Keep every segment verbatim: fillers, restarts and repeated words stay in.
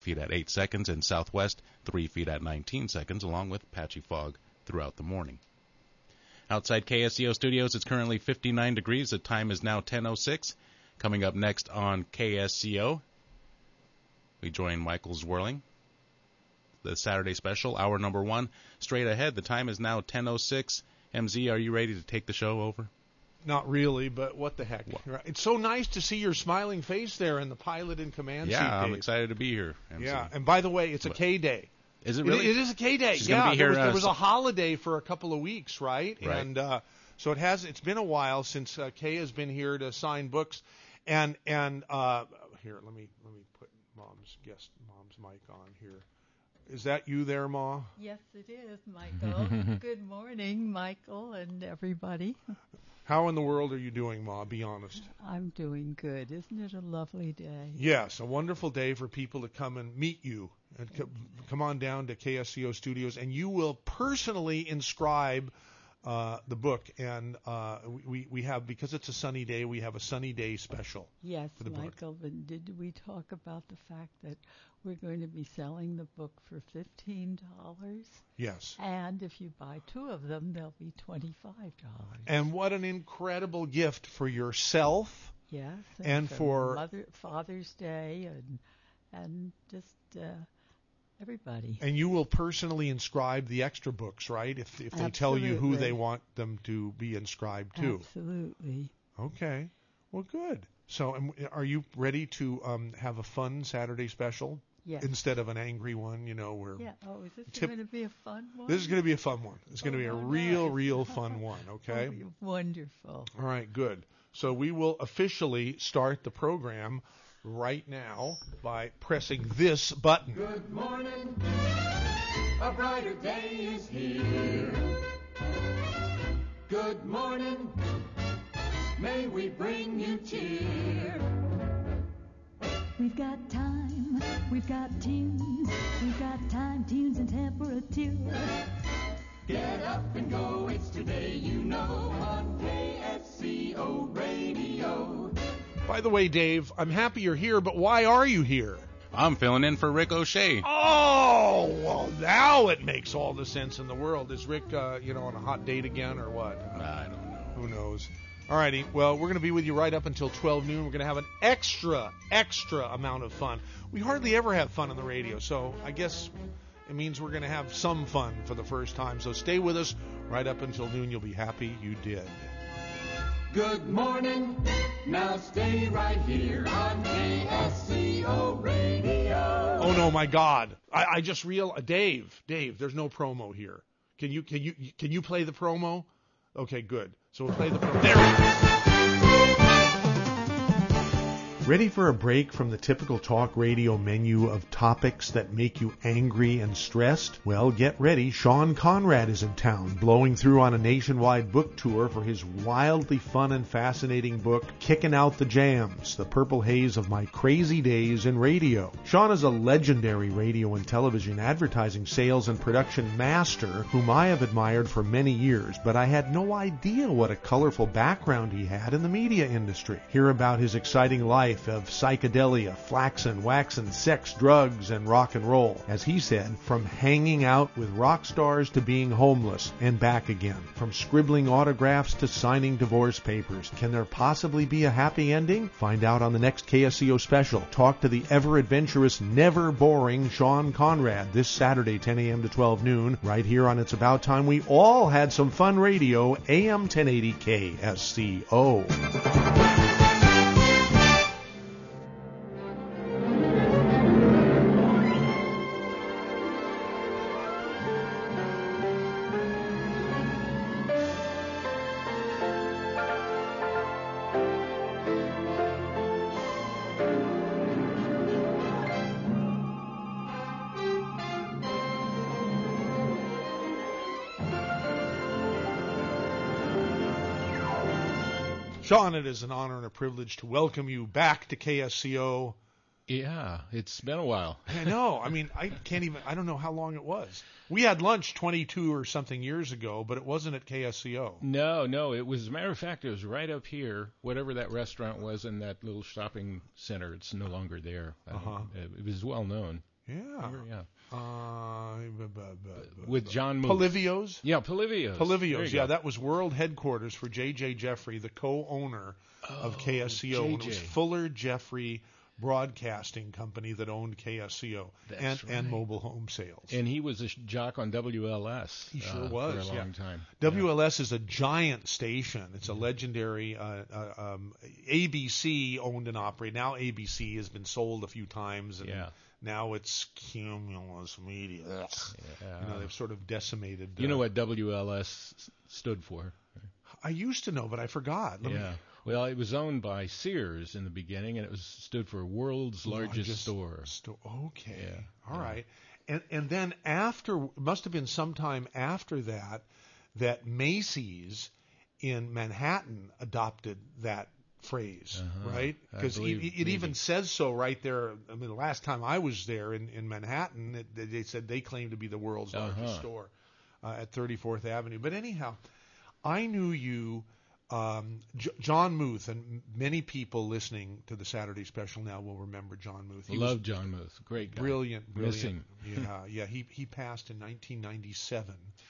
feet at eight seconds, and southwest three feet at nineteen seconds, along with patchy fog throughout the morning. Outside K S C O studios, it's currently fifty-nine degrees. The time is now ten oh six. Coming up next on K S C O, we join Michael Zwirling. The Saturday special, hour number one, straight ahead. The time is now ten oh six. M Z, are you ready to take the show over? Not really, but what the heck. What? It's so nice to see your smiling face there in the pilot in command yeah, seat, I'm Dave. excited to be here, M Z. Yeah, and by the way, it's a What? K day. Is it really? It, it is a K day. She's yeah, gonna be here, there, was, there uh, was a holiday for a couple of weeks, right? Right. And uh, so it has. It's been a while since uh, Kay has been here to sign books, and and uh, here let me let me put Mom's guest Mom's mic on here. Is that you there, Ma? Yes, it is, Michael. Good morning, Michael and everybody. How in the world are you doing, Ma? Be honest. I'm doing good. Isn't it a lovely day? Yes, a wonderful day for people to come and meet you and co- come on down to K S C O Studios, and you will personally inscribe uh, the book. And uh, we we have, because it's a sunny day, we have a sunny day special. Yes, for the Michael. book. But did we talk about the fact that we're going to be selling the book for fifteen dollars? Yes. And if you buy two of them, they'll be twenty-five dollars. And what an incredible gift for yourself. Yes. and for Mother, Father's Day and and just uh, everybody. And you will personally inscribe the extra books, right? If if they tell you who Absolutely. they want them to be inscribed to. Absolutely. Okay. Well, good. So, um, are you ready to um, have a fun Saturday special Yes. instead of an angry one? You know, where Yeah. Oh, is this Tip- going to be a fun one? this is going to be a fun one. It's going to Oh, be a how real, nice. real fun one. Okay. Oh, wonderful. All right. Good. So we will officially start the program right now by pressing this button. Good morning, a brighter day is here. Good morning, may we bring you cheer. We've got time, we've got tunes, we've got time, tunes, and temperature. Get up and go, it's today, you know, on K S C O Radio. By the way, Dave, I'm happy you're here, but why are you here? I'm filling in for Rick O'Shea. Oh, well, now it makes all the sense in the world. Is Rick, uh, you know, on a hot date again or what? I don't know. Who knows? All righty. Well, we're going to be with you right up until twelve noon. We're going to have an extra, extra amount of fun. We hardly ever have fun on the radio, so I guess it means we're going to have some fun for the first time. So stay with us right up until noon. You'll be happy you did. Good morning, now stay right here on K S C O Radio. Oh no, my God! I, I just realized, Dave, Dave, there's no promo here. Can you can you can you play the promo? Okay, good. So we'll play the promo. There it is. Ready for a break from the typical talk radio menu of topics that make you angry and stressed? Well, get ready. Sean Conrad is in town, blowing through on a nationwide book tour for his wildly fun and fascinating book, Kicking Out the Jams, The Purple Haze of My Crazy Days in Radio. Sean is a legendary radio and television advertising sales and production master whom I have admired for many years, but I had no idea what a colorful background he had in the media industry. Hear about his exciting life of psychedelia, flaxen, waxen, sex, drugs, and rock and roll. As he said, from hanging out with rock stars to being homeless and back again. From scribbling autographs to signing divorce papers. Can there possibly be a happy ending? Find out on the next K S C O special. Talk to the ever-adventurous, never-boring Sean Conrad this Saturday, ten a.m. to twelve noon, right here on It's About Time We All Had Some Fun Radio, A M ten eighty K S C O. Sean, it is an honor and a privilege to welcome you back to K S C O. Yeah, it's been a while. I know. I mean, I can't even, I don't know how long it was. We had lunch twenty-two or something years ago, but it wasn't at K S C O. No, no, it was, as a matter of fact, it was right up here, whatever that restaurant was in that little shopping center. It's no longer there. Uh-huh. Um, it was well known. Yeah. Here, yeah. Uh, b- b- b- With John Muth. Polivio's? Yeah, Polivio's. There Polivio's, you yeah, go. that was world headquarters for J J. Jeffrey, the co-owner of K S C O. J J. And it was Fuller Jeffrey Broadcasting Company that owned K S C O That's and, right. and Mobile Home Sales. And he was a sh- jock on W L S. He sure uh, was, for a yeah. long time. W L S is a giant station. It's a legendary. Uh, uh, um, A B C owned and operated. Now A B C has been sold a few times, and Yeah. now it's Cumulus Media. Ugh. Yeah. You know, they've sort of decimated. You know uh, what W L S s- stood for? I used to know, but I forgot. Let me- Yeah. Well, it was owned by Sears in the beginning, and it was stood for World's Largest, Store. Sto- okay. Yeah, All yeah. right. And and then after, it must have been sometime after that, that Macy's in Manhattan adopted that phrase, Uh-huh. right? I Because it, believe- it maybe. even says so right there. I mean, the last time I was there in, in Manhattan, it, they said they claim to be the world's largest Uh-huh. store uh, at thirty-fourth Avenue. But anyhow, I knew you, um, J- John Muth, and m- many people listening to the Saturday special now will remember John Muth. He Love was John Muth. Great guy. brilliant, brilliant. Miss him. yeah, yeah. He he passed in nineteen ninety-seven,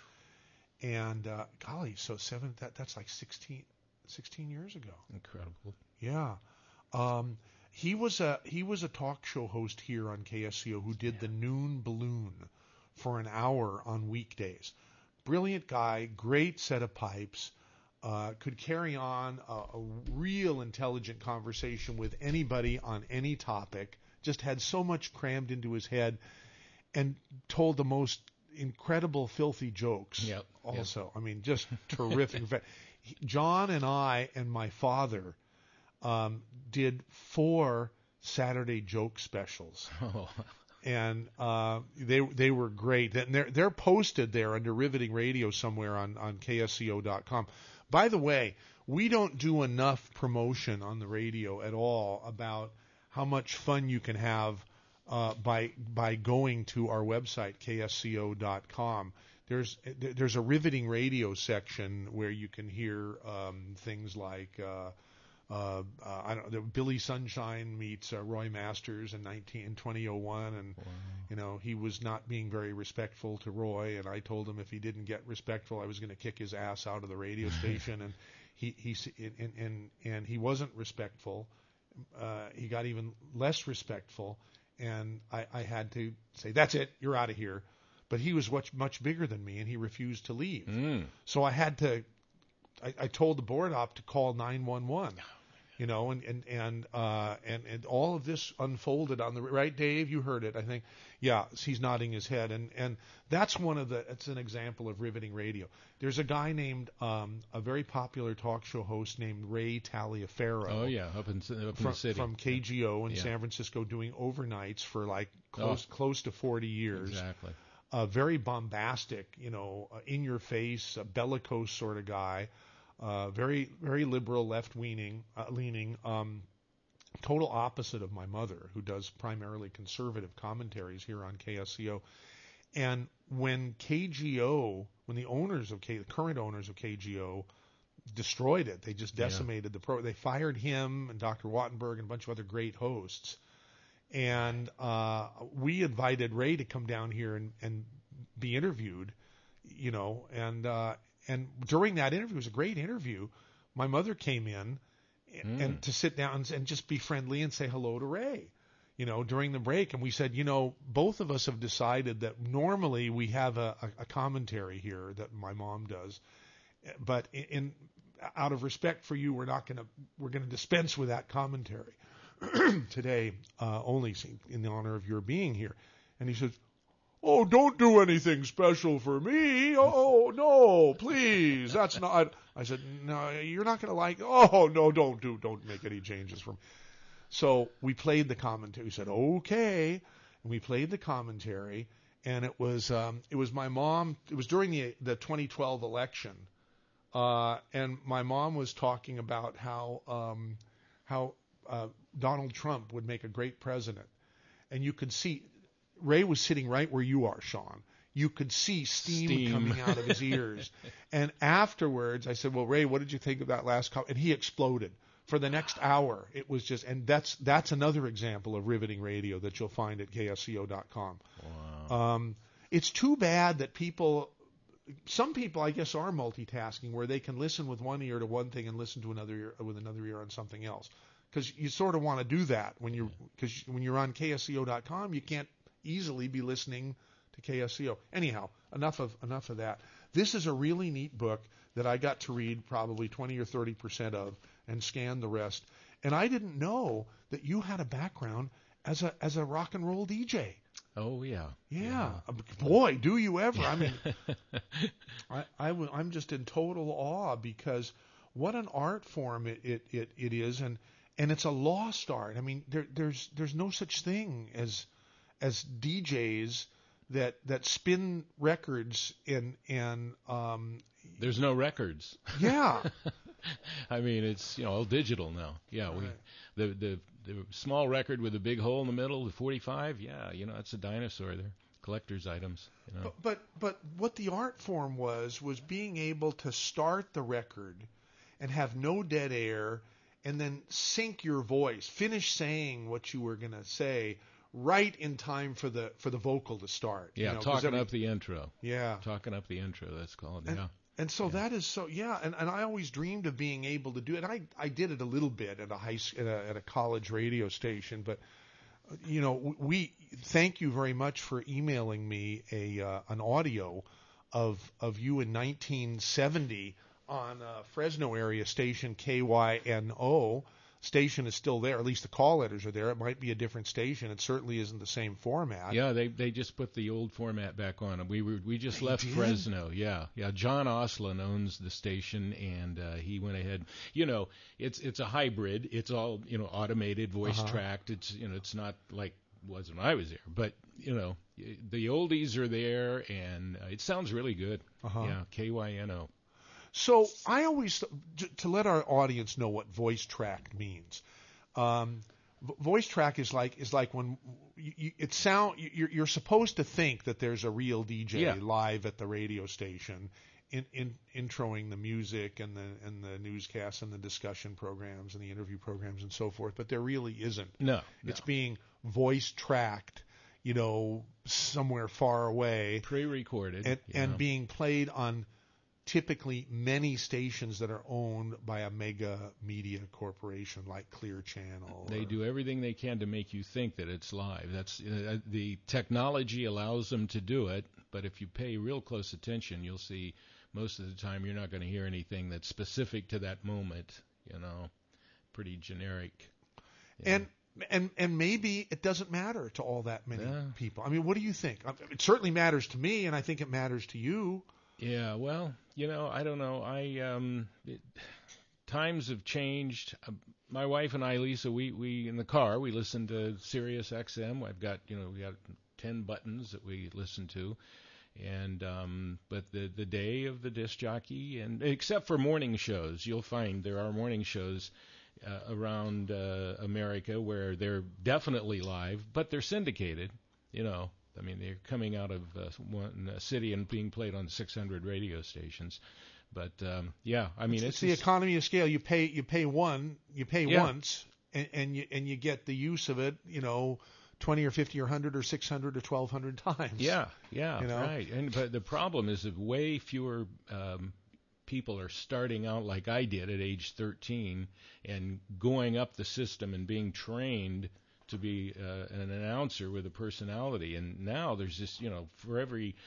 and uh, golly, so seven. That that's like sixteen, sixteen years ago. Incredible. Yeah. Um, he was a he was a talk show host here on K S C O who did the Noon Balloon for an hour on weekdays. Brilliant guy, great set of pipes, uh, could carry on a, a real intelligent conversation with anybody on any topic, just had so much crammed into his head, and told the most incredible filthy jokes Yep, also. I mean, just terrific. In fact, he- John and I and my father um, did four Saturday joke specials. Oh, And uh, they they were great. And they're they're posted there under Riveting Radio somewhere on, on K S C O dot com. By the way, we don't do enough promotion on the radio at all about how much fun you can have uh, by by going to our website K S C O dot com. There's there's a Riveting Radio section where you can hear um, things like. Uh, Uh, uh, I don't know. Billy Sunshine meets uh, Roy Masters in nineteen in twenty oh one, and wow. you know he was not being very respectful to Roy, and I told him if he didn't get respectful, I was going to kick his ass out of the radio station, and he he and and and he wasn't respectful. Uh, he got even less respectful, and I, I had to say, "That's it, you're out of here." But he was much much bigger than me, and he refused to leave. Mm. So I had to. I, I told the board op to call nine one one. You know, and and and uh, and and all of this unfolded on the right, Dave. You heard it, I think. Yeah, he's nodding his head, and and that's one of the. It's an example of riveting radio. There's a guy named um, a very popular talk show host named Ray Taliaferro. Oh yeah, up in up in From, the city. from K G O in Yeah. San Francisco, doing overnights for like close Oh. close to forty years. Exactly. Uh, very bombastic, you know, uh, in your face, a bellicose sort of guy. Uh, very, very liberal, left-leaning, uh, leaning, um, total opposite of my mother, who does primarily conservative commentaries here on K S C O. And when K G O, when the owners of K, the current owners of K G O, destroyed it, they just Yeah. decimated the pro. They fired him and Doctor Wattenberg and a bunch of other great hosts. And uh, we invited Ray to come down here and, and be interviewed, you know, and. Uh, And during that interview, it was a great interview. My mother came in and, Mm. and to sit down and, and just be friendly and say hello to Ray, you know, during the break. And we said, you know, both of us have decided that normally we have a, a, a commentary here that my mom does, but in, in out of respect for you, we're not going to we're going to dispense with that commentary today, uh, only in the honor of your being here. And he says, "Oh, don't do anything special for me. Oh, no, please. That's not." I said, "No, you're not going to like." "Oh, no, don't do, don't make any changes for me." So we played the commentary. We said, "Okay," and we played the commentary, and it was um, it was my mom. It was during the the twenty twelve election, uh, and my mom was talking about how um, how uh, Donald Trump would make a great president, and you could see. Ray was sitting right where you are, Sean. You could see steam, Steam. coming out of his ears. And afterwards, I said, "Well, Ray, what did you think of that last comment?" And he exploded. for the next hour. It was just, and that's that's another example of riveting radio that you'll find at K S C O dot com. Wow. Um, it's too bad that people, some people I guess are multitasking, where they can listen with one ear to one thing and listen to another ear with another ear on something else. Because you sort of want to do that when you're because when you're on K S C O dot com, you can't easily be listening to K S C O. Anyhow, enough of enough of that. This is a really neat book that I got to read probably twenty or thirty percent of and scan the rest. And I didn't know that you had a background as a as a rock and roll D J. Oh yeah. Yeah. yeah. Boy, do you ever. I mean, I, I w- I'm just in total awe because what an art form it, it, it, it is, and and it's a lost art. I mean, there, there's there's no such thing as as D Js that that spin records and and um there's no records. Yeah. I mean, it's, you know, all digital now. Yeah, right. we the the the small record with a big hole in the middle, the forty-five, yeah, you know, that's a dinosaur there. Collector's items, you know. But, but but what the art form was was being able to start the record and have no dead air and then sync your voice, finish saying what you were going to say right in time for the for the vocal to start. Yeah, you know, talking every, up the intro. Yeah. Talking up the intro, that's called, and, yeah. And so yeah. that is so, yeah, and, and I always dreamed of being able to do it. And I, I did it a little bit at a high at a, at a college radio station, but you know, we thank you very much for emailing me a uh, an audio of of you in nineteen seventy on uh, Fresno area station K Y N O. Station is still there. At least the call letters are there. It might be a different station. It certainly isn't the same format. Yeah, they they just put the old format back on. We were we just They left did? Fresno. Yeah, yeah. John Oslin owns the station, and uh, he went ahead. You know, it's it's a hybrid. It's all, you know, automated, voice Uh-huh. tracked. It's, you know, it's not like it was when I was there. But you know, the oldies are there, and uh, it sounds really good. Uh-huh. Yeah, K Y N O. So I always, to let our audience know what voice track means, um, voice track is like is like when you, you, it sound you're, you're supposed to think that there's a real D J Yeah. live at the radio station, in, in introing the music and the and the newscasts and the discussion programs and the interview programs and so forth. But there really isn't. No, It's no. being voice tracked, you know, somewhere far away, Pre-recorded. and, yeah. and being played on typically many stations that are owned by a mega media corporation like Clear Channel. They or, do everything they can to make you think that it's live. That's uh, the technology allows them to do it, but if you pay real close attention, you'll see most of the time you're not going to hear anything that's specific to that moment. You know, pretty generic. Yeah. And and and maybe it doesn't matter to all that many Yeah. people. I mean, what do you think? It certainly matters to me, and I think it matters to you. Yeah, well, you know, I don't know. I um, it, times have changed. Uh, my wife and I, Lisa, we, we in the car we listen to Sirius X M. I've got, you know, we got ten buttons that we listen to, and um, but the the day of the disc jockey, and except for morning shows, you'll find there are morning shows uh, around uh, America where they're definitely live, but they're syndicated, you know. I mean, they're coming out of uh, one uh, city and being played on six hundred radio stations. But um, yeah, I mean, It's, it's, the economy of scale. You pay you pay one, you pay Yeah. once, and, and you and you get the use of it. You know, twenty or fifty or hundred or six hundred or twelve hundred times. yeah, yeah, You know? right. And but the problem is that way fewer um, people are starting out like I did at age thirteen and going up the system and being trained to be uh, an announcer with a personality. And now there's just, you know, for every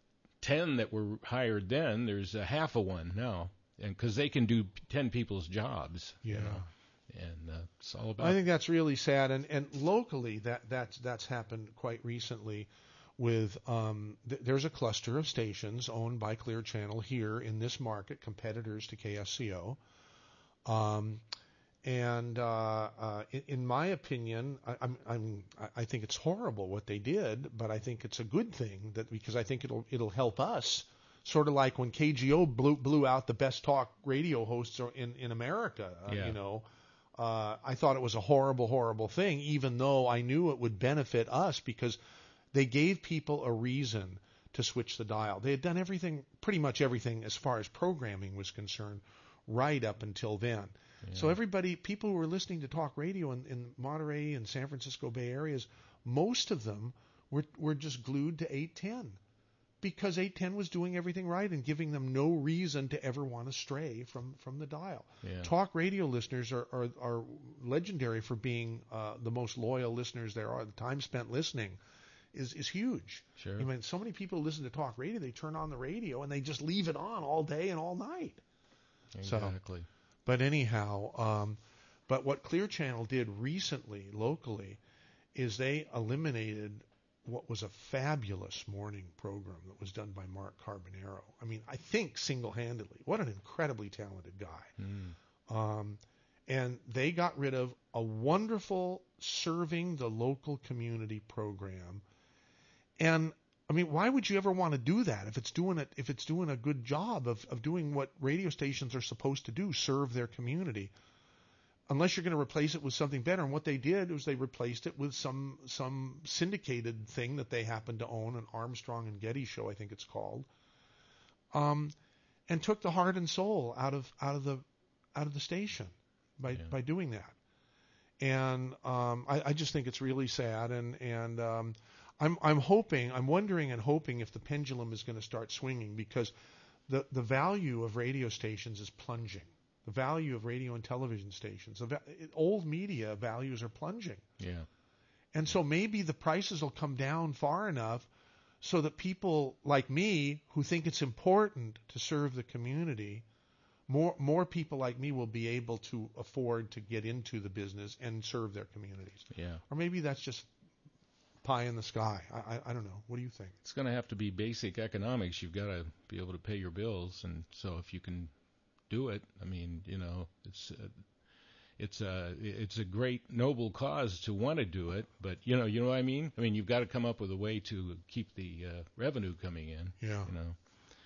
ten that were hired then, there's a half a one now, and because they can do ten people's jobs. Yeah. You know? And uh, it's all about. I think that's really sad, and and locally that that's that's happened quite recently. With um, th- there's a cluster of stations owned by Clear Channel here in this market, competitors to K S C O. Um, and uh, uh, in, in my opinion, I, I'm, I'm I think it's horrible what they did, but I think it's a good thing that because I think it'll it'll help us. Sort of like when K G O blew blew out the best talk radio hosts in in America. Uh, Yeah. You know. Uh, I thought it was a horrible, horrible thing, even though I knew it would benefit us because they gave people a reason to switch the dial. They had done everything, pretty much everything as far as programming was concerned, right up until then. Yeah. So everybody, people who were listening to talk radio in, in Monterey and San Francisco Bay areas, most of them were were just glued to eight ten because eight ten was doing everything right and giving them no reason to ever want to stray from, from the dial. Yeah. Talk radio listeners are, are, are legendary for being uh, the most loyal listeners there are. The time spent listening is, is huge. Sure. I mean, so many people listen to talk radio, they turn on the radio and they just leave it on all day and all night. Exactly. So, but anyhow, um, but what Clear Channel did recently, locally, is they eliminated what was a fabulous morning program that was done by Mark Carbonaro. I mean, I think single-handedly. What an incredibly talented guy. Mm. Um, and they got rid of a wonderful serving the local community program. And I mean, why would you ever want to do that if it's doing it if it's doing a good job of, of doing what radio stations are supposed to do, serve their community? Unless you're going to replace it with something better. And what they did was they replaced it with some some syndicated thing that they happen to own, an Armstrong and Getty show, I think it's called, um, and took the heart and soul out of out of the out of the station by Yeah. by doing that. And um, I, I just think it's really sad. And and um, I'm I'm hoping, I'm wondering and hoping if the pendulum is going to start swinging, because the the value of radio stations is plunging. The value of radio and television stations, the va- old media values are plunging. Yeah. And so maybe the prices will come down far enough so that people like me who think it's important to serve the community, more more people like me will be able to afford to get into the business and serve their communities. Yeah. Or maybe that's just pie in the sky. I, I, I don't know. What do you think? It's going to have to be basic economics. You've got to be able to pay your bills, and so if you can do it, I mean, you know, it's uh, it's a it's a great noble cause to want to do it, but you know, you know what I mean. I mean, you've got to come up with a way to keep the uh, revenue coming in. Yeah. You know,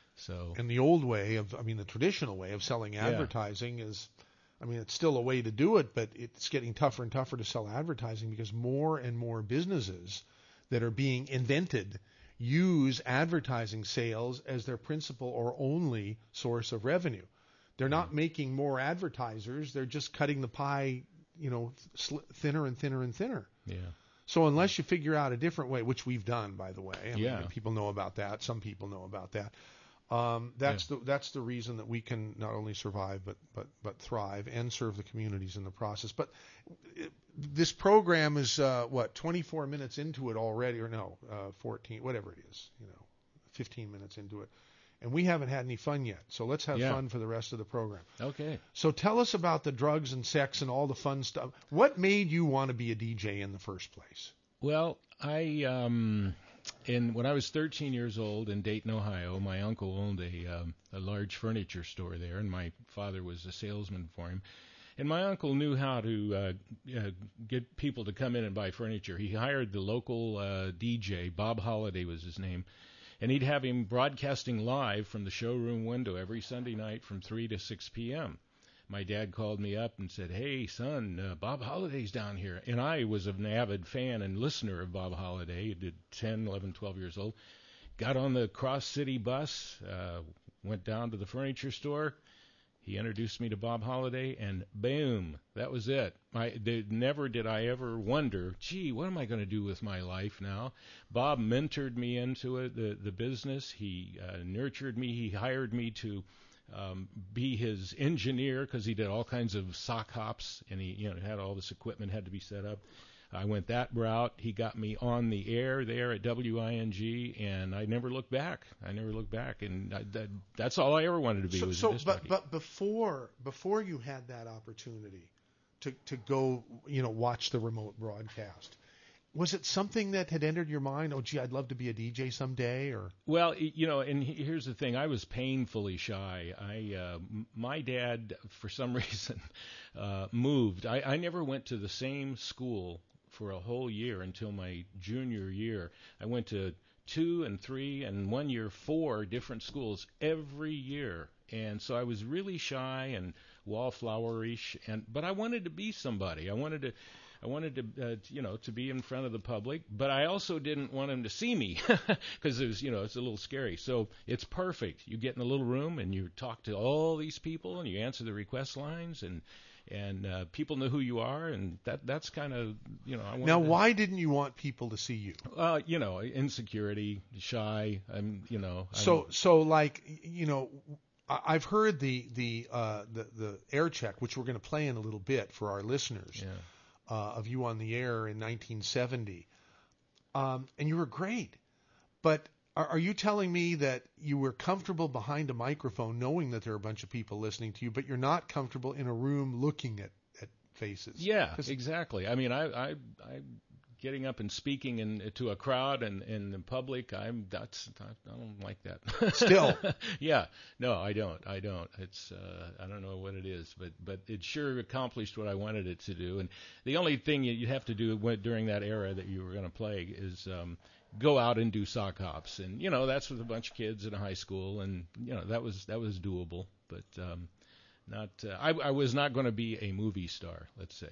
so And the old way of, I mean, the traditional way of selling Yeah. advertising is, I mean, it's still a way to do it, but it's getting tougher and tougher to sell advertising because more and more businesses that are being invented use advertising sales as their principal or only source of revenue. They're not making more advertisers. They're just cutting the pie, you know, sl- thinner and thinner and thinner. yeah, So unless you figure out a different way, which we've done, by the way, I mean, Yeah. people know about that. Some people know about that. Um, that's the that's the reason that we can not only survive but but but thrive and serve the communities in the process. But it, this program is uh, what twenty-four minutes into it already, or no, uh, fourteen, whatever it is, you know, fifteen minutes into it, and we haven't had any fun yet. So let's have Yeah. fun for the rest of the program. okay. So tell us about the drugs and sex and all the fun stuff. What made you want to be a D J in the first place? Well, I um, in when I was thirteen years old in Dayton, Ohio, my uncle owned a um, a large furniture store there, and my father was a salesman for him. And my uncle knew how to uh, uh, get people to come in and buy furniture. He hired the local uh, D J, Bob Holliday was his name, and he'd have him broadcasting live from the showroom window every Sunday night from three to six p.m. My dad called me up and said, "Hey, son, uh, Bob Holliday's down here." And I was an avid fan and listener of Bob Holliday. He did ten, eleven, twelve years old. Got on the Cross City bus, uh, went down to the furniture store. He introduced me to Bob Holliday, and boom, that was it. I, they, never did I ever wonder, gee, what am I going to do with my life now? Bob mentored me into it, the, the business. He uh, nurtured me. He hired me to um, be his engineer because he did all kinds of sock hops, and he you know had all this equipment had to be set up. I went that route. He got me on the air there at W I N G, and I never looked back. I never looked back, and I, that, that's all I ever wanted to be So, was so a disc but jockey. but before before you had that opportunity to to go, you know, watch the remote broadcast, was it something that had entered your mind? Oh, gee, I'd love to be a D J someday, or Well, y- you know, and he- here's the thing. I was painfully shy. I, uh, m- my dad, for some reason, uh, moved. I, I never went to the same school for a whole year until my junior year. I went to two and three and one year four different schools every year. And so I was really shy and wallflowerish, and but I wanted to be somebody. I wanted to I wanted to, uh, you know, to be in front of the public, but I also didn't want them to see me because it was, you know, it's a little scary. So it's perfect. You get in a little room and you talk to all these people and you answer the request lines, and and uh, people know who you are, and that that's kind of, you know. I wanted Now, to, why didn't you want people to see you? Uh, you know, insecurity, shy. I'm, you know. I'm, So, so like, you know, I- I've heard the the uh, the the air check, which we're going to play in a little bit for our listeners, Yeah. uh, of you on the air in nineteen seventy, um, and you were great. But are, are you telling me that you were comfortable behind a microphone, knowing that there are a bunch of people listening to you, but you're not comfortable in a room looking at, at faces? Yeah, 'Cause- exactly. I mean, I, I, I, getting up and speaking in to a crowd and in the public, I'm that's I don't like that. Still. Yeah, no, I don't. I don't. It's uh, I don't know what it is, but but it sure accomplished what I wanted it to do. And the only thing you you have to do when, during that era that you were going to play is um, go out and do sock hops, and you know that's with a bunch of kids in a high school, and you know that was that was doable, but um, not. Uh, I, I was not going to be a movie star, let's say.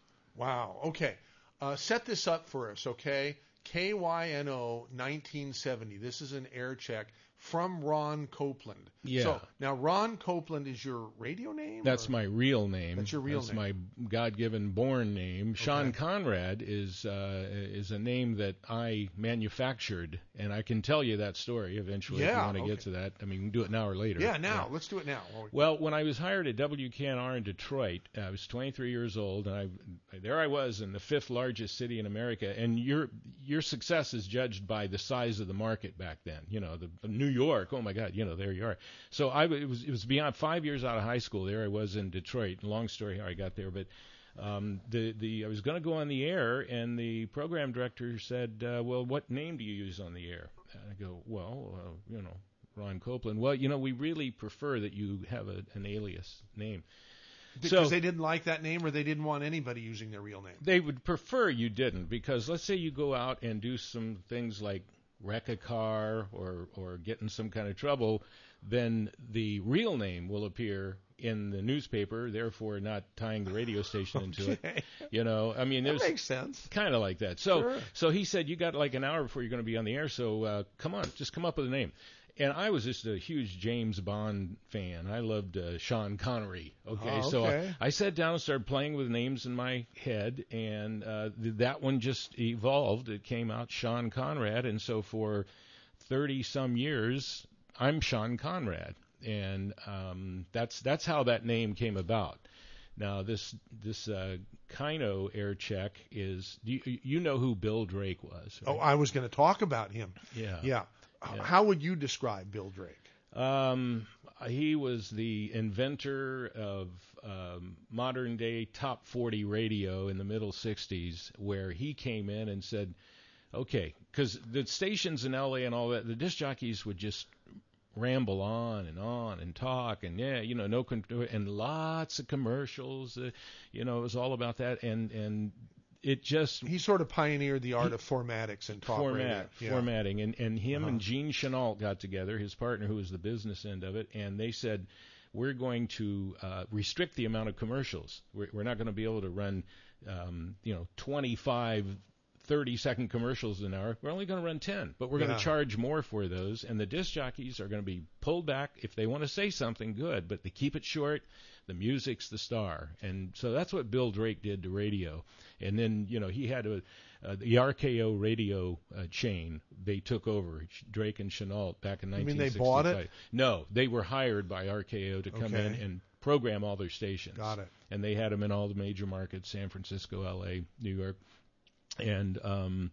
Wow. Okay. Uh, set this up for us, okay? K Y N O nineteen seventy. This is an air check from Ron Copeland. Yeah. So now Ron Copeland is your radio name? That's or? my real name. That's your real That's name. my God-given born name. Sean Okay. Conrad is uh, is a name that I manufactured, and I can tell you that story eventually if you Yeah, want to okay. get to that. I mean, we can do it now or later. Yeah, now. Let's do it now. While we- Well, when I was hired at W K N R in Detroit, I was twenty-three years old, and I there I was in the fifth largest city in America. And your your success is judged by the size of the market back then. You know, the, the New York. Oh my God, you know, there you are. So I it was it was beyond five years out of high school. There I was in Detroit. Long story how I got there, but. Um, the the I was going to go on the air, and the program director said, uh, "Well, what name do you use on the air?" And I go, "Well, uh, you know, Ron Copeland." Well, you know, we really prefer that you have a, an alias name. because so- they didn't like that name, or they didn't want anybody using their real name. They would prefer you didn't, because let's say you go out and do some things like wreck a car or or get in some kind of trouble, then the real name will appear in the newspaper, therefore not tying the radio station into it. Okay. You know, I mean, That there's makes sense. kind of like that. So, Sure. so he said, you got like an hour before you're going to be on the air, so uh, come on, just come up with a name. And I was just a huge James Bond fan. I loved uh, Sean Connery. Okay, Oh, so okay. I, I sat down and started playing with names in my head, and uh, th- that one just evolved. It came out Sean Conrad, and so for thirty some years, I'm Sean Conrad, and um, that's that's how that name came about. Now this this uh, Kino air check is you, you know who Bill Drake was? Oh, Right? I was going to talk about him. yeah. Yeah. H- Yeah. How would you describe Bill Drake? Um, he was the inventor of um, modern day top forty radio in the middle sixties, where he came in and said, okay, because the stations in L A and all that, the disc jockeys would just ramble on and on and talk, and yeah, you know, no con- and lots of commercials, uh, you know, it was all about that, and and it just He sort of pioneered the art of formatics and talk format, radio. Yeah. formatting, and and him Uh-huh. and Gene Chenault got together, his partner, who was the business end of it, and they said, we're going to uh, restrict the amount of commercials. We're, we're not going to be able to run, um, you know, twenty-five, thirty second commercials an hour. We're only going to run ten, but we're going Yeah. to charge more for those, and the disc jockeys are going to be pulled back if they want to say something good, but they keep it short. The music's the star, and so that's what Bill Drake did to radio. And then, you know, he had a uh, the R K O radio uh, chain. They took over Drake and Chenault back in You mean nineteen they sixty-five. bought it? No, they were hired by R K O to come in Okay. and program all their stations. Got it. And they had them in all the major markets: San Francisco, L A, New York. And um,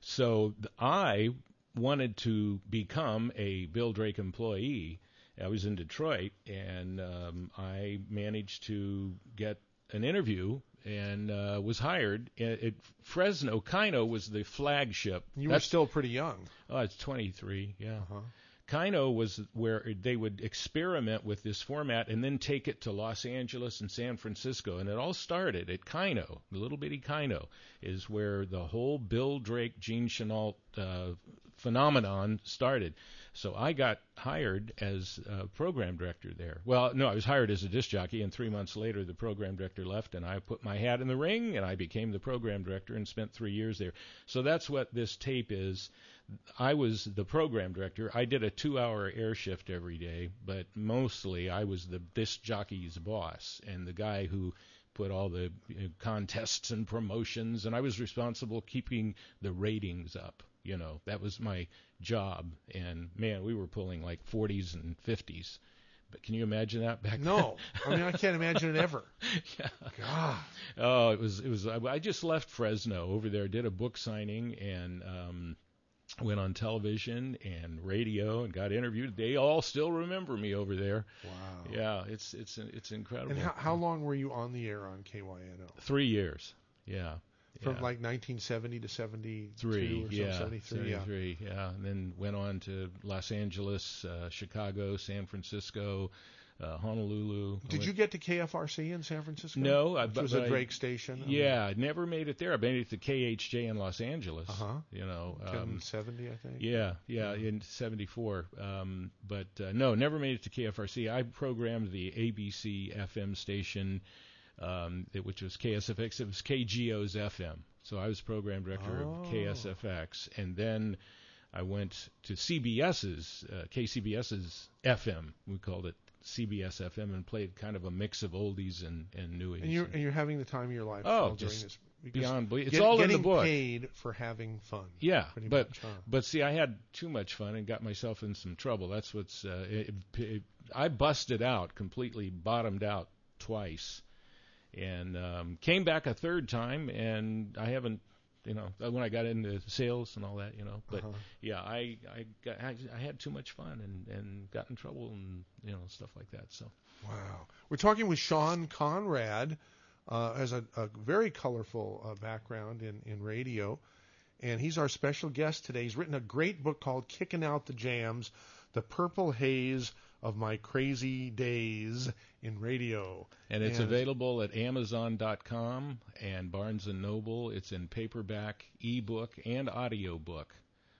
so th- I wanted to become a Bill Drake employee. I was in Detroit, and um, I managed to get an interview and uh, was hired. At, at Fresno, Kino was the flagship. You were That's- still pretty young. Oh, it's twenty-three, yeah. Uh-huh. Kino was where they would experiment with this format and then take it to Los Angeles and San Francisco. And it all started at Kino. The little bitty Kino is where the whole Bill Drake, Gene Chenault uh, phenomenon started. So I got hired as a program director there. Well, no, I was hired as a disc jockey, and three months later the program director left, and I put my hat in the ring, and I became the program director and spent three years there. So that's what this tape is. I was the program director. I did a two-hour air shift every day, but mostly I was the disc jockey's boss and the guy who put all the you know, contests and promotions, and I was responsible keeping the ratings up. You know, that was my job. And man, we were pulling like forties and fifties. But can you imagine that back No, then? I mean I can't imagine it ever. Yeah. God. Oh, it was it was. I I just left Fresno over there, did a book signing, and um, went on television and radio and got interviewed. They all still remember me over there. Wow. Yeah, it's it's it's incredible. And how, how long were you on the air on K Y N O? Three years. Yeah. From yeah. like nineteen seventy to seventy-two Three, or yeah, something, seventy-three, seventy-three, yeah. yeah. And then went on to Los Angeles, uh, Chicago, San Francisco, uh, Honolulu. Did you get to K F R C in San Francisco? No, which I, but, was but a I- Drake station. I Yeah, I never made it there. I made it to K H J in Los Angeles. Uh-huh. You know, mean, um, seventy, I think. yeah, yeah, in seventy-four. Um, but uh, no, never made it to K F R C. I programmed the A B C F M station, um, it, which was K S F X. It was K G O's F M. So I was program director Oh. of K S F X, and then I went to CBS's, uh, KCBS's F M. We called it C B S F M, and played kind of a mix of oldies and, and newies. And you're and you're having the time of your life. Oh, while doing just this, because beyond belief. It's get- all in getting the book. paid for having fun. Yeah, pretty but much, huh? but see, I had too much fun and got myself in some trouble. That's what's uh, it, it, I busted out completely, bottomed out twice, and um, came back a third time, and I haven't, you know, when I got into sales and all that, you know. But Uh-huh. yeah, I I got I, I had too much fun and and got in trouble and you know stuff like that. So Wow. We're talking with Sean Conrad, uh, has a, a very colorful uh, background in, in radio, and he's our special guest today. He's written a great book called Kicking Out the Jams, The Purple Haze of My Crazy Days in Radio. and it's And- available at Amazon dot com and Barnes and Noble. It's in paperback, ebook, and audiobook.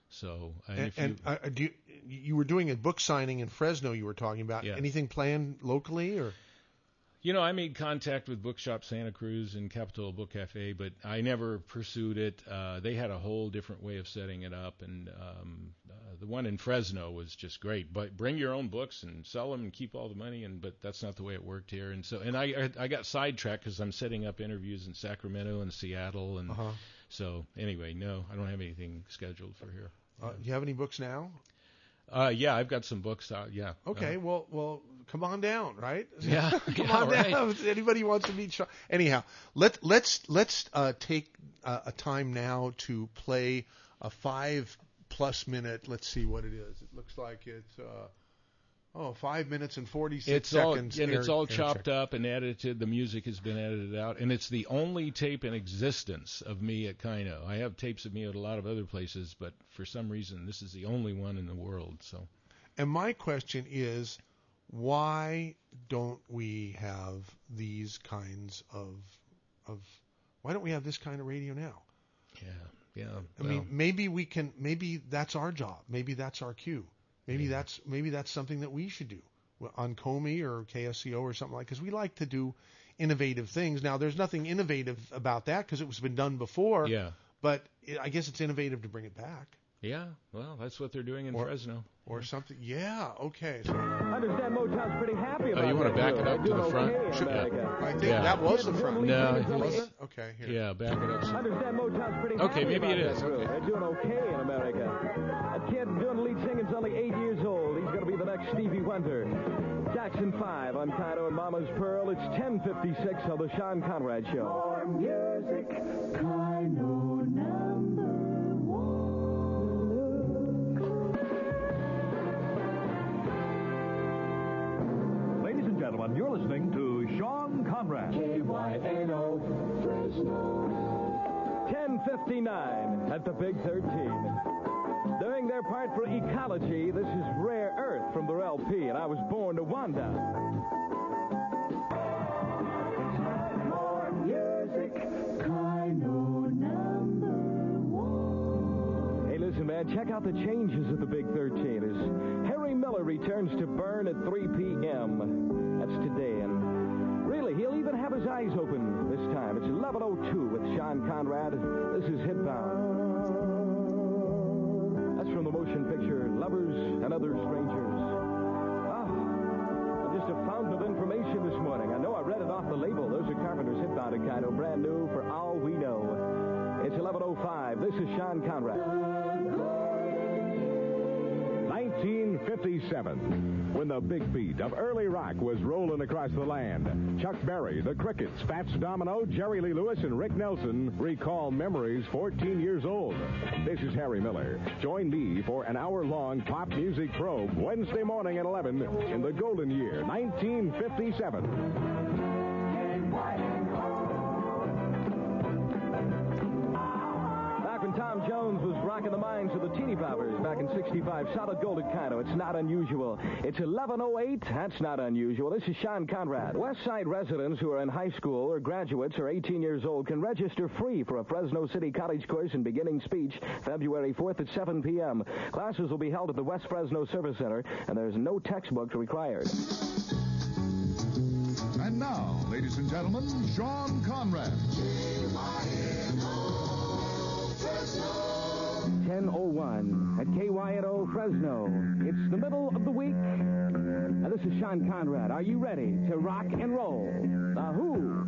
So and, And, if you, and uh, do you, you were doing a book signing in Fresno you were talking about. Yeah. Anything planned locally? Or You know, I made contact with Bookshop Santa Cruz and Capitol Book Cafe, but I never pursued it. Uh, they had a whole different way of setting it up, and um, uh, the one in Fresno was just great. But bring your own books and sell them and keep all the money, and but that's not the way it worked here. And so, and I I got sidetracked because I'm setting up interviews in Sacramento and Seattle, and uh-huh. so anyway, no, I don't have anything scheduled for here. uh, do you have any books now? Uh, yeah, I've got some books out. Yeah. Okay, Uh, well, well, come on down, right? Yeah, come yeah, on right. down. If anybody wants to meet Sean. Anyhow, let let's let's uh, take uh, a time now to play a five plus minute. Let's see what it is. It looks like it's uh, oh five minutes and forty six It's all seconds. and air- it's all air chopped check. up and edited. The music has been edited out, and it's the only tape in existence of me at Kino. I have tapes of me at a lot of other places, but for some reason, this is the only one in the world. So And my question is, why don't we have these kinds of of why don't we have this kind of radio now? yeah, yeah. I well, mean, maybe we can. Maybe that's our job. Maybe that's our cue. Maybe Yeah. that's maybe that's something that we should do on Comey or K S C O or something like. Because we like to do innovative things. Now, there's nothing innovative about that because it was been done before. yeah, But it, I guess it's innovative to bring it back yeah. Well, that's what they're doing in Or- Fresno. or something. Yeah. Okay. So Understand Motown's pretty happy about Oh, you want to that back deal. it up They're to the doing front? okay in Should- America. I think Yeah. that was the front. No, Was it's- it? Okay. Here. Yeah, back it up. some- Understand Motown's pretty Okay, happy maybe about it that is. deal. Okay. They're doing okay in America. A kid doing lead singing's only eight years old. He's going to be the next Stevie Wonder. Jackson five on Kino and Mama's Pearl. It's ten fifty-six on the Sean Conrad Show. Music, Kino number one. Ladies and gentlemen, you're listening to Sean Conrad. K Y N O Fresno. ten fifty-nine at the Big thirteen. Doing their part for ecology, this is Rare Earth from their L P, and I was born to Wanda. More music, Kino number one. Hey, listen, man, check out the changes at the Big thirteen as Harry Miller returns to Burn at three p.m. That's today, and really, he'll even have his eyes open this time. It's eleven oh two with Sean Conrad. This is Hitbound. That's from the motion picture Lovers and Other Strangers. Oh, I'm just a fountain of information this morning. I know I read it off the label. Those are Carpenter's Hitbound. eastbound to Kino, brand new for all we know. It's eleven oh five. This is Sean Conrad. nineteen fifty-seven, when the big beat of early rock was rolling across the land. Chuck Berry, the Crickets, Fats Domino, Jerry Lee Lewis, and Rick Nelson recall memories fourteen years old. This is Harry Miller. Join me for an hour-long pop music probe Wednesday morning at eleven in the golden year, nineteen fifty-seven. When Tom Jones was rocking the minds of the Teeny Boppers back in sixty-five, solid gold at Kino. It's not unusual. It's eleven oh eight. That's not unusual. This is Sean Conrad. West Side residents who are in high school or graduates or eighteen years old can register free for a Fresno City College course in beginning speech February fourth at seven p.m. Classes will be held at the West Fresno Service Center, and there's no textbooks required. And now, ladies and gentlemen, Sean Conrad. ten oh one at K Y N O Fresno. It's the middle of the week. Now, this is Sean Conrad. Are you ready to rock and roll? The Who.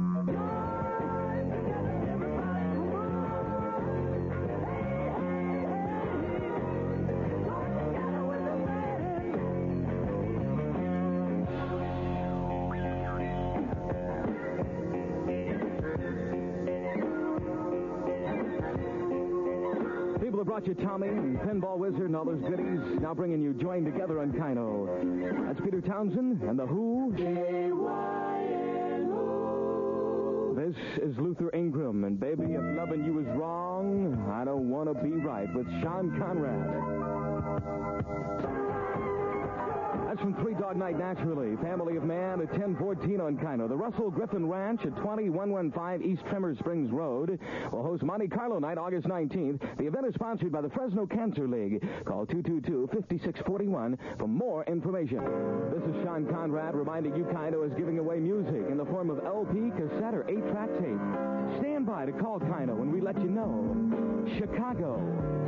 Brought you Tommy and Pinball Wizard and all those goodies. Now bringing you Joined Together on Kino. That's Peter Townsend and The Who. K Y N O. This is Luther Ingram, and baby, if loving you is wrong, I don't want to be right, with Sean Conrad. That's from Three Dog Night Naturally. Family of Man at ten fourteen on Kino. The Russell Griffin Ranch at twenty-one fifteen East Tremor Springs Road will host Monte Carlo Night August nineteenth. The event is sponsored by the Fresno Cancer League. Call two two two, five six four one for more information. This is Sean Conrad reminding you Kino is giving away music in the form of L P, cassette, or eight track tape. Stand by to call Kino when we let you know. Chicago.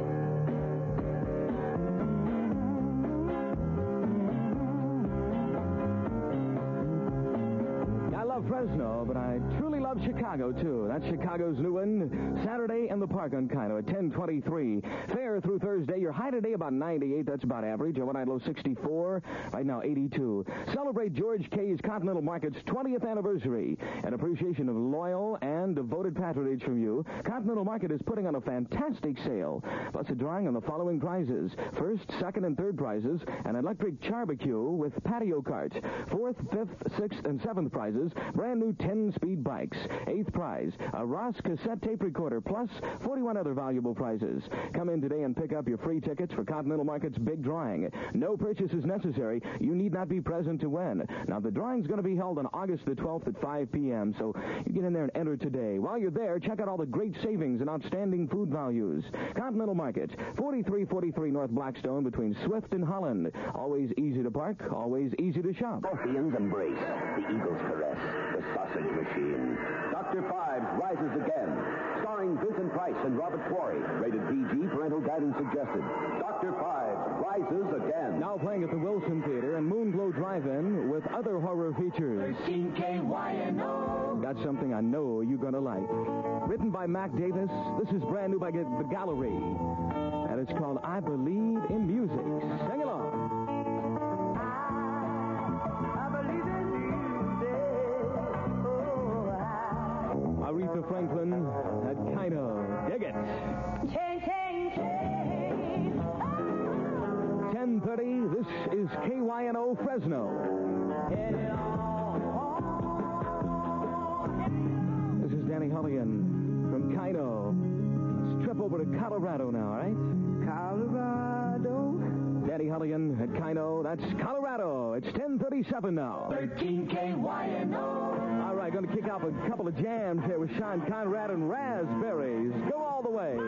Fresno, but I truly love Chicago, too. That's Chicago's new one, Saturday in the Park on Kino at ten twenty-three. Fair through Thursday. Your high today about ninety-eight. That's about average. Overnight low sixty-four. Right now eighty-two. Celebrate George K's Continental Market's twentieth anniversary. An appreciation of loyal and devoted patronage from you. Continental Market is putting on a fantastic sale. Plus a drawing on the following prizes. First, second, and third prizes. An electric barbecue with patio carts. Fourth, fifth, sixth, and seventh prizes. Brand new ten-speed bikes. Eighth prize, a Ross cassette tape recorder, plus forty-one other valuable prizes. Come in today and pick up your free tickets for Continental Market's big drawing. No purchase is necessary. You need not be present to win. Now, the drawing's going to be held on August the twelfth at five p.m., so you get in there and enter today. While you're there, check out all the great savings and outstanding food values. Continental Market, forty-three forty-three North Blackstone between Swift and Holland. Always easy to park, always easy to shop. Scorpions embrace, the eagle's caress, the sausage machine. Doctor Fives rises again, starring Vincent Price and Robert Quarry. Rated P G, parental guidance suggested. Doctor Fives rises again. Now playing at the Wilson Theater and Moonglow Drive-In with other horror features. thirteen K Y N O. Got something I know you're going to like. Written by Mac Davis, this is brand new by The Gallery. And it's called I Believe in Music. Sing along. Aretha Franklin at Kino. Dig it. ten thirty, this is K Y N O Fresno. This is Danny Hulligan from Kino. Let's trip over to Colorado now, all right? Colorado. Danny Hulligan at Kino. That's Colorado. It's ten thirty-seven now. thirteen K Y N O. All right, going to kick off a couple of jams here with Sean Conrad and Raspberries. Go all the way.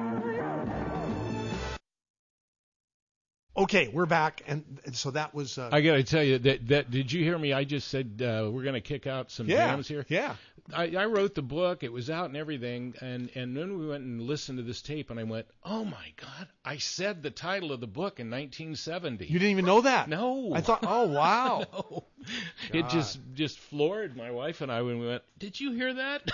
Okay, we're back, and, and so that was. Uh, I got to tell you that that did you hear me? I just said uh, we're going to kick out some yeah, jams here. Yeah. I, I wrote the book. It was out and everything, and and then we went and listened to this tape, and I went, oh my God! I said the title of the book in nineteen seventy. You didn't even know that? No. I thought, oh wow. No. It just just floored my wife and I when we went, did you hear that?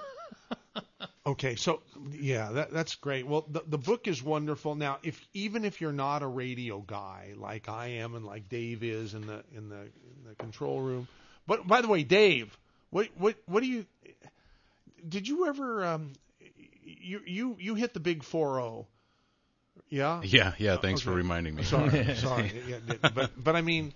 Okay, so yeah, that that's great. Well, the the book is wonderful. Now, if even if you're not a radio guy like I am and like Dave is in the in the, in the control room, but by the way, Dave, what what what do you did you ever um you you you hit the big four oh? Yeah. Yeah, yeah. Thanks okay. for reminding me. Sorry, sorry. Yeah, but but I mean,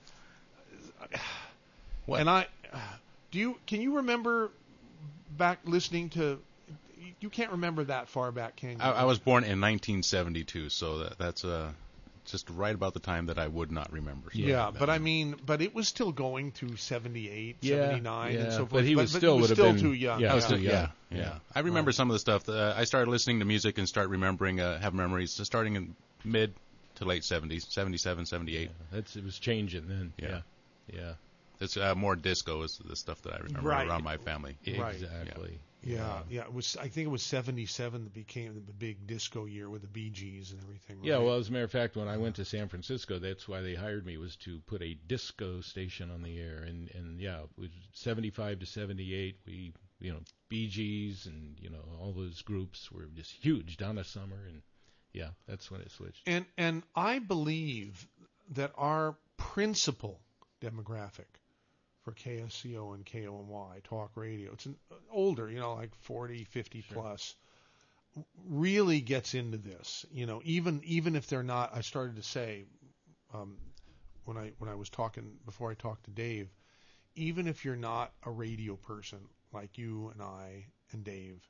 what? And I do you can you remember back listening to? You can't remember that far back, can you? I, I was born in nineteen seventy-two, so that, that's uh, just right about the time that I would not remember. Yeah, yeah but I mean, but it was still going through seventy-eight, yeah, seventy-nine, yeah, and so forth. But he was but, still but would was have still been too young. Yeah, I was still, too, yeah, yeah, yeah, yeah. I remember right. some of the stuff. Uh, I started listening to music and start remembering, uh, have memories uh, starting in mid to late seventies, seventy-seven, seventy-eight. Yeah, that's it was changing then. Yeah, yeah. yeah. It's uh, more disco is the stuff that I remember right. around my family. Right. Exactly. Yeah. Yeah. yeah, yeah. It was. I think it was seventy-seven that became the big disco year with the Bee Gees and everything. Right? Yeah. Well, as a matter of fact, when I went to San Francisco, that's why they hired me, was to put a disco station on the air. And and yeah, it was seventy-five to seventy-eight. We you know Bee Gees and you know all those groups were just huge. Donna Summer and yeah, that's when it switched. And and I believe that our principal demographic for K S C O and K O M Y talk radio, it's an older, you know, like forty, fifty sure. plus, really gets into this. You know, even even if they're not. I started to say um, when I when I was talking before I talked to Dave, even if you're not a radio person like you and I and Dave,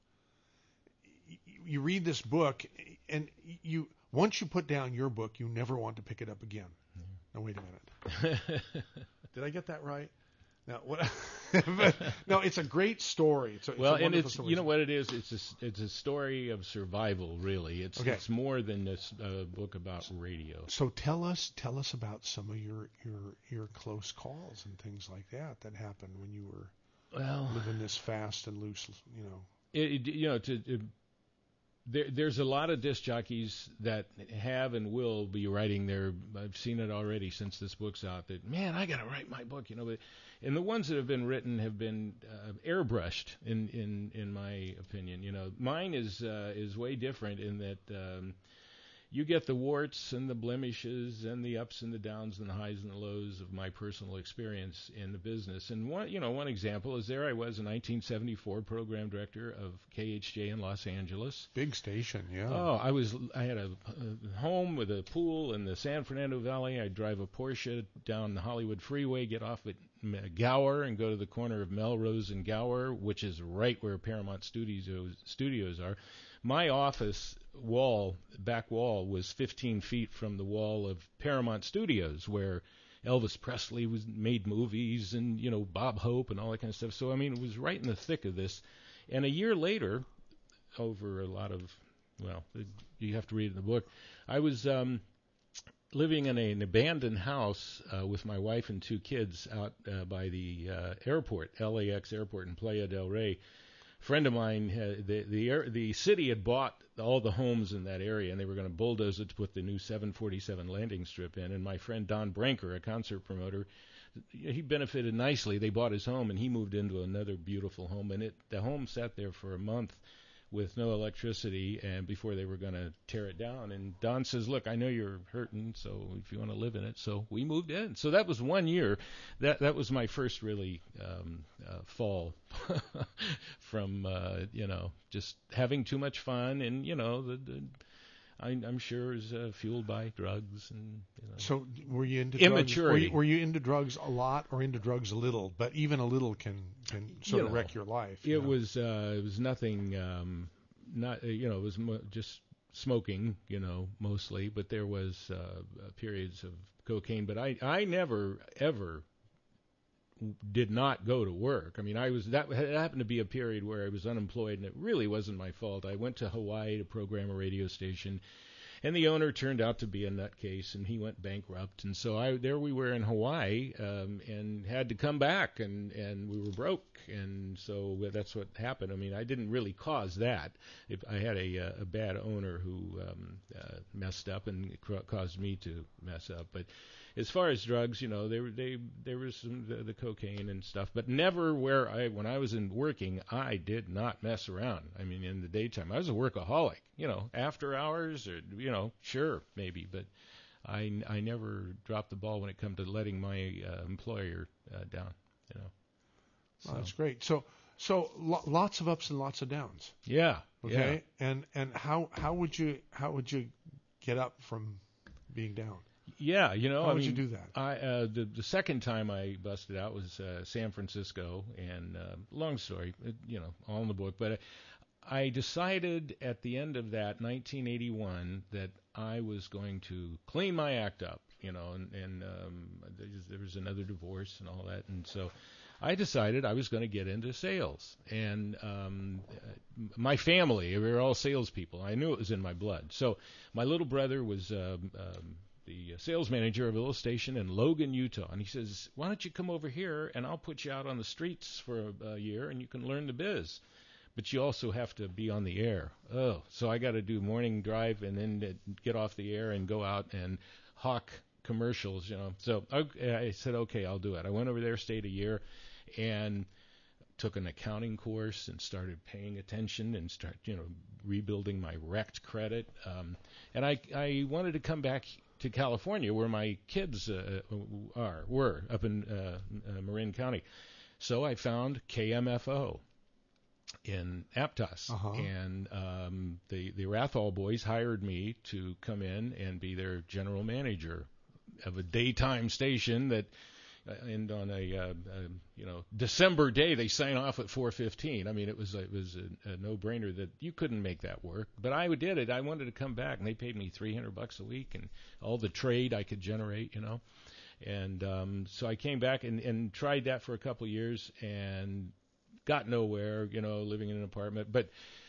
you read this book and you once you put down your book, you never want to pick it up again. Mm-hmm. Now wait a minute. Did I get that right? No, what, but, no, it's a great story. It's a, it's well, a and it's story. You know what it is. It's a, it's a story of survival, really. It's okay. it's more than this uh, book about radio. So tell us tell us about some of your, your your close calls and things like that that happened when you were well living this fast and loose. You know, it, it, you know to. It, There, there's a lot of disc jockeys that have and will be writing their. I've seen it already since this book's out. That man, I got to write my book, you know. But, and the ones that have been written have been uh, airbrushed, in, in in my opinion. You know, mine is uh, is way different in that um, you get the warts and the blemishes and the ups and the downs and the highs and the lows of my personal experience in the business. And one, you know, one example is there I was in nineteen seventy-four, program director of K H J in Los Angeles. Big station, yeah. Oh, I was, I had a, a home with a pool in the San Fernando Valley. I'd drive a Porsche down the Hollywood Freeway, get off at Gower and go to the corner of Melrose and Gower, which is right where Paramount Studios studios are. My office wall, back wall, was fifteen feet from the wall of Paramount Studios, where Elvis Presley was made movies, and you know Bob Hope and all that kind of stuff. So I mean, it was right in the thick of this. And a year later, over a lot of, well, you have to read it in the book, I was um, living in a, an abandoned house uh, with my wife and two kids out uh, by the uh, airport, L A X airport in Playa del Rey. Friend of mine, uh, the the air, the city had bought all the homes in that area, and they were going to bulldoze it to put the new seven forty-seven landing strip in. And my friend Don Branker, a concert promoter, he benefited nicely. They bought his home, and he moved into another beautiful home. And it the home sat there for a month with no electricity, and before they were going to tear it down. And Don says, look, I know you're hurting, so if you want to live in it. So we moved in. So that was one year. That that was my first really um, uh, fall from, uh, you know, just having too much fun. And, you know, the, the I, I'm sure is uh, fueled by drugs. And you know. So were you into immaturity? Drugs? Were you, were you into drugs a lot or into drugs a little? But even a little can, can sort you of know, wreck your life. It you know? was uh, it was nothing. Um, not you know it was mo- just smoking. You know mostly, but there was uh, periods of cocaine. But I I never ever did not go to work. I mean, I was that it happened to be a period where I was unemployed, and it really wasn't my fault. I went to Hawaii to program a radio station, And the owner turned out to be a nutcase, and he went bankrupt. And so I, there we were in Hawaii, um, and had to come back, and, and we were broke. And so that's what happened. I mean, I didn't really cause that. If I had a, a bad owner who um, uh, messed up and caused me to mess up. But as far as drugs, you know, they were, they there was some the, the cocaine and stuff, but never where I when I was in working, I did not mess around. I mean, in the daytime, I was a workaholic. You know, after hours or you know, sure maybe, but I I never dropped the ball when it come to letting my uh, employer uh, down. You know, so. Well, that's great. So so lo- lots of ups and lots of downs. Yeah. Okay. Yeah. And and how how would you how would you get up from being down? Yeah, you know, How I would mean, you do that? I uh, the the second time I busted out was uh, San Francisco, and uh, long story, it, you know, all in the book. But I decided at the end of that nineteen eighty-one that I was going to clean my act up, you know, and, and um, there was another divorce and all that, and so I decided I was going to get into sales. And um, my family, we were all salespeople. I knew it was in my blood. So my little brother was um, um, the sales manager of a little station in Logan, Utah. And he says, why don't you come over here and I'll put you out on the streets for a, a year and you can learn the biz. But you also have to be on the air. Oh, so I got to do morning drive and then get off the air and go out and hawk commercials, you know. So I, I said, okay, I'll do it. I went over there, stayed a year, and took an accounting course and started paying attention and start, you know, rebuilding my wrecked credit. Um, and I, I wanted to come back to California where my kids uh, are, were, up in uh, uh, Marin County. So I found K M F O in Aptos, uh-huh. and um, the, the Rathall boys hired me to come in and be their general manager of a daytime station that and on a, uh, uh, you know, December day, they sign off at four fifteen. I mean, it was it was a, a no-brainer that you couldn't make that work. But I did it. I wanted to come back, and they paid me three hundred bucks a week and all the trade I could generate, you know. And um, so I came back and, and tried that for a couple of years and got nowhere, you know, living in an apartment. But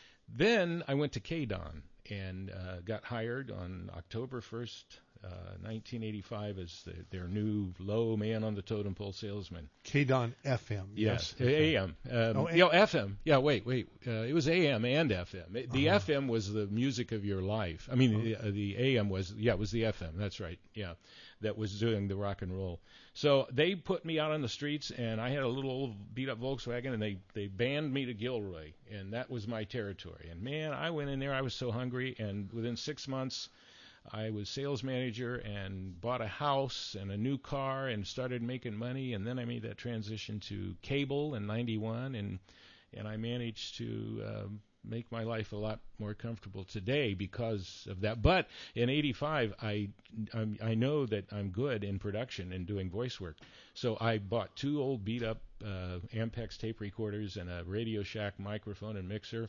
then I went to K D O N and uh, got hired on October first. Uh, nineteen eighty-five as the, their new low man on the totem pole salesman. K D O N F M. Yes, yes. A M. Um, oh, yeah, F M. Yeah, wait, wait. Uh, it was A M and F M. It, the uh-huh. F M was the music of your life. I mean, the, uh, the A M was, yeah, it was the F M. That's right. Yeah, that was doing the rock and roll. So they put me out on the streets, and I had a little old beat-up Volkswagen, and they, they banned me to Gilroy, and that was my territory. And, man, I went in there. I was so hungry, and within six months, I was sales manager and bought a house and a new car and started making money, and then I made that transition to cable in ninety-one, and and I managed to um, make my life a lot more comfortable today because of that. But in eighty-five, I I'm, I know that I'm good in production and doing voice work, so I bought two old beat-up uh, Ampex tape recorders and a Radio Shack microphone and mixer.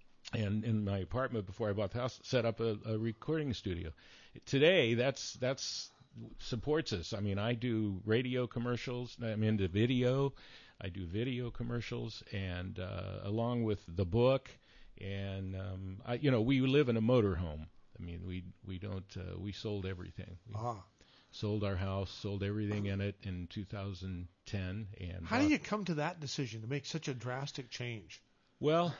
And in my apartment before I bought the house, set up a, a recording studio. Today, that's that's supports us. I mean, I do radio commercials. I'm into video. I do video commercials, and uh, along with the book, and um, I, you know, we live in a motorhome. I mean, we we don't uh, we sold everything. We ah. Sold our house, sold everything in it in two thousand ten. And how do you come to that decision to make such a drastic change? Well.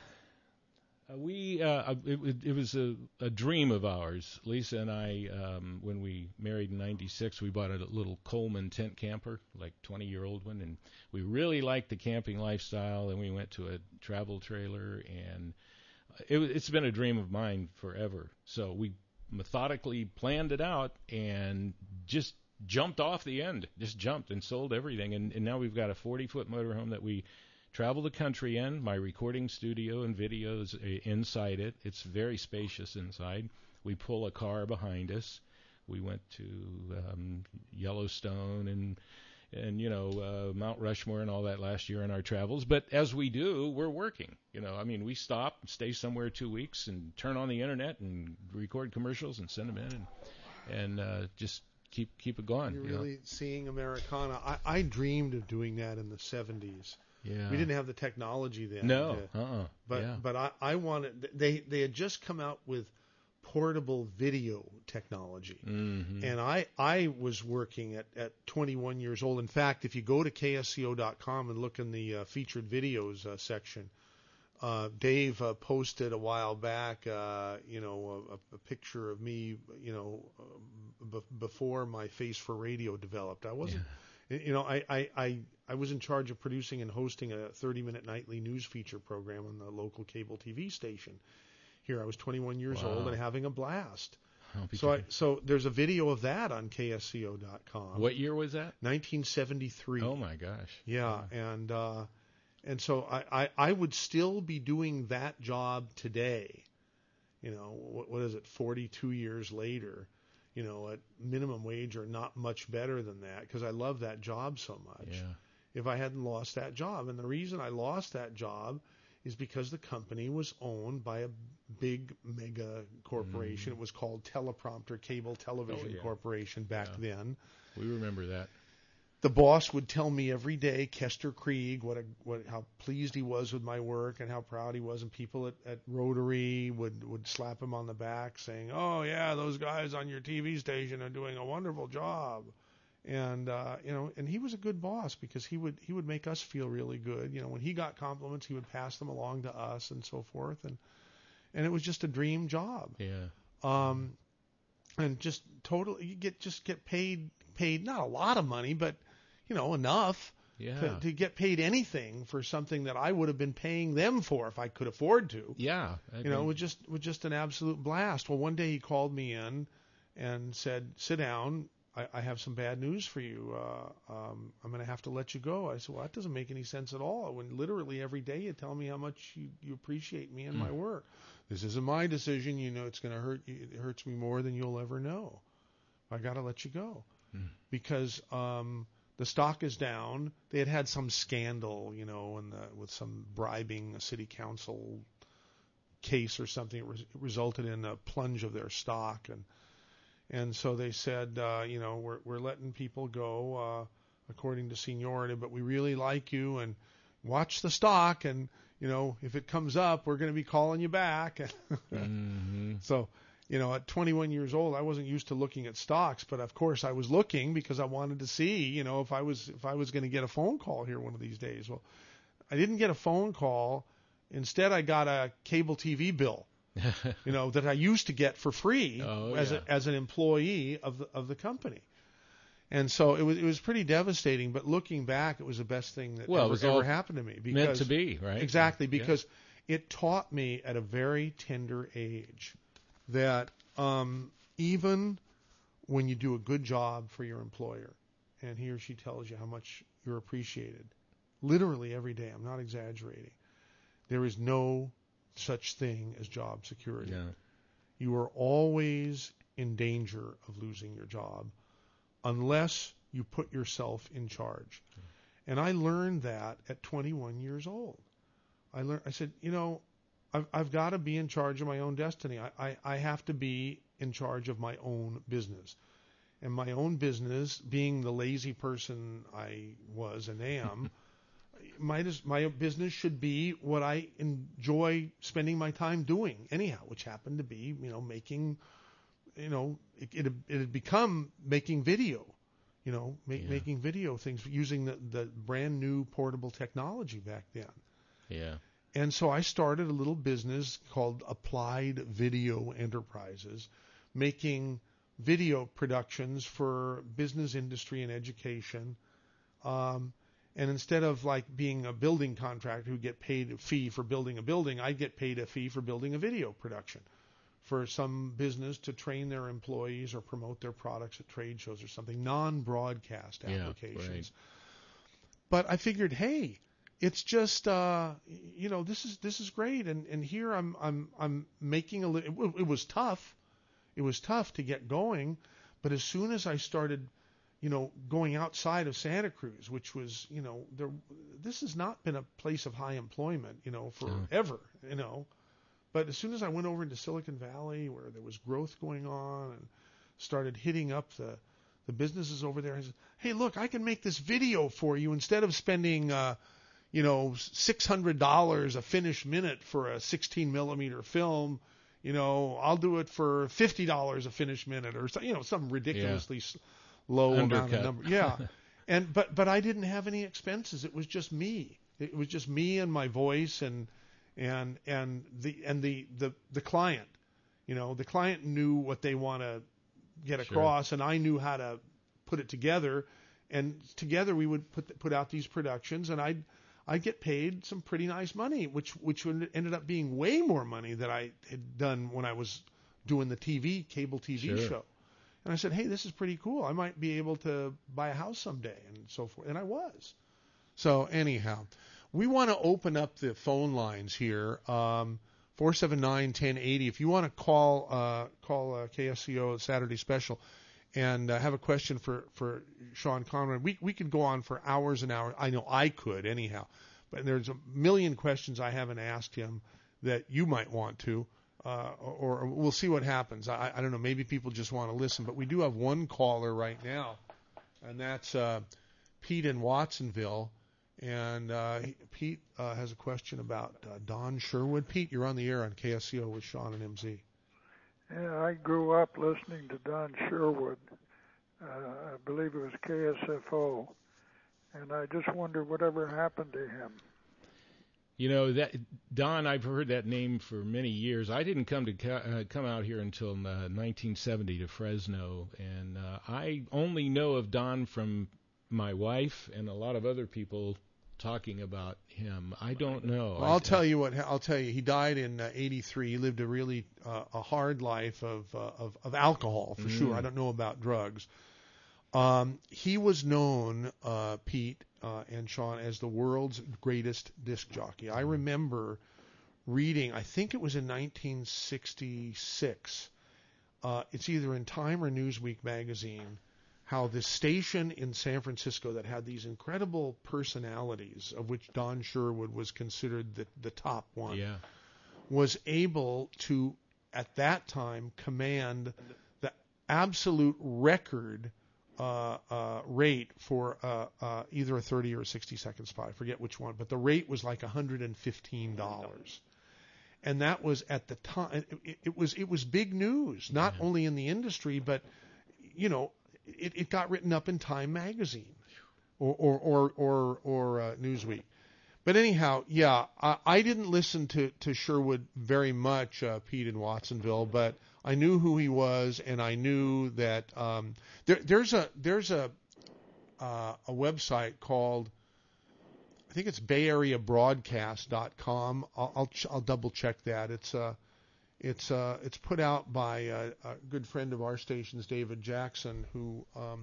Uh, we uh, it, it was a, a dream of ours. Lisa and I, um, when we married in ninety-six, we bought a little Coleman tent camper, like twenty-year-old one, and we really liked the camping lifestyle. And we went to a travel trailer, and it, it's been a dream of mine forever. So we methodically planned it out and just jumped off the end, just jumped and sold everything. And, and now we've got a forty-foot motorhome that we travel the country in. My recording studio and videos inside it. It's very spacious inside. We pull a car behind us. We went to um, Yellowstone and and you know uh, Mount Rushmore and all that last year in our travels. But as we do, we're working. You know, I mean, we stop, stay somewhere two weeks, and turn on the internet and record commercials and send them in, and and uh, just keep keep it going. You're you really know? seeing Americana. I, I dreamed of doing that in the seventies. Yeah. We didn't have the technology then. No. To, uh-uh. But yeah. but I, I wanted they they had just come out with portable video technology. Mm-hmm. And I, I was working at, at twenty-one years old. In fact, if you go to K S C O dot com and look in the uh, featured videos uh, section, uh, Dave uh, posted a while back, uh, you know, a, a picture of me, you know, uh, b- before my face for radio developed. I wasn't, yeah. you know, I, I, I, I was in charge of producing and hosting a thirty-minute nightly news feature program on the local cable T V station. Here I was twenty-one years wow. old and having a blast. So I, so there's a video of that on K S C O dot com. What year was that? nineteen seventy-three. Oh my gosh. Yeah, yeah. and uh, and so I, I, I would still be doing that job today. You know, what, what is it? forty-two years later. You know, at minimum wage or not much better than that because I love that job so much. Yeah. If I hadn't lost that job, and the reason I lost that job is because the company was owned by a big mega corporation. Mm. It was called Teleprompter Cable Television oh, yeah. Corporation back yeah. then. We remember that. The boss would tell me every day, Kester Krieg, what a, what how pleased he was with my work and how proud he was, and people at, at Rotary would, would slap him on the back saying, "Oh yeah, those guys on your T V station are doing a wonderful job." And uh, you know, and he was a good boss because he would he would make us feel really good. You know, when he got compliments, he would pass them along to us and so forth. And and it was just a dream job. Yeah. Um, and just totally, you get just get paid paid not a lot of money, but you know enough yeah. to, to get paid anything for something that I would have been paying them for if I could afford to. Yeah. I you know, it was just it was just an absolute blast. Well, one day he called me in and said, "Sit down. I, I have some bad news for you. Uh, um, I'm going to have to let you go." I said, "Well, that doesn't make any sense at all. When literally every day you tell me how much you, you appreciate me and mm. my work. This isn't my decision. You know, it's going to hurt you. It hurts me more than you'll ever know. I got to let you go mm. because um, the stock is down. They had had some scandal, you know, in the, with some bribing a city council case or something. It res- resulted in a plunge of their stock and." And so they said, uh, you know, we're we're letting people go uh, according to seniority, but we really like you and watch the stock, and you know, if it comes up, we're going to be calling you back. mm-hmm. So, you know, at twenty-one years old, I wasn't used to looking at stocks, but of course I was looking because I wanted to see, you know, if I was if I was going to get a phone call here one of these days. Well, I didn't get a phone call. Instead, I got a cable T V bill. you know, that I used to get for free oh, as yeah. a, as an employee of the of the company, and so it was it was pretty devastating. But looking back, it was the best thing that well, ever, it was ever happened to me. Because, meant to be, right? Exactly, because yeah. it taught me at a very tender age that um, even when you do a good job for your employer, and he or she tells you how much you're appreciated, literally every day, I'm not exaggerating, there is no such thing as job security. Yeah. You are always in danger of losing your job unless you put yourself in charge. Yeah. And I learned that at twenty-one years old. I learned. I said, you know, I've, I've got to be in charge of my own destiny. I, I, I have to be in charge of my own business. And my own business, being the lazy person I was and am, My, my business should be what I enjoy spending my time doing anyhow, which happened to be, you know, making, you know, it, it, it had become making video, you know, make, yeah. making video things using the, the brand new portable technology back then. Yeah. And so I started a little business called Applied Video Enterprises, making video productions for business, industry, and education. Um, And instead of like being a building contractor who get paid a fee for building a building, I get paid a fee for building a video production for some business to train their employees or promote their products at trade shows or something, non-broadcast yeah, applications. Right. But I figured, hey, it's just uh, you know, this is this is great, and and here I'm I'm I'm making a li- it, it was tough, it was tough to get going, but as soon as I started, you know, going outside of Santa Cruz, which was, you know, there, this has not been a place of high employment, you know, forever, yeah. you know. But as soon as I went over into Silicon Valley, where there was growth going on, and started hitting up the, the businesses over there, I said, hey, look, I can make this video for you instead of spending, uh, you know, six hundred dollars a finished minute for a sixteen millimeter film. you know, I'll do it for fifty dollars a finished minute, or so, you know, some ridiculously yeah. s- low Undercut. amount of number. Yeah, and but but I didn't have any expenses. It was just me. It was just me and my voice and and and the and the the, the client. You know, the client knew what they want to get across, sure. and I knew how to put it together. And together we would put put out these productions, and I'd I'd get paid some pretty nice money, which which ended up being way more money than I had done when I was doing the T V cable T V sure. show. And I said, hey, this is pretty cool. I might be able to buy a house someday, and so forth. And I was. So anyhow, we want to open up the phone lines here. Um, four seven nine, one oh eight oh. If you want to call uh, call uh, K S C O Saturday Special and uh, have a question for, for Sean Conrad, we we could go on for hours and hours. I know I could anyhow, but there's a million questions I haven't asked him that you might want to, uh, or, or we'll see what happens. I, I don't know. Maybe people just want to listen, but we do have one caller right now, and that's uh, Pete in Watsonville. And uh, he, Pete uh, has a question about uh, Don Sherwood. Pete, you're on the air on K S C O with Sean and M Z. Yeah, I grew up listening to Don Sherwood. Uh, I believe it was K S F O, and I just wonder whatever happened to him. You know, that Don, I've heard that name for many years. I didn't come to uh, come out here until uh, nineteen seventy to Fresno, and uh, I only know of Don from my wife and a lot of other people talking about him. I don't know. Well, I'll I, tell you what. I'll tell you. He died in uh, eighty-three. He lived a really uh, a hard life of uh, of, of alcohol for mm. sure. I don't know about drugs. Um, he was known, uh, Pete uh, and Sean, as the world's greatest disc jockey. I remember reading. I think it was in nineteen sixty-six. Uh, it's either in Time or Newsweek magazine. How this station in San Francisco that had these incredible personalities, of which Don Sherwood was considered the, the top one, yeah. was able to, at that time, command the absolute record uh, uh, rate for uh, uh, either a thirty or a sixty second spot. I forget which one, but the rate was like one hundred fifteen dollars. And that was at the time, it, it was it was big news, not yeah. only in the industry, but, you know, It, it got written up in Time magazine or or or or, or uh, Newsweek. But anyhow, yeah, I, I didn't listen to, to Sherwood very much, uh, Pete in Watsonville, but I knew who he was, and I knew that um, there, there's a there's a uh, a website called, I think it's Bay Area Broadcast dot com. I'll I'll, ch- I'll double check that. It's uh It's uh, it's put out by a, a good friend of our station's, David Jackson, who um,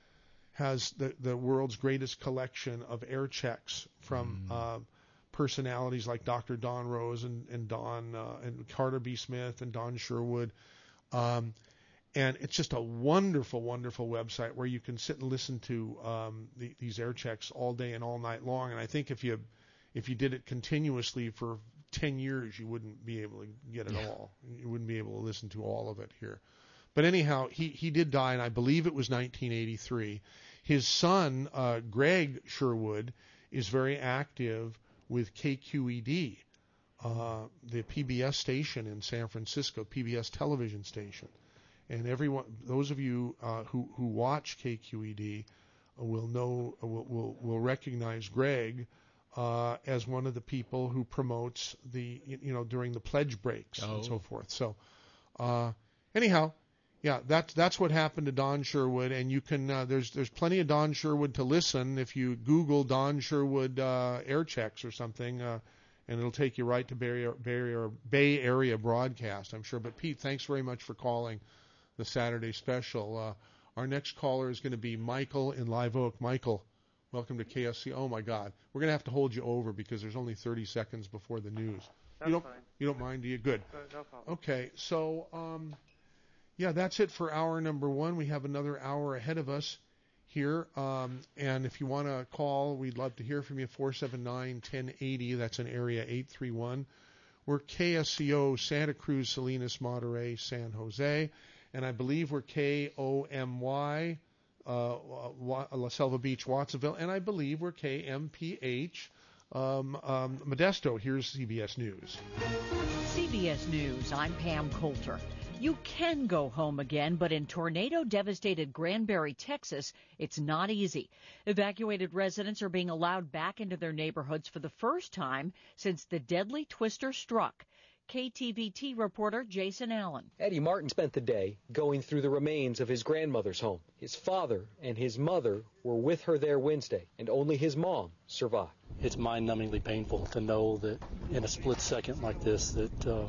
has the, the world's greatest collection of air checks from mm. uh, personalities like Doctor Don Rose and, and Don uh, and Carter B. Smith and Don Sherwood. Um, and it's just a wonderful, wonderful website where you can sit and listen to um, the, these air checks all day and all night long. And I think if you if you did it continuously for ten years, you wouldn't be able to get it yeah. all. You wouldn't be able to listen to all of it here. But anyhow, he, he did die, and I believe it was nineteen eighty-three. His son, uh, Greg Sherwood, is very active with K Q E D, uh, the P B S station in San Francisco, P B S television station. And everyone, those of you uh, who, who watch K Q E D uh, will know, uh, will, will, will recognize Greg Uh, as one of the people who promotes the, you know, during the pledge breaks oh. and so forth. So, uh, anyhow, yeah, that's that's what happened to Don Sherwood, and you can uh, there's there's plenty of Don Sherwood to listen if you Google Don Sherwood uh, air checks or something, uh, and it'll take you right to Bay Area, Bay Area, Bay Area Broadcast, I'm sure. But Pete, thanks very much for calling the Saturday Special. Uh, our next caller is going to be Michael in Live Oak. Michael, welcome to K S C. Oh my God, we're gonna have to hold you over because there's only thirty seconds before the news. That's you don't, fine. You don't mind, do you? Good. No, no problem. Okay, so um, yeah, that's it for hour number one. We have another hour ahead of us here, um, and if you want to call, we'd love to hear from you. four seven nine, one oh eight oh. That's an area eight three one. We're K S C O Santa Cruz, Salinas, Monterey, San Jose, and I believe we're K O M Y. Uh, La Selva Beach, Watsonville, and I believe we're K M P H Um, um, Modesto, here's C B S News. C B S News, I'm Pam Coulter. You can go home again, but in tornado-devastated Granbury, Texas, it's not easy. Evacuated residents are being allowed back into their neighborhoods for the first time since the deadly twister struck. K T V T reporter Jason Allen. Eddie Martin spent the day going through the remains of his grandmother's home. His father and his mother were with her there Wednesday, and only his mom survived. It's mind-numbingly painful to know that in a split second like this that... Uh...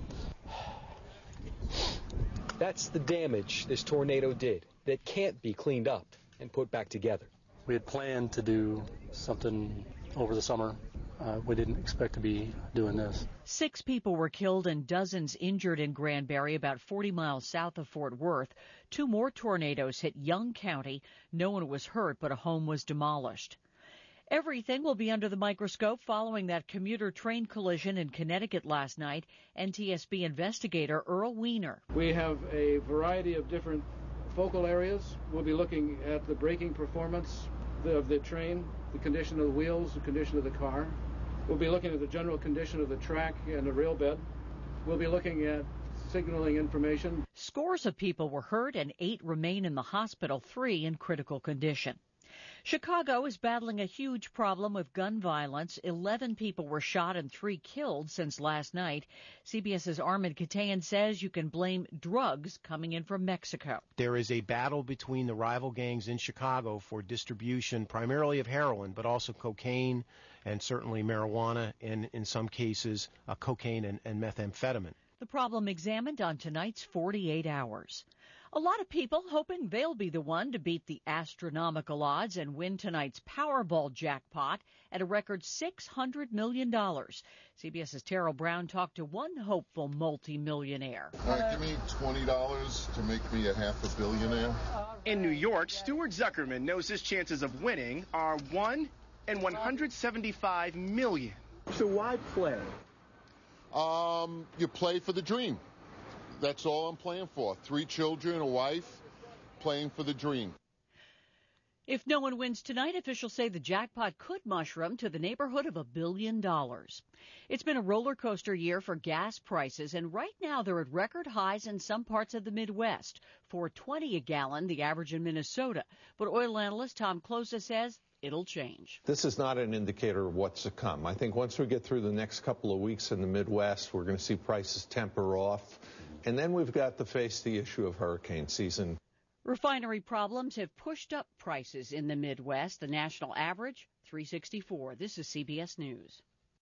That's the damage this tornado did that can't be cleaned up and put back together. We had planned to do something over the summer. Uh, we didn't expect to be doing this. Six people were killed and dozens injured in Granbury, about forty miles south of Fort Worth. Two more tornadoes hit Young County. No one was hurt, but a home was demolished. Everything will be under the microscope following that commuter train collision in Connecticut last night. N T S B investigator Earl Weiner. We have a variety of different focal areas. We'll be looking at the braking performance of the train, the condition of the wheels, the condition of the car. We'll be looking at the general condition of the track and the rail bed. We'll be looking at signaling information. Scores of people were hurt and eight remain in the hospital, three in critical condition. Chicago is battling a huge problem with gun violence. Eleven people were shot and three killed since last night. CBS's Armin Katayan says you can blame drugs coming in from Mexico. There is a battle between the rival gangs in Chicago for distribution primarily of heroin, but also cocaine and certainly marijuana, and in some cases uh, cocaine and, and methamphetamine. The problem examined on tonight's forty-eight hours. A lot of people hoping they'll be the one to beat the astronomical odds and win tonight's Powerball jackpot at a record six hundred million dollars. CBS's Terrell Brown talked to one hopeful multimillionaire. All right, give me twenty dollars to make me a half a billionaire. In New York, Stuart Zuckerman knows his chances of winning are one in one hundred seventy-five million. So why play? Um, you play for the dream. That's all I'm playing for. Three children, a wife, playing for the dream. If no one wins tonight, officials say the jackpot could mushroom to the neighborhood of a billion dollars. It's been a roller coaster year for gas prices, and right now they're at record highs in some parts of the Midwest. four twenty a gallon, the average in Minnesota. But oil analyst Tom Closa says it'll change. This is not an indicator of what's to come. I think once we get through the next couple of weeks in the Midwest, we're going to see prices temper off. And then we've got to face the issue of hurricane season. Refinery problems have pushed up prices in the Midwest. The national average, three sixty-four. This is C B S News.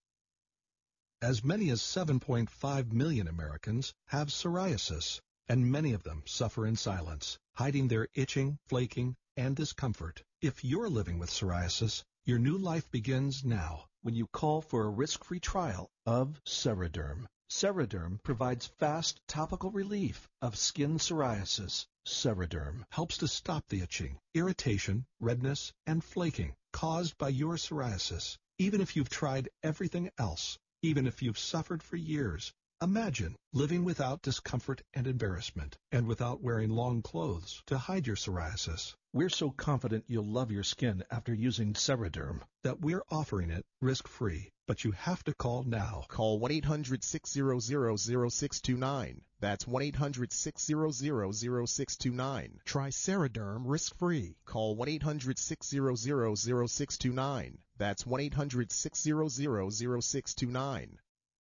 As many as seven point five million Americans have psoriasis, and many of them suffer in silence, hiding their itching, flaking, and discomfort. If you're living with psoriasis, your new life begins now when you call for a risk-free trial of Ceraderm. Ceraderm provides fast topical relief of skin psoriasis. Ceraderm helps to stop the itching, irritation, redness, and flaking caused by your psoriasis. Even if you've tried everything else, even if you've suffered for years, imagine living without discomfort and embarrassment, and without wearing long clothes to hide your psoriasis. We're so confident you'll love your skin after using Ceraderm that we're offering it risk-free. But you have to call now. Call one eight hundred six hundred zero six two nine. That's one eight hundred six hundred zero six two nine. Try Ceraderm risk-free. Call one eight hundred six hundred zero six two nine. That's one eight hundred six hundred zero six two nine.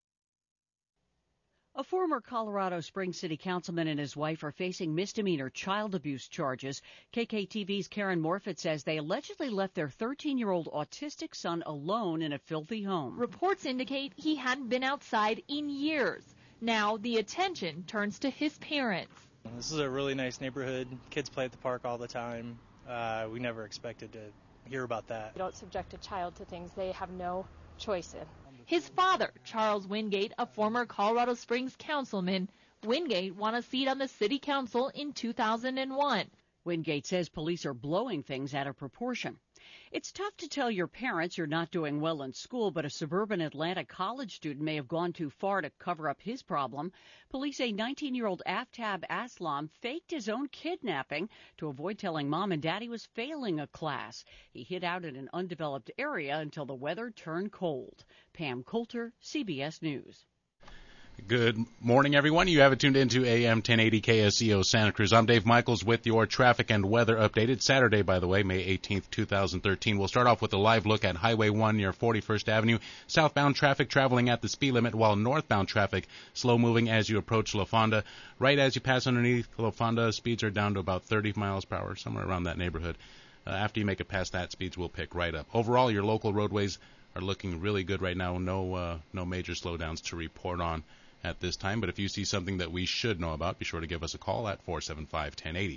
A former Colorado Springs City Councilman and his wife are facing misdemeanor child abuse charges. K K T V's Karen Morfitt says they allegedly left their thirteen-year-old autistic son alone in a filthy home. Reports indicate he hadn't been outside in years. Now the attention turns to his parents. This is a really nice neighborhood. Kids play at the park all the time. Uh, we never expected to hear about that. You don't subject a child to things they have no choice in. His father, Charles Wingate, a former Colorado Springs councilman. Wingate won a seat on the city council in two thousand one. Wingate says police are blowing things out of proportion. It's tough to tell your parents you're not doing well in school, but a suburban Atlanta college student may have gone too far to cover up his problem. Police say nineteen-year-old Aftab Aslam faked his own kidnapping to avoid telling mom and dad he was failing a class. He hid out in an undeveloped area until the weather turned cold. Pam Coulter, C B S News. Good morning, everyone. You have it tuned into A M ten eighty K S E O Santa Cruz. I'm Dave Michaels with your traffic and weather update. It's Saturday, by the way, May eighteenth, two thousand thirteen. We'll start off with a live look at Highway one near forty-first Avenue. Southbound traffic traveling at the speed limit, while northbound traffic slow-moving as you approach La Fonda. Right as you pass underneath La Fonda, speeds are down to about thirty miles per hour, somewhere around that neighborhood. Uh, after you make it past that, speeds will pick right up. Overall, your local roadways are looking really good right now. No, uh, no major slowdowns to report on at this time, but if you see something that we should know about, be sure to give us a call at four seven five, one oh eight oh.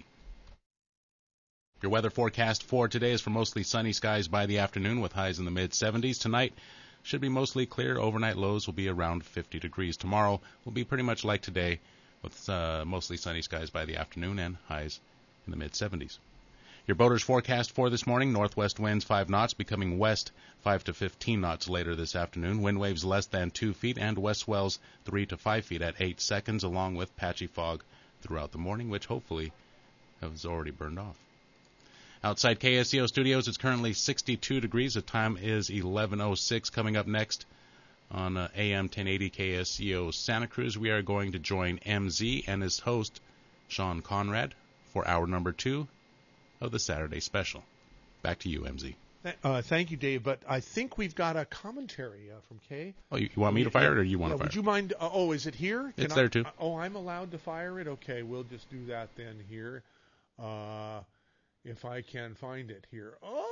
Your weather forecast for today is for mostly sunny skies by the afternoon with highs in the mid seventies. Tonight should be mostly clear. Overnight lows will be around fifty degrees. Tomorrow will be pretty much like today with uh, mostly sunny skies by the afternoon and highs in the mid seventies. Your boater's forecast for this morning, northwest winds five knots, becoming west five to fifteen knots later this afternoon. Wind waves less than two feet and west swells three to five feet at eight seconds, along with patchy fog throughout the morning, which hopefully has already burned off. Outside K S E O studios, it's currently sixty-two degrees. The time is eleven oh six. Coming up next on uh, A M ten eighty K S E O Santa Cruz, we are going to join M Z and his host, Sean Conrad, for hour number two of the Saturday special. Back to you, M Z. Uh, thank you, Dave. But I think we've got a commentary uh, from Kay. Oh, you, you want me to fire it, or you want yeah, to fire would it? you mind? Uh, oh, is it here? Can it's I, there, too. Uh, oh, I'm allowed to fire it? Okay, we'll just do that then here. Uh, if I can find it here.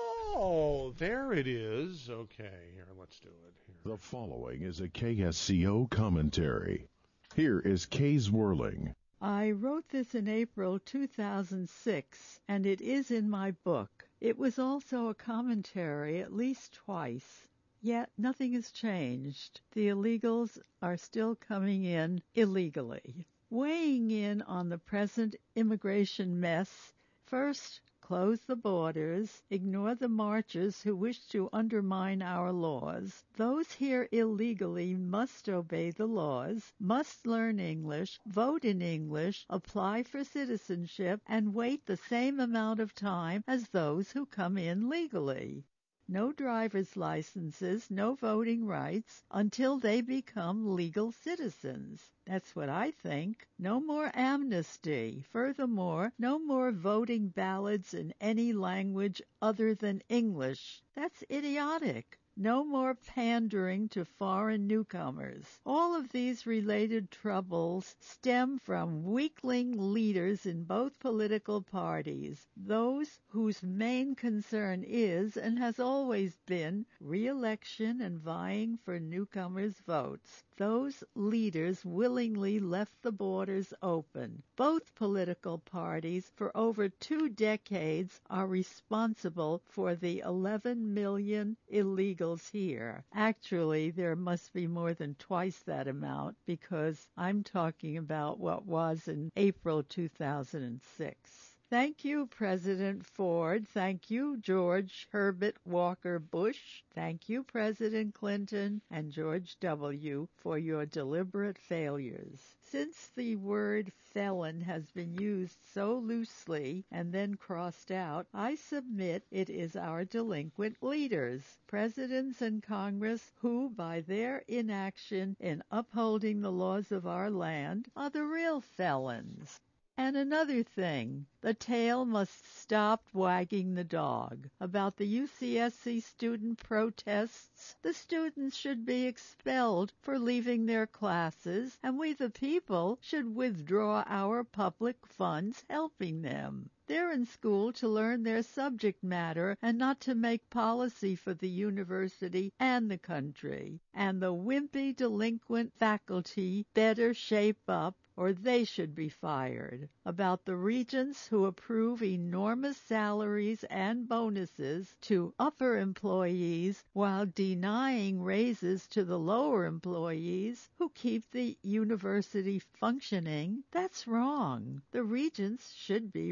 Oh, there it is. Okay, here, let's do it. Here. The following is a K S C O commentary. Here is Kay Zwerling. I wrote this in April two thousand six, and it is in my book. It was also a commentary at least twice. Yet nothing has changed. The illegals are still coming in illegally. Weighing in on the present immigration mess, first, close the borders, ignore the marchers who wish to undermine our laws. Those here illegally must obey the laws, must learn English, vote in English, apply for citizenship, and wait the same amount of time as those who come in legally. No driver's licenses, no voting rights until they become legal citizens. That's what I think. No more amnesty. Furthermore, no more voting ballots in any language other than English. That's idiotic. No more pandering to foreign newcomers. All of these related troubles stem from weakling leaders in both political parties, those whose main concern is and has always been re-election and vying for newcomers' votes. Those leaders willingly left the borders open. Both political parties for over two decades are responsible for the eleven million illegals here. Actually, there must be more than twice that amount because I'm talking about what was in April two thousand six. Thank you, President Ford. Thank you, George Herbert Walker Bush. Thank you, President Clinton and George W., for your deliberate failures. Since the word felon has been used so loosely and then crossed out, I submit it is our delinquent leaders, presidents and Congress, who, by their inaction in upholding the laws of our land, are the real felons. And another thing, the tail must stop wagging the dog. About the U C S C student protests, the students should be expelled for leaving their classes, and we the people should withdraw our public funds helping them. They're in school to learn their subject matter and not to make policy for the university and the country. And the wimpy delinquent faculty better shape up or they should be fired. About the regents who approve enormous salaries and bonuses to upper employees while denying raises to the lower employees who keep the university functioning, that's wrong. The regents should be replaced.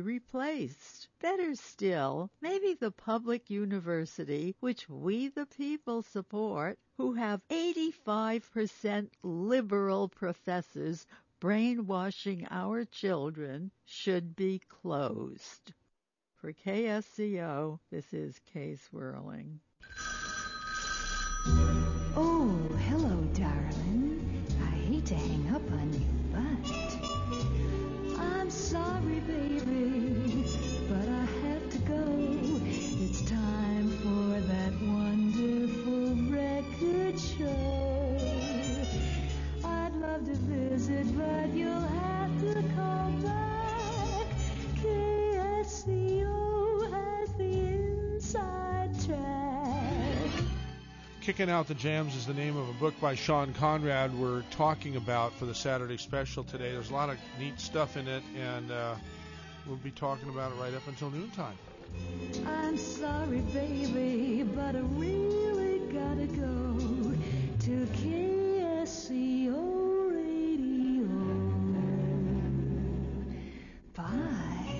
replaced. Better still, maybe the public university, which we the people support, who have eighty-five percent liberal professors brainwashing our children, should be closed. For K S C O, this is Kay Swirling. Oh, hello, darling. I hate to hang up on you, but I'm sorry, baby, but I have to go. It's time for that wonderful record show. I'd love to visit, but you'll have to call back. K S C O has the inside track. Kicking Out the Jams is the name of a book by Sean Conrad we're talking about for the Saturday special today. There's a lot of neat stuff in it, and uh, we'll be talking about it right up until noontime. I'm sorry, baby, but I really gotta go to K S C O Radio. Bye.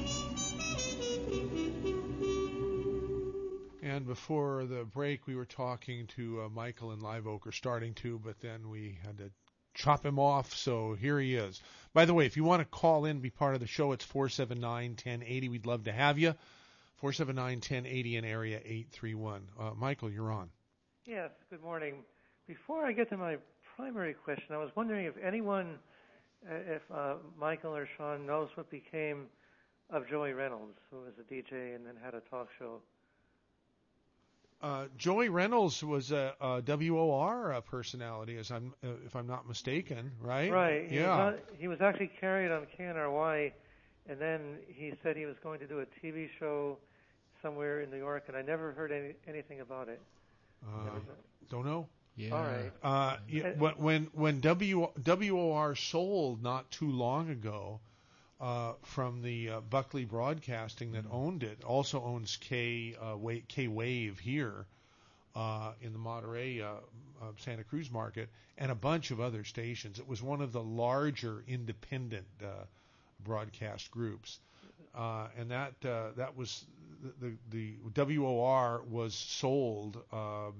And before the break, we were talking to uh, Michael in Live Oak, or starting to, but then we had to chop him off, so here he is. By the way, if you want to call in, be part of the show, it's four seven nine, one oh eight oh. We'd love to have you. four seven nine, one oh eight oh in area eight three one. Uh, Michael, you're on. Yes, good morning. Before I get to my primary question, I was wondering if anyone, uh, if uh, Michael or Sean knows what became of Joey Reynolds, who was a D J and then had a talk show. Uh, Joey Reynolds was a, a W O R personality, as I'm, uh, if I'm not mistaken, right? Right. He yeah. Was on, he was actually carried on K N R Y, and then he said he was going to do a T V show somewhere in New York, and I never heard any, anything about it. Uh, don't know. Yeah. All right. Uh, yeah, when when W W O R sold not too long ago uh, from the uh, Buckley Broadcasting that owned it, also owns K uh, K Wave here uh, in the Monterey uh, uh, Santa Cruz market, and a bunch of other stations. It was one of the larger independent uh, broadcast groups, uh, and that uh, that was the, the the W O R was sold. Um,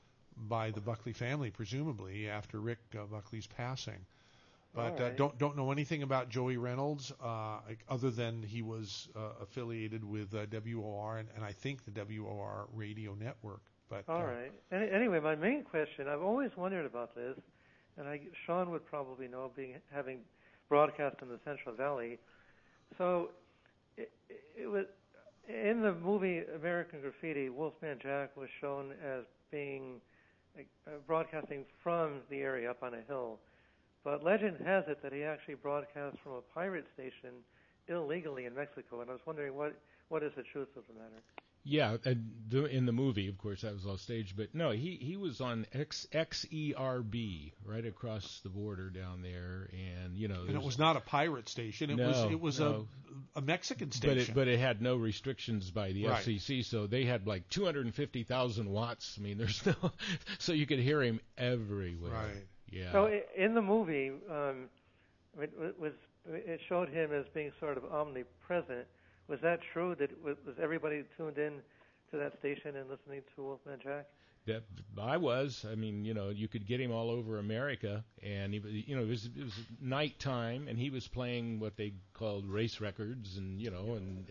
by the Buckley family, presumably, after Rick uh, Buckley's passing. But right. uh, don't don't know anything about Joey Reynolds, uh, other than he was uh, affiliated with uh, W O R and, and I think the W O R radio network. But All uh, right. Any, anyway, my main question, I've always wondered about this, and I, Sean would probably know, being having broadcast in the Central Valley. So it, it was in the movie American Graffiti, Wolfman Jack was shown as being Uh, broadcasting from the area up on a hill. But legend has it that he actually broadcast from a pirate station illegally in Mexico, and I was wondering what, what is the truth of the matter? Yeah, in the movie, of course, that was all staged, but no, he, he was on X, X E R B right across the border down there, and you know, and it was not a pirate station. It no, was it was no. a a Mexican station, but it, but it had no restrictions by the right. F C C, so they had like two hundred fifty thousand watts. I mean, there's no, so you could hear him everywhere. Right. Yeah. So in the movie, um, it was it showed him as being sort of omnipresent. Was that true? That was everybody tuned in to that station and listening to Wolfman Jack? That I was. I mean, you know, you could get him all over America, and he, you know, it was, it was nighttime, and he was playing what they called race records, and you know, and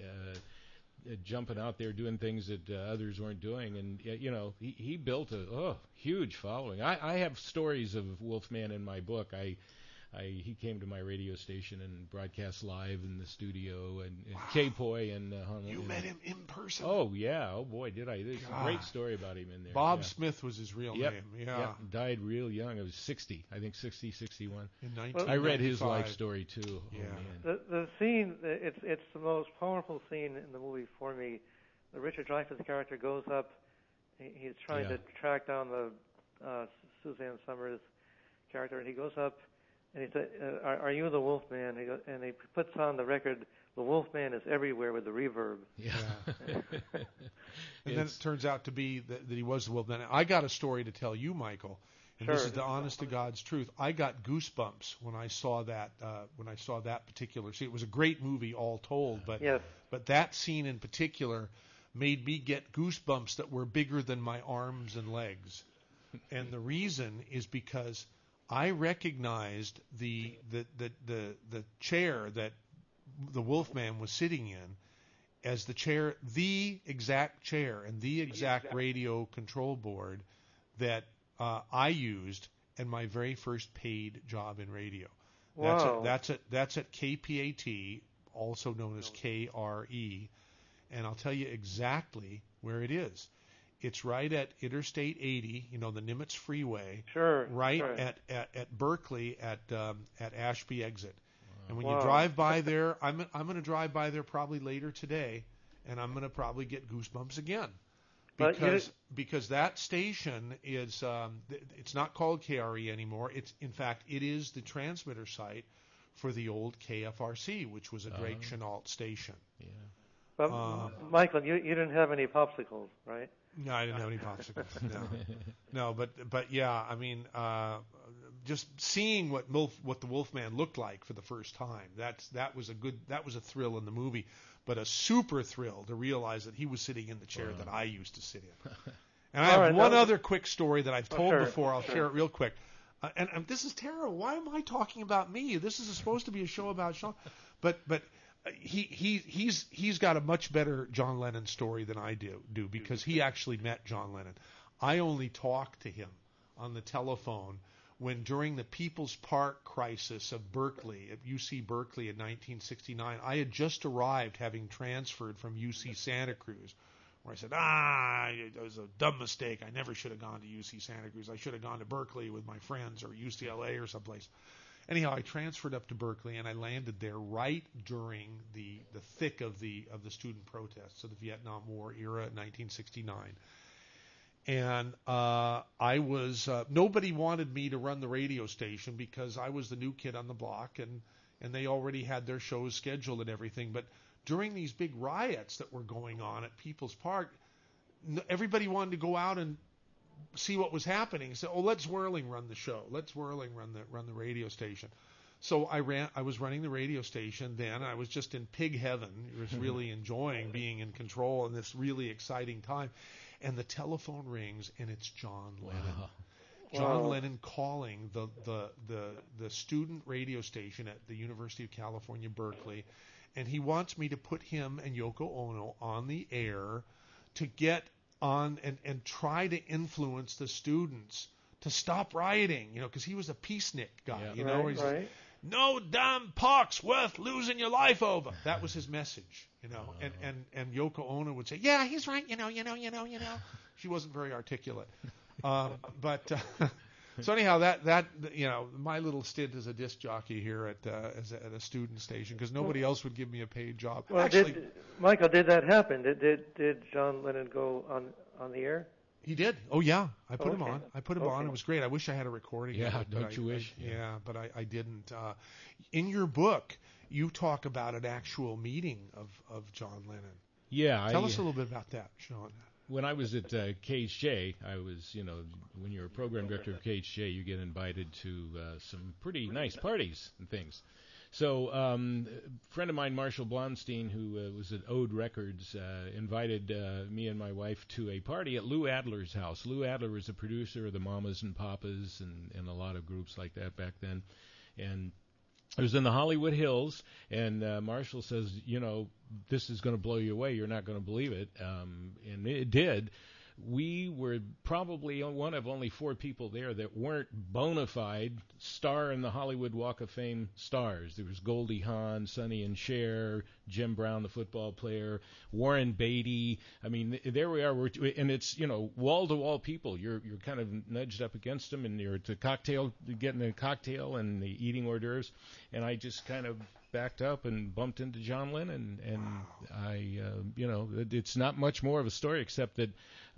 uh, jumping out there doing things that uh, others weren't doing, and you know, he, he built a oh, huge following. I, I have stories of Wolfman in my book. I. I, he came to my radio station and broadcast live in the studio, and, and wow. K-Poi and uh, you and, met him in person. Oh yeah, oh boy, did I! There's God. a great story about him in there. Bob yeah. Smith was his real yep. name. Yeah, yep. Died real young. I was sixty, I think sixty, sixty-one. In nineteen ninety-five. I read his life story too. Yeah. Oh, man. The the scene, it's it's the most powerful scene in the movie for me. The Richard Dreyfuss character goes up. He, he's trying yeah. to track down the uh, Suzanne Summers character, and he goes up. And he said, uh, are, are you the Wolfman? He goes, and he puts on the record, the Wolfman is everywhere with the reverb. Yeah. And then it turns out to be that, that he was the Wolfman. I got a story to tell you, Michael. And Sure. this is the honest to God's truth. I got goosebumps when I saw that uh, when I saw that particular scene. It was a great movie, all told, but Yes. but that scene in particular made me get goosebumps that were bigger than my arms and legs. And the reason is because I recognized the the the the, the chair that the Wolfman was sitting in as the chair, the exact chair and the exact radio control board that uh, I used in my very first paid job in radio. That's Wow. at, that's at that's at K P A T, also known as K R E, and I'll tell you exactly where it is. It's right at Interstate eighty, you know, the Nimitz Freeway. Sure. Right sure. at, at at Berkeley at um, at Ashby exit. And when Wow. you drive by there, I'm I'm going to drive by there probably later today, and I'm going to probably get goosebumps again. But you- Because because that station is um, th- it's not called K R E anymore. It's in fact it is the transmitter site for the old K F R C, which was a Drake Oh. Chenault station. Yeah. But Um, Michael, you you didn't have any popsicles, right? No, I didn't have any popsicles. No, no, but but yeah, I mean, uh, just seeing what Milf, what the Wolfman looked like for the first time. That's that was a good that was a thrill in the movie, but a super thrill to realize that he was sitting in the chair that I used to sit in. And I have All right, one that was- other quick story that I've Oh, told sure, before. I'll sure. share it real quick. Uh, and, and this is terrible. Why am I talking about me? This is supposed to be a show about Sean, but but. uh, He he he's he's got a much better John Lennon story than I do do because he actually met John Lennon. I only talked to him on the telephone when during the People's Park crisis of Berkeley at U C Berkeley in nineteen sixty-nine, I had just arrived having transferred from U C Santa Cruz, where I said, ah, it was a dumb mistake. I never should have gone to U C Santa Cruz. I should have gone to Berkeley with my friends or U C L A or someplace. Anyhow, I transferred up to Berkeley and I landed there right during the, the thick of the of the student protests of the Vietnam War era, nineteen sixty-nine. And uh, I was uh, nobody wanted me to run the radio station because I was the new kid on the block, and and they already had their shows scheduled and everything. But during these big riots that were going on at People's Park, n- everybody wanted to go out and see what was happening. So, oh, let Zwirling run the show. Let Zwirling run the run the radio station. So I ran. I was running the radio station then. I was just in pig heaven. I was really enjoying being in control in this really exciting time. And the telephone rings, and it's John Lennon. Wow. John Wow. Lennon calling the, the the the student radio station at the University of California, Berkeley, and he wants me to put him and Yoko Ono on the air to get on and, and try to influence the students to stop rioting, you know, because he was a peacenik guy, Yeah. you know. Right, He's right. no damn pox worth losing your life over. That was his message, you know. And, and, and Yoko Ono would say, yeah, he's right, you know, you know, you know, you know. She wasn't very articulate. Um, but uh, so anyhow, that, that, you know, my little stint as a disc jockey here at uh, as a, at a student station, because nobody else would give me a paid job. Well, Actually, did, Michael, did that happen? Did did did John Lennon go on on the air? he did. Oh, yeah. I put him Okay. on. I put him on. Okay. It was great. I wish I had a recording Yeah, of it. but don't I- you I- wish? yeah. Yeah. but I, I didn't. Uh, in your book, you talk about an actual meeting of, of John Lennon. Yeah. Tell I, us a little bit about that, Sean. When I was at uh, K H J, I was, you know, when you're a program director of K H J, you get invited to uh, some pretty nice parties and things. So um, a friend of mine, Marshall Blonstein, who uh, was at Ode Records, uh, invited uh, me and my wife to a party at Lou Adler's house. Lou Adler was the producer of the Mamas and Papas and, and a lot of groups like that back then. And it was in the Hollywood Hills, and uh, Marshall says, you know, this is going to blow you away. You're not going to believe it. Um, and it did. We were probably one of only four people there that weren't bona fide star in the Hollywood Walk of Fame stars. There was Goldie Hawn, Sonny and Cher, Jim Brown, the football player, Warren Beatty. I mean, there we are. We're, and it's, you know, wall-to-wall people. You're you're kind of nudged up against them, and you're at the cocktail, getting a cocktail and the eating hors d'oeuvres. And I just kind of backed up and bumped into John Lennon, and I, uh, you know, it, it's not much more of a story except that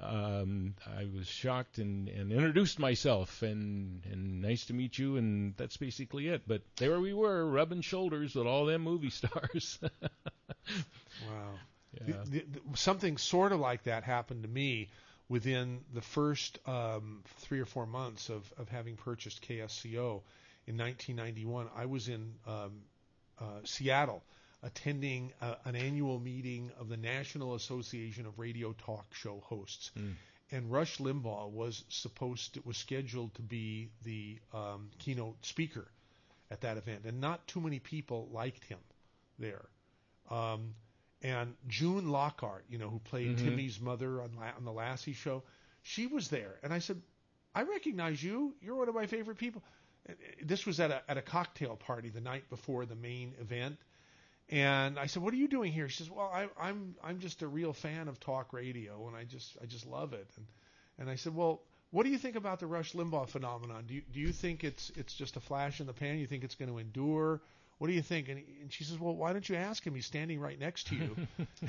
um, I was shocked and, and introduced myself, and, and nice to meet you, and that's basically it. But there we were, rubbing shoulders with all them movie stars. Wow. Yeah. The, the, the, something sort of like that happened to me within the first um, three or four months of, of having purchased K S C O in nineteen ninety-one, I was in um, uh, Seattle attending uh, an annual meeting of the National Association of Radio Talk Show Hosts. Mm. And Rush Limbaugh was supposed to, was scheduled to be the um, keynote speaker at that event, and not too many people liked him there. Um, and June Lockhart, you know, who played Mm-hmm. Timmy's mother on, La- on the Lassie show, she was there, and I said, "I recognize you. You're one of my favorite people." This was at a at a cocktail party the night before the main event. And I said, "What are you doing here?" She says, "Well, I, I'm I'm just a real fan of talk radio, and I just I just love it." And and I said, "Well, what do you think about the Rush Limbaugh phenomenon? Do you do you think it's it's just a flash in the pan? You think it's going to endure? What do you think?" And, and she says, "Well, why don't you ask him? He's standing right next to you."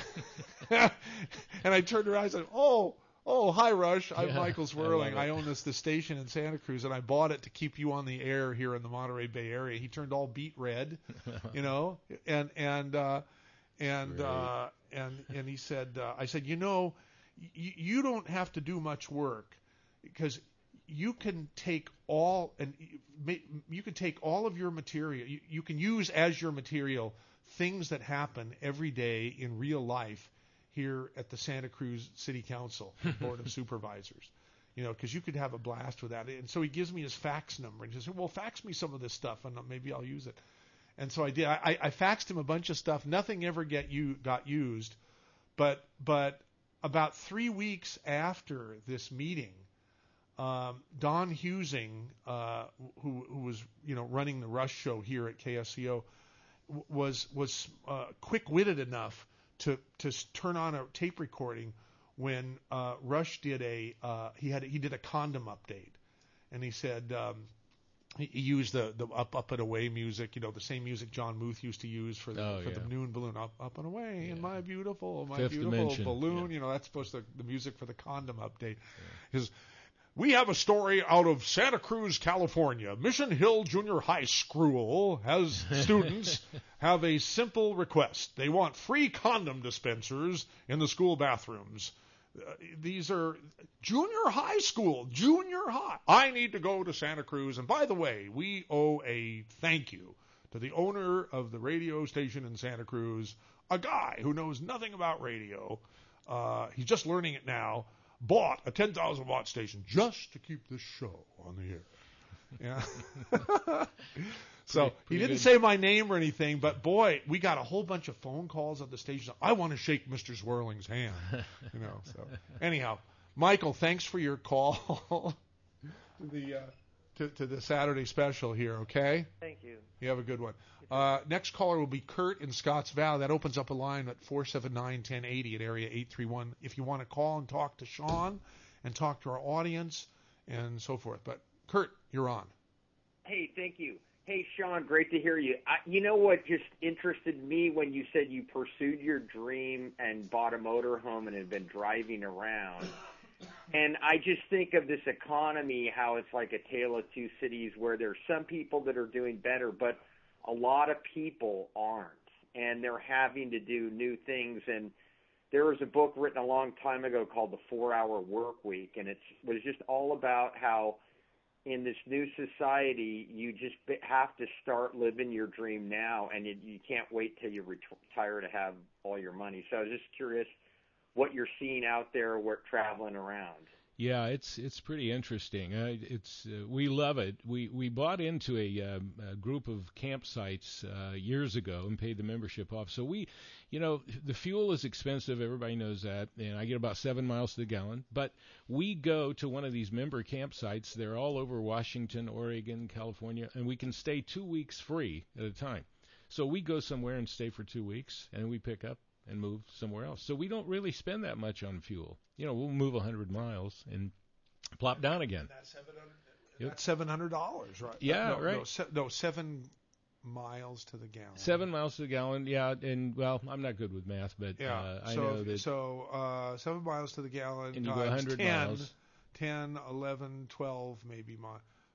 And I turned around and said, "Oh." Oh, hi, Rush. I'm Yeah, Michael I Swerling. love I, it. own this, this station in Santa Cruz, and I bought it to keep you on the air here in the Monterey Bay Area. He turned all beet red, you know, and and uh, and uh, and and he said, uh, I said, you know, y- you don't have to do much work because you can take all and you can take all of your material. You, you can use as your material things that happen every day in real life here at the Santa Cruz City Council Board of Supervisors, you know, because you could have a blast with that. And so he gives me his fax number and he says, "Well, fax me some of this stuff, and maybe I'll use it." And so I did. I, I faxed him a bunch of stuff. Nothing ever get you got used, but but about three weeks after this meeting, um, Don Husing, uh, who who was you know running the Rush show here at K S C O, w- was was uh, quick-witted enough to to s- turn on a tape recording when uh, Rush did a uh, he had he did a condom update, and he said um, he, he used the the up up and away music, you know, the same music John Muth used to use for the Oh, for yeah. the noon balloon, up up and away in my beautiful my Fifth beautiful Dimension, balloon, you know, that's supposed to the music for the condom update. His We have a story out of Santa Cruz, California. Mission Hill Junior High School has students have a simple request. They want free condom dispensers in the school bathrooms. Uh, these are junior high school, junior high. I need to go to Santa Cruz. And by the way, we owe a thank you to the owner of the radio station in Santa Cruz, a guy who knows nothing about radio. Uh, he's just learning it now. Bought a ten thousand watt station just to keep this show on the air. Yeah. So Pretty- he pretty didn't good. say my name or anything, but boy, we got a whole bunch of phone calls at the station. I want to shake Mister Swirling's hand. You know. So anyhow, Michael, thanks for your call to the uh, to, to the Saturday special here. Okay. Thank you. You have a good one. Uh, next caller will be Kurt in Scotts Valley. That opens up a line at four seven nine, one oh eight oh at area eight three one if you want to call and talk to Sean and talk to our audience and so forth. But Kurt, you're on. Hey, thank you. Hey, Sean, great to hear you. I, you know what just interested me when you said you pursued your dream and bought a motorhome and had been driving around? And I just think of this economy, how it's like a tale of two cities where there's some people that are doing better, but a lot of people aren't, and they're having to do new things. And there was a book written a long time ago called The four-Hour Work Week, and it was just all about how in this new society, you just be- have to start living your dream now, and you, you can't wait till you retire to have all your money. So I was just curious what you're seeing out there, what traveling around. Yeah, it's it's pretty interesting. Uh, it's uh, we love it. We we bought into a, um, a group of campsites uh, years ago and paid the membership off. So we, you know, the fuel is expensive. Everybody knows that, and I get about seven miles to the gallon. But we go to one of these member campsites. They're all over Washington, Oregon, California, and we can stay two weeks free at a time. So we go somewhere and stay for two weeks, and we pick up and move somewhere else. So we don't really spend that much on fuel. You know, we'll move one hundred miles and plop down again. That's seven hundred. Yep. That's seven hundred dollars, right? Yeah, no, right. No, se- no, seven miles to the gallon. Seven miles to the gallon, yeah. And, well, I'm not good with math, but Yeah. uh, I so know that. so uh, seven miles to the gallon And you go times one hundred ten, miles. ten, eleven, twelve, maybe miles.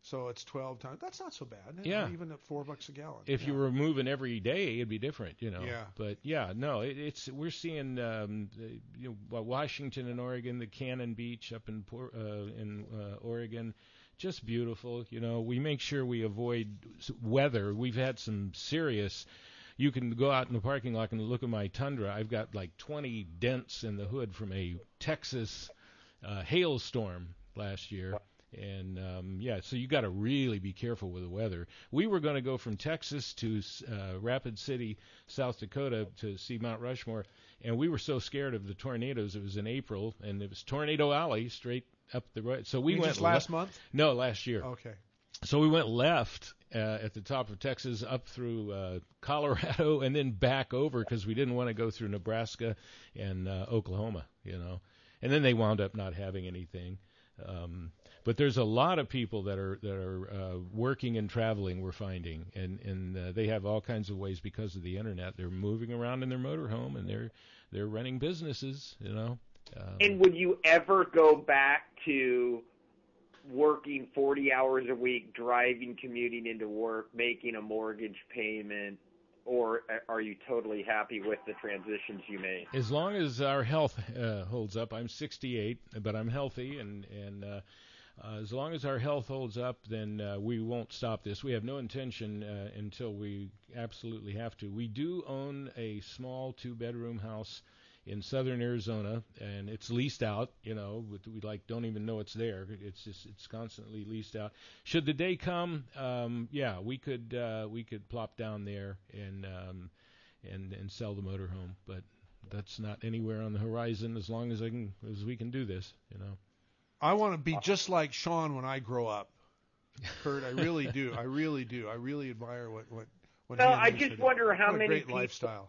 So it's twelve times. That's not so bad. Yeah. Even at four bucks a gallon. If yeah. you were moving every day, it'd be different, you know. Yeah. But yeah, no, it, it's we're seeing um, you know, Washington and Oregon, the Cannon Beach up in uh, in uh, Oregon, just beautiful. You know, we make sure we avoid weather. We've had some serious. You can go out in the parking lot and look at my Tundra. I've got like twenty dents in the hood from a Texas uh, hailstorm last year. And, um, yeah, so you got to really be careful with the weather. We were going to go from Texas to uh, Rapid City, South Dakota, to see Mount Rushmore, and we were so scared of the tornadoes. It was in April, and it was Tornado Alley straight up the road. So we you went just last le- month? No, last year. Okay. So we went left uh, at the top of Texas, up through uh, Colorado, and then back over because we didn't want to go through Nebraska and uh, Oklahoma, you know. And then they wound up not having anything. Um, but there's a lot of people that are that are uh, working and traveling. We're finding, and and uh, they have all kinds of ways because of the internet. They're moving around in their motorhome, and they're they're running businesses. You know. Um, and would you ever go back to working forty hours a week, driving, commuting into work, making a mortgage payment? Or are you totally happy with the transitions you made? As long as our health uh, holds up, I'm sixty-eight, but I'm healthy, and and uh, uh, as long as our health holds up, then uh, we won't stop this. We have no intention uh, until we absolutely have to. We do own a small two-bedroom house in southern Arizona, and it's leased out. You know, we like don't even know it's there. It's just it's constantly leased out. Should the day come, um, yeah, we could uh, we could plop down there and um, and and sell the motorhome, but that's not anywhere on the horizon as long as I can as we can do this. You know, I want to be just like Sean when I grow up, Kurt. I really do. I really do. I really admire what what. what well, he and I Lisa just do. wonder how what a many great people, lifestyle.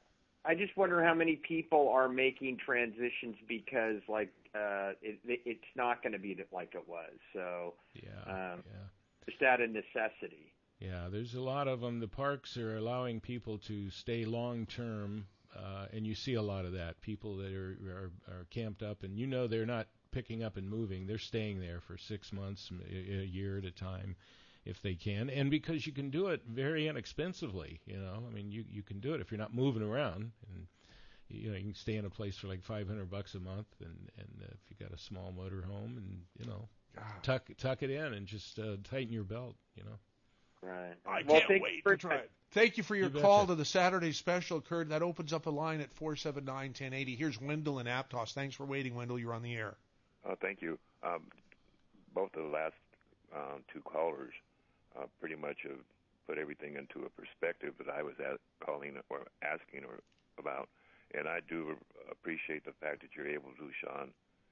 I just wonder how many people are making transitions because, like, uh, it, it's not going to be like it was. So, yeah, um, yeah. just out of necessity. Yeah, there's a lot of them. The parks are allowing people to stay long term, uh, and you see a lot of that. People that are, are are camped up, and you know they're not picking up and moving. They're staying there for six months, a, a year at a time, if they can, and because you can do it very inexpensively, you know. I mean, you you can do it if you're not moving around, and you know you can stay in a place for like five hundred bucks a month, and and uh, if you got a small motor home, and you know, God. tuck tuck it in and just uh, tighten your belt, you know. Right. I well, can't wait to try it. Thank you for your You call betcha. to the Saturday special, Kurt. That opens up a line at four seven nine, one oh eight oh. Here's Wendell in Aptos. Thanks for waiting, Wendell. You're on the air. Uh, thank you. Um, both of the last um, two callers uh, pretty much have put everything into a perspective that I was at, calling or asking or about. And I do appreciate the fact that you're able to, Sean,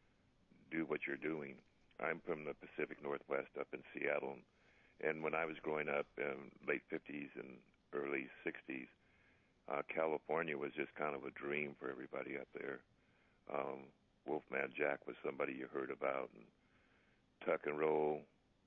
do what you're doing. I'm from the Pacific Northwest up in Seattle. And when I was growing up in late fifties and early sixties, uh, California was just kind of a dream for everybody up there. Um, Wolfman Jack was somebody you heard about. And Tuck and Roll,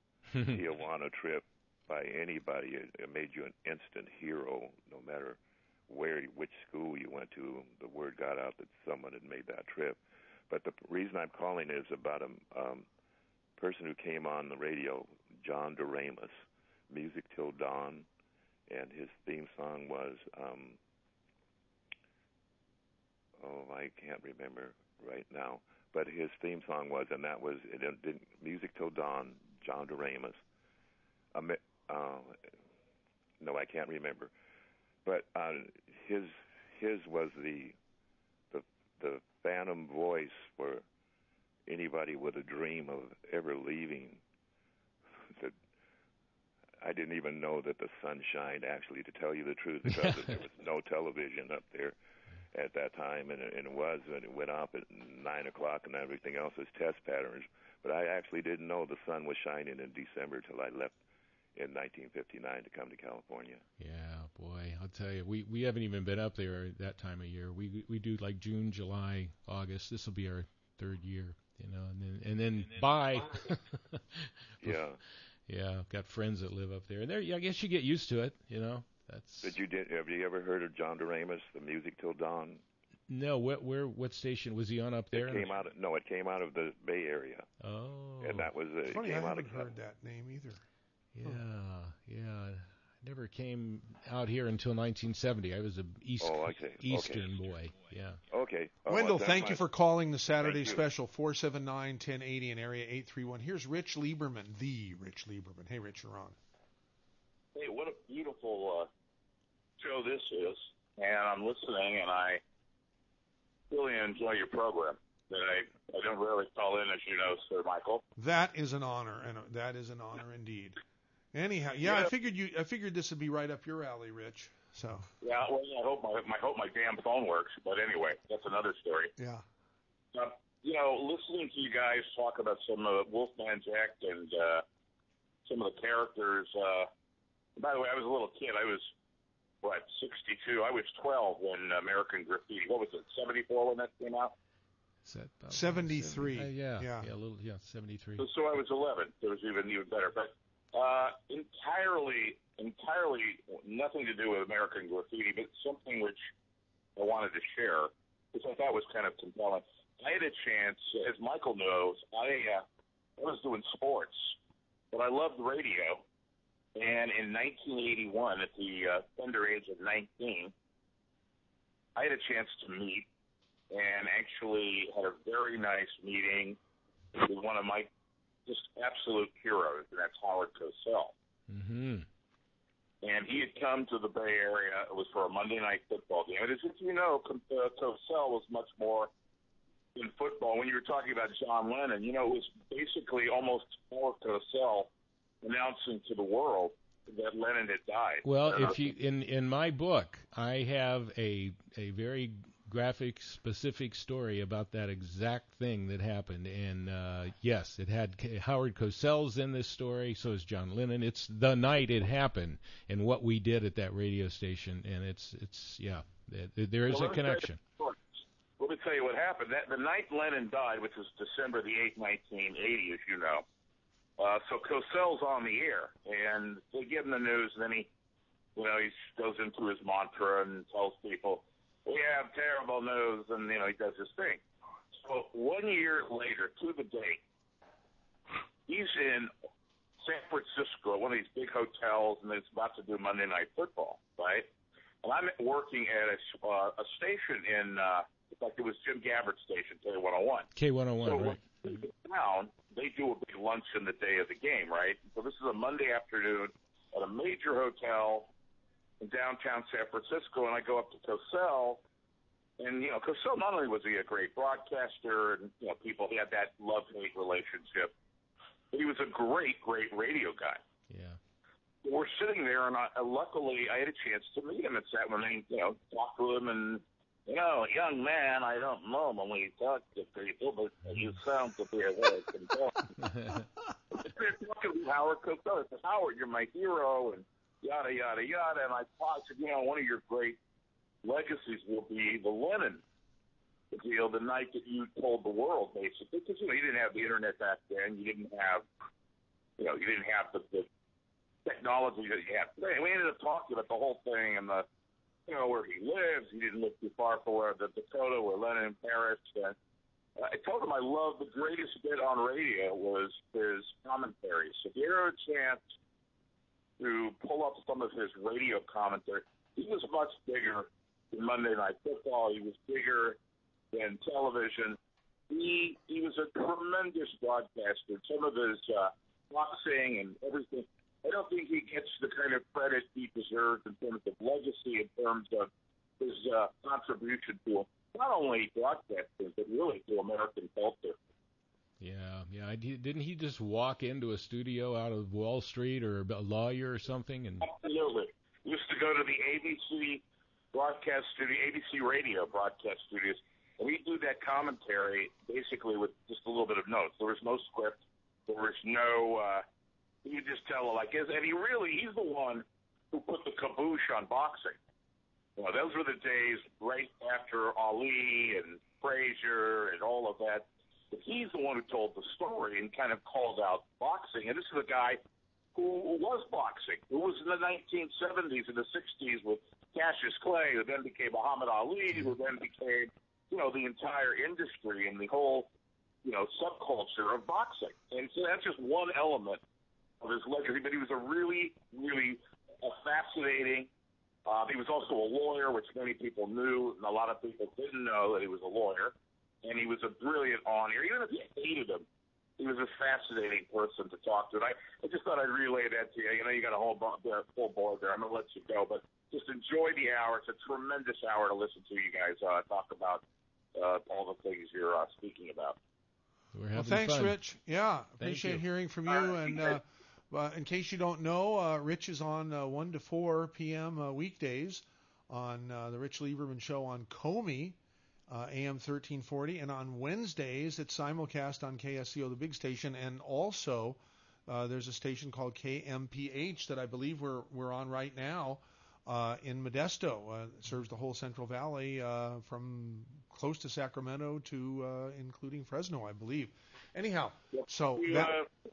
Tijuana trip by anybody, it, it made you an instant hero. No matter where, which school you went to, the word got out that someone had made that trip. But the reason I'm calling is about a um, person who came on the radio, John Doremus, Music Till Dawn, and his theme song was, um, oh, I can't remember right now, but his theme song was, and that was it didn't, Music Till Dawn, John Doremus. Um, uh, no, I can't remember, but uh, his his was the the the phantom voice for anybody with a dream of ever leaving. That I didn't even know that the sun shined, actually, to tell you the truth, because there was no television up there at that time, and, and it was, and it went off at nine o'clock, and everything else was test patterns. But I actually didn't know the sun was shining in December till I left in nineteen fifty-nine to come to California. Yeah, boy, I'll tell you, we we haven't even been up there that time of year. We we do like June, July, August. This will be our third year, you know, and then and then, and then bye. Yeah. Yeah, got friends that live up there, and there. I guess you get used to it, you know. That's. Did you did? Have you ever heard of John Doremus, the Music Till Dawn? No, where, where, what station was he on up there? It came out. Of, no, it came out of the Bay Area. Oh. And that was. Uh, It's funny, it came I out haven't of, heard that name either. Yeah, yeah. Never came out here until nineteen seventy. I was a east oh, okay. Eastern okay. boy. Yeah. Okay. Oh, Wendell, well, thank my... you for calling the Saturday Thank you. special, four seven nine, one oh eight oh in area eight three one. Here's Rich Lieberman, the Rich Lieberman. Hey, Rich, you're on. Hey, what a beautiful uh, show this is. And I'm listening, and I really enjoy your program. That I, I don't rarely call in, as you know, Sir Michael. That is an honor, and that is an honor indeed. Anyhow, yeah, Yeah. I figured you. I figured this would be right up your alley, Rich. So. Yeah, well, I hope my, my hope my damn phone works. But anyway, that's another story. Yeah. Uh, you know, listening to you guys talk about some of Wolfman's Act and uh, some of the characters. Uh, by the way, I was a little kid. I was what sixty-two. I was twelve when American Graffiti. What was it? seventy-four when that came out. Is that about seventy-three. Uh, yeah, yeah, yeah, a little, yeah, seventy-three. So, so I was eleven. It was even even better. But uh, entirely, entirely nothing to do with American Graffiti, but something which I wanted to share, which I thought was kind of compelling. I had a chance, as Michael knows, I uh, I was doing sports, but I loved radio. And in nineteen eighty-one, at the uh, tender age of nineteen, I had a chance to meet and actually had a very nice meeting with one of my just absolute heroes, and that's Howard Cosell. Mm-hmm. And he had come to the Bay Area. It was for a Monday night football game. And as you know, uh, Cosell was much more in football. When you were talking about John Lennon, you know, it was basically almost Howard Cosell announcing to the world that Lennon had died. Well, if you in in my book, I have a a very graphic, specific story about that exact thing that happened. And uh, yes, it had Howard Cosell's in this story. So is John Lennon. It's the night it happened and what we did at that radio station. And it's it's yeah, it, there is well, a connection. Let me tell you what happened. That the night Lennon died, which was December the eighth, nineteen eighty, as you know. Uh, so Cosell's on the air, and they give him the news, and then he, you know, he goes into his mantra and tells people, we have terrible news, and, you know, he does his thing. So one year later, to the date, he's in San Francisco, one of these big hotels, and it's about to do Monday Night Football, right? And I'm working at a, uh, a station in, uh, in fact, it was Jim Gabbard's station, K one oh one. K one oh one, so right. when they town, they do a big luncheon the day of the game, right? So this is a Monday afternoon at a major hotel in downtown San Francisco, and I go up to Cosell, and, you know, Cosell not only was he a great broadcaster, and, you know, people, he had that love-hate relationship, but he was a great, great radio guy. Yeah. We're sitting there, and I, luckily I had a chance to meet him and sat with him, you know, talk to him, and, you know, young man, I don't know when we talk to people, but you sound to be a very compelling. They're talking to Howard Cosell. I said, Howard, you're my hero, and yada, yada, yada. And I thought, I said, you know, one of your great legacies will be the Lennon deal, the night that you told the world, basically. Because, you know, you didn't have the Internet back then. You didn't have, you know, you didn't have the, the technology that you have today. We ended up talking about the whole thing and the, you know, where he lives. He didn't live too far from where the Dakota, where Lennon perished. And I told him I loved the greatest bit on radio was his commentary. So if you ever had a chance to pull up some of his radio commentary, he was much bigger than Monday Night Football. He was bigger than television. He he was a tremendous broadcaster. Some of his uh, boxing and everything. I don't think he gets the kind of credit he deserves in terms of legacy, in terms of his uh, contribution to not only broadcasting, but really to American culture. Yeah, yeah. I, didn't he just walk into a studio out of Wall Street or a lawyer or something? And Absolutely. He used to go to the A B C broadcast studio, A B C radio broadcast studios, and he'd do that commentary basically with just a little bit of notes. There was no script. There was no... Uh, you just tell it like it is. And he really, he's the one who put the caboose on boxing. You know, those were the days right after Ali and Frazier and all of that. But he's the one who told the story and kind of called out boxing. And this is a guy who was boxing, who was in the nineteen seventies and the sixties with Cassius Clay, who then became Muhammad Ali, who then became, you know, the entire industry and the whole, you know, subculture of boxing. And so that's just one element of his legacy. But he was a really, really uh, fascinating. Uh, he was also a lawyer, which many people knew, and a lot of people didn't know that he was a lawyer. And he was a brilliant on-air. Even if you hated him, he was a fascinating person to talk to. And I, I just thought I'd relay that to you. You know, you got a whole bo- there, full board there. I'm going to let you go. But just enjoy the hour. It's a tremendous hour to listen to you guys uh, talk about uh, all the things you're uh, speaking about. We're Well, thanks, fun. Rich. Yeah, Thank appreciate you. hearing from you. Uh, and uh, uh, in case you don't know, uh, Rich is on uh, one to four p.m. Uh, weekdays on uh, the Rich Lieberman Show on Comey, uh, A M thirteen forty, and on Wednesdays it's simulcast on K S C O, the big station, and also uh, there's a station called K M P H that I believe we're we're on right now uh, in Modesto. Uh, it serves the whole Central Valley uh, from close to Sacramento to uh, including Fresno, I believe. Anyhow, so that,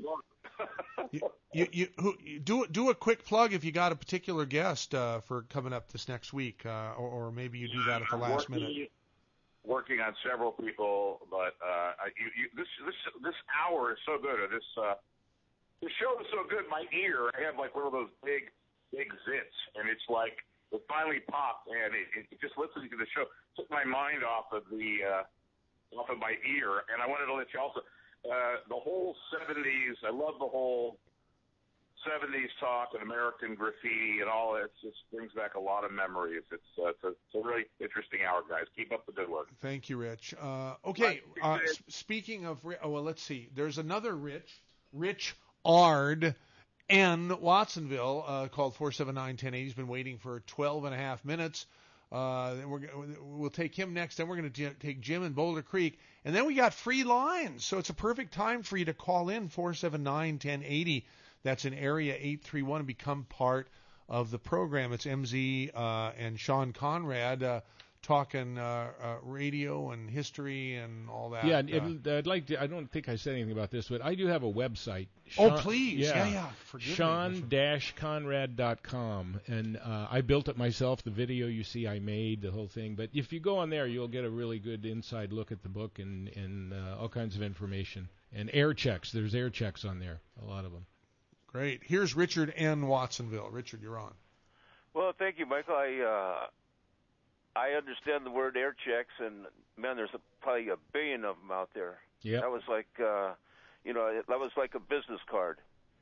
you, you, you, who, you do do a quick plug if you got a particular guest uh, for coming up this next week, uh, or, or maybe you do that at the I'm last working, minute. Working on several people, but uh, I- you, you, this this this hour is so good. Or this uh, the show is so good. My ear, I have like one of those big big zits, and it's like it finally popped, and it, it just listening to the show took my mind off of the uh, off of my ear. And I wanted to let you also uh, the whole seventies. I love the whole seventies talk and American graffiti and all that. It just brings back a lot of memories. It's, uh, it's, a, it's a really interesting hour, guys. Keep up the good work. Thank you, Rich. Uh, okay, uh, s- speaking of, Ri- oh, well, let's see. There's another Rich, Rich Ard N. Watsonville, uh, called four seven nine, one oh eight. He's been waiting for twelve and a half minutes. Uh, we're, we'll take him next, then we're going to take Jim in Boulder Creek, and then we got free lines, so it's a perfect time for you to call in four seven nine, one oh eight oh. That's in area eight three one and become part of the program. It's M Z uh, and Sean Conrad uh, talking uh, uh, radio and history and all that. Yeah, uh, and I'd like to. I don't think I said anything about this, but I do have a website. Oh, Sean- please. Yeah, yeah. Forgive me. Sean dash Conrad dot com, and uh, I built it myself. The video you see, I made the whole thing. But if you go on there, you'll get a really good inside look at the book and and uh, all kinds of information and air checks. There's air checks on there, a lot of them. Great. Here's Richard N. Watsonville. Richard, you're on. Well, thank you, Michael. I uh, I understand the word air checks, and man, there's a, probably a billion of them out there. Yeah. That was like, uh, you know, it, that was like a business card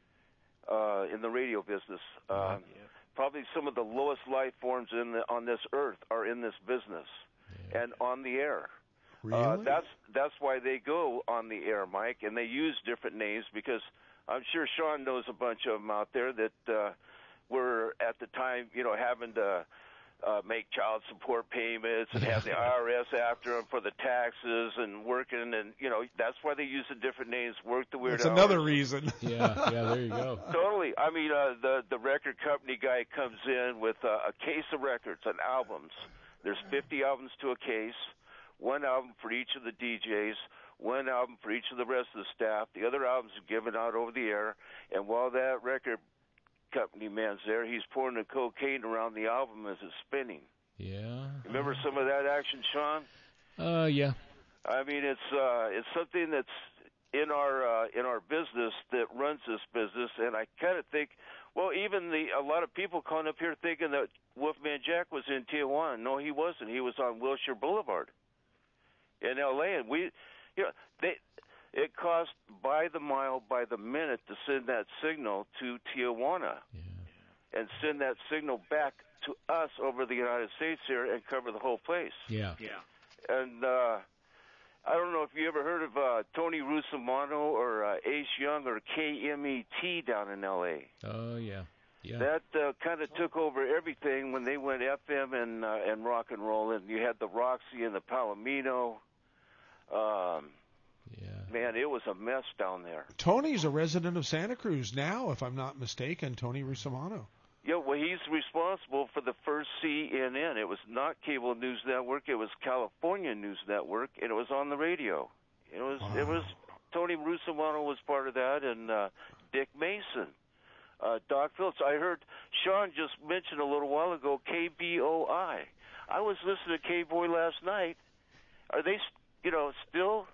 uh, in the radio business. Uh, yeah. Probably some of the lowest life forms in the, on this earth are in this business yeah. and on the air. Really? Uh, that's that's why they go on the air, Mike, and they use different names because I'm sure Sean knows a bunch of them out there that uh, were at the time, you know, having to uh, make child support payments and have the I R S after them for the taxes and working, and you know that's why they use the different names. Work the weird That's hours. another reason. Yeah, yeah, there you go. Totally. I mean, uh, the the record company guy comes in with uh, a case of records and albums. There's fifty albums to a case, one album for each of the D Js. One album for each of the rest of the staff. The other albums are given out over the air. And while that record company man's there, he's pouring the cocaine around the album as it's spinning. Yeah. Remember some of that action, Sean? Uh, yeah. I mean, it's uh, it's something that's in our uh, in our business that runs this business, and I kind of think, well, even the a lot of people calling up here thinking that Wolfman Jack was in Tijuana. No, he wasn't. He was on Wilshire Boulevard in L A, and we. You know, they, it cost by the mile, by the minute to send that signal to Tijuana yeah. and send that signal back to us over the United States here and cover the whole place. Yeah. Yeah. And uh, I don't know if you ever heard of uh, Tony Russomanno or uh, Ace Young or K M E T down in L A. Oh, yeah. Yeah. That uh, kind of took over everything when they went F M and, uh, and rock and roll. And you had the Roxy and the Palomino. Um, yeah. Man, it was a mess down there. Tony's a resident of Santa Cruz now, if I'm not mistaken, Tony Russomanno. Yeah, well, he's responsible for the first C N N. It was not Cable News Network. It was California News Network, and it was on the radio. It was, wow. it was Tony Russomanno was part of that, and uh, Dick Mason. uh, Doc Phillips. I heard Sean just mention a little while ago K B O I. I was listening to K-Boy last night. Are they, you know, still?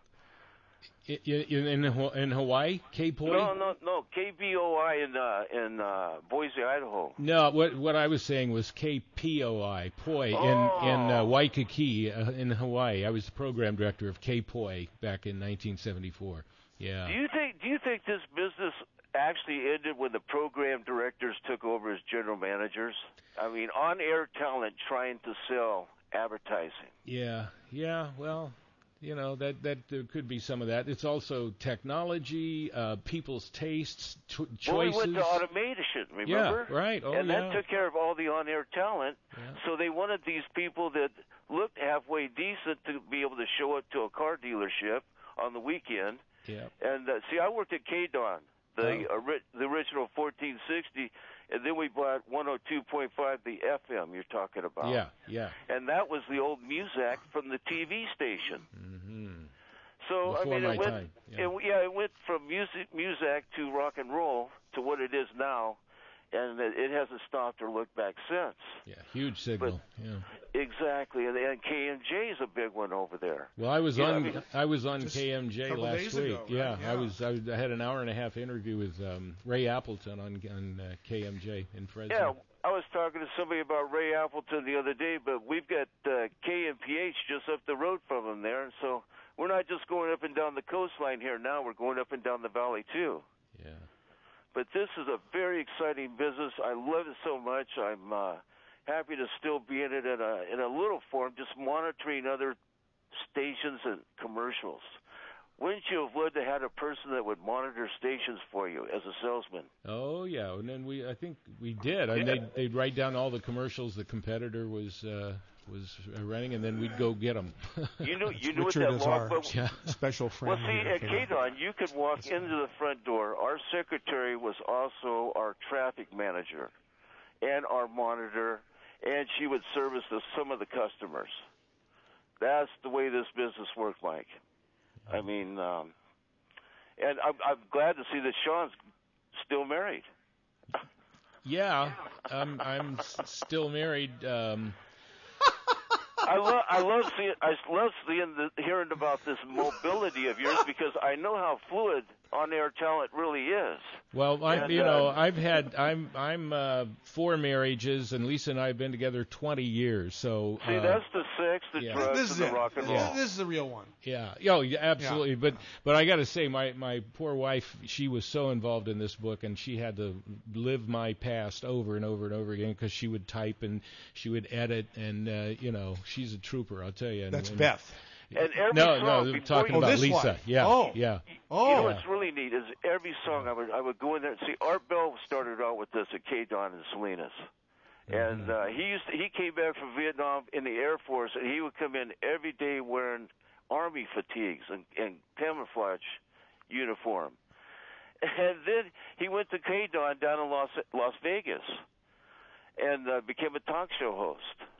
In in, in Hawaii, K-Poi? No, no, no. K B O I in uh, in uh, Boise, Idaho. No, what what I was saying was K P O I, Poi, Oh. in in uh, Waikiki, uh, in Hawaii. I was the program director of K-Poi back in nineteen seventy-four. Yeah. Do you think Do you think this business actually ended when the program directors took over as general managers? I mean, on-air talent trying to sell advertising. Yeah, yeah. Well, you know that that there could be some of that. It's also technology, uh, people's tastes, t- choices. Well, we went to automation, remember? Yeah, right. Oh, and that yeah. took care of all the on-air talent. Yeah. So they wanted these people that looked halfway decent to be able to show up to a car dealership on the weekend. Yeah. And uh, see, I worked at K D O N, the Oh. ori- the original fourteen sixty, and then we bought one oh two point five, the F M you're talking about. Yeah, yeah. And that was the old Muzak from the T V station. Mm-hmm. So Before I mean, my it went, time, yeah. It, yeah, it went from music, Muzak to rock and roll to what it is now, and it, it hasn't stopped or looked back since. Yeah, huge signal. yeah. Exactly, and, and K M J is a big one over there. Well, I was Yeah, on I mean, I was on just K M J a couple last days week. ago, right? yeah, Yeah. I was I, was, I had an hour and a half interview with um, Ray Appleton on on uh, K M J in Fresno. Yeah, I was talking to somebody about Ray Appleton the other day, but we've got uh, K M P H just up the road from him there, and so we're not just going up and down the coastline here now, we're going up and down the valley too. Yeah. But this is a very exciting business. I love it so much. I'm uh, happy to still be in it in a, in a little form, just monitoring other stations and commercials. Wouldn't you have loved to have a person that would monitor stations for you as a salesman? Oh yeah, and then we I think we did. And Yeah. they'd, they'd write down all the commercials the competitor was uh, was running, and then we'd go get them. You knew you knew Richard what is that our logbook. Yeah. special friend. Well, see, here at for K that. D O N, you could walk into the front door. Our secretary was also our traffic manager and our monitor, and she would service the, some of the customers. That's the way this business worked, Mike. I mean, um, and I'm, I'm glad to see that Sean's still married. Yeah, I'm I'm s- still married. Um, I love I love seeing I love seeing the, hearing about this mobility of yours because I know how fluid on-air talent really is. Well, I, And, you know, uh, I've had I'm I'm uh, four marriages, and Lisa and I have been together twenty years. So See, uh, that's the sex, the yeah. drugs, This and is the it. rock and This- roll. This is the real one. Yeah. Oh, yeah, absolutely. But but I got to say, my my poor wife, she was so involved in this book, and she had to live my past over and over and over again because she would type and she would edit, and uh, you know, she's a trooper, I'll tell you. And, That's and, Beth. And every no, song no, I'm before talking you- about Oh, this Lisa. one. Yeah. Oh. Yeah. Oh, You know what's really neat is every song I would I would go in there and see. Art Bell started out with this at K D O N in Salinas, and uh, he used to, he came back from Vietnam in the Air Force, and he would come in every day wearing Army fatigues and, and camouflage uniform, and then he went to K D O N down in Las Las Vegas, and uh, became a talk show host.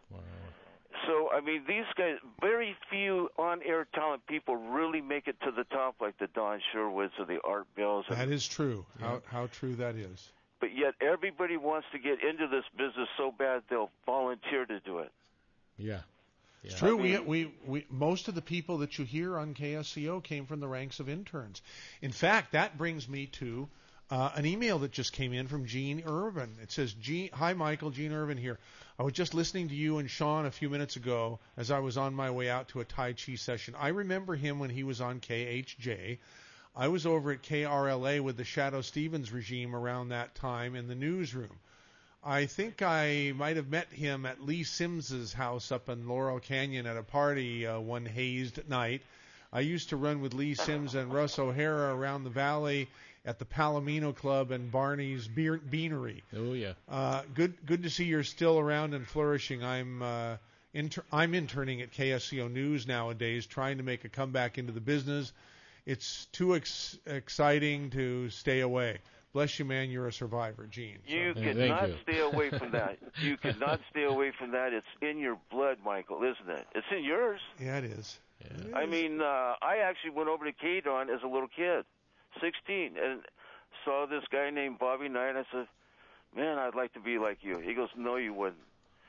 So, I mean, these guys, very few on-air talent people really make it to the top like the Don Sherwoods or the Art Bells. And, That is true. How how true that is. but yet everybody wants to get into this business so bad they'll volunteer to do it. Yeah. It's Yeah. true. I we, mean- we we most of the people that you hear on K S C O came from the ranks of interns. In fact, that brings me to uh, an email that just came in from Gene Irvin. It says, Gene, "Hi Michael, Gene Irvin here. I was just listening to you and Sean a few minutes ago as I was on my way out to a Tai Chi session. I remember him when he was on K H J. I was over at K R L A with the Shadow Stevens regime around that time in the newsroom. I think I might have met him at Lee Sims's house up in Laurel Canyon at a party uh, one hazed night. I used to run with Lee Sims and Russ O'Hara around the valley at the Palomino Club and Barney's Beer- Beanery. Oh yeah. Uh, good, good to see you're still around and flourishing. I'm, uh, inter- I'm interning at K S C O News nowadays, trying to make a comeback into the business. It's too ex- exciting to stay away. Bless you, man. You're a survivor, Gene. So- You Thank cannot you. stay away from that. You cannot stay away from that. It's in your blood, Michael, isn't it? It's in yours. Yeah, it is. It I is. mean, uh, I actually went over to K D O N as a little kid, sixteen, and saw this guy named Bobby Knight. I said, man, I'd like to be like you. He goes, no, you wouldn't.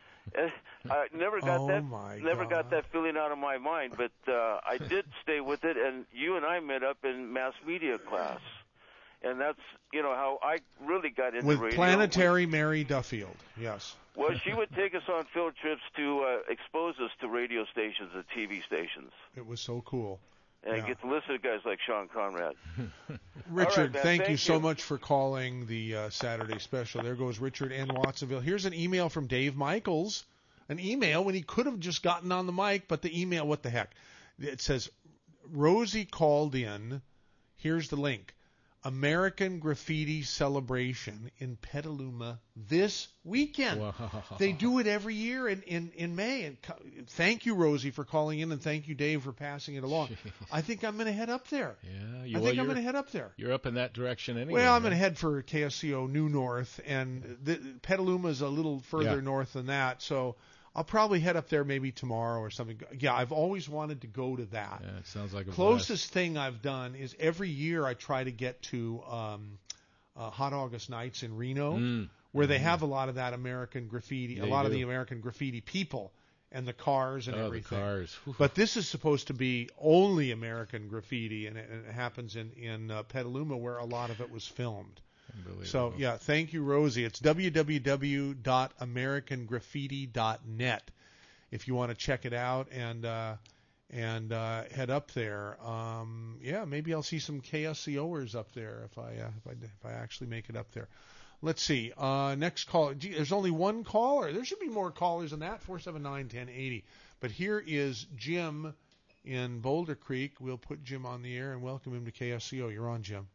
I never got oh that my never God. got that feeling out of my mind, but uh, I did stay with it, and you and I met up in mass media class, and that's you know how I really got into With radio. Planetary Mary Duffield, yes. Well, she would take us on field trips to uh, expose us to radio stations and T V stations, It was so cool. and Yeah. get to listen to guys like Sean Conrad. Richard, All right, man, thank, thank you so you. much for calling the uh, Saturday special. There goes Richard in Watsonville. Here's an email from Dave Michaels. An email when he could have just gotten on the mic, but the email, what the heck? It says, Rosie called in. Here's the link. American Graffiti Celebration in Petaluma this weekend. Wow. They do it every year in, in, in May. And co- thank you, Rosie, for calling in, and thank you, Dave, for passing it along. Jeez. I think I'm going to head up there. Yeah, I you, well, think I'm you're- going to head up there. You're up in that direction anyway. Well, I'm man. going to head for K S C O New North, and the, Petaluma is a little further Yeah. north than that, so I'll probably head up there maybe tomorrow or something. Yeah, I've always wanted to go to that. Yeah, it sounds like a Closest thing I've done is every year I try to get to um, uh, Hot August Nights in Reno, Mm. where they have a lot of that American graffiti, a They lot of do. the American graffiti people and the cars and Oh, the everything. cars. Whew. But this is supposed to be only American graffiti, and it, and it happens in in uh, Petaluma, where a lot of it was filmed. So, yeah, thank you, Rosie. It's w w w dot american graffiti dot net if you want to check it out and uh, and uh, head up there. Um, yeah, maybe I'll see some K S C O'ers up there if I, uh, if I if I actually make it up there. Let's see. Uh, next call. Gee, there's only one caller. There should be more callers than that. four seven nine, one oh eight oh. But here is Jim in Boulder Creek. We'll put Jim on the air and welcome him to K S C O. You're on, Jim.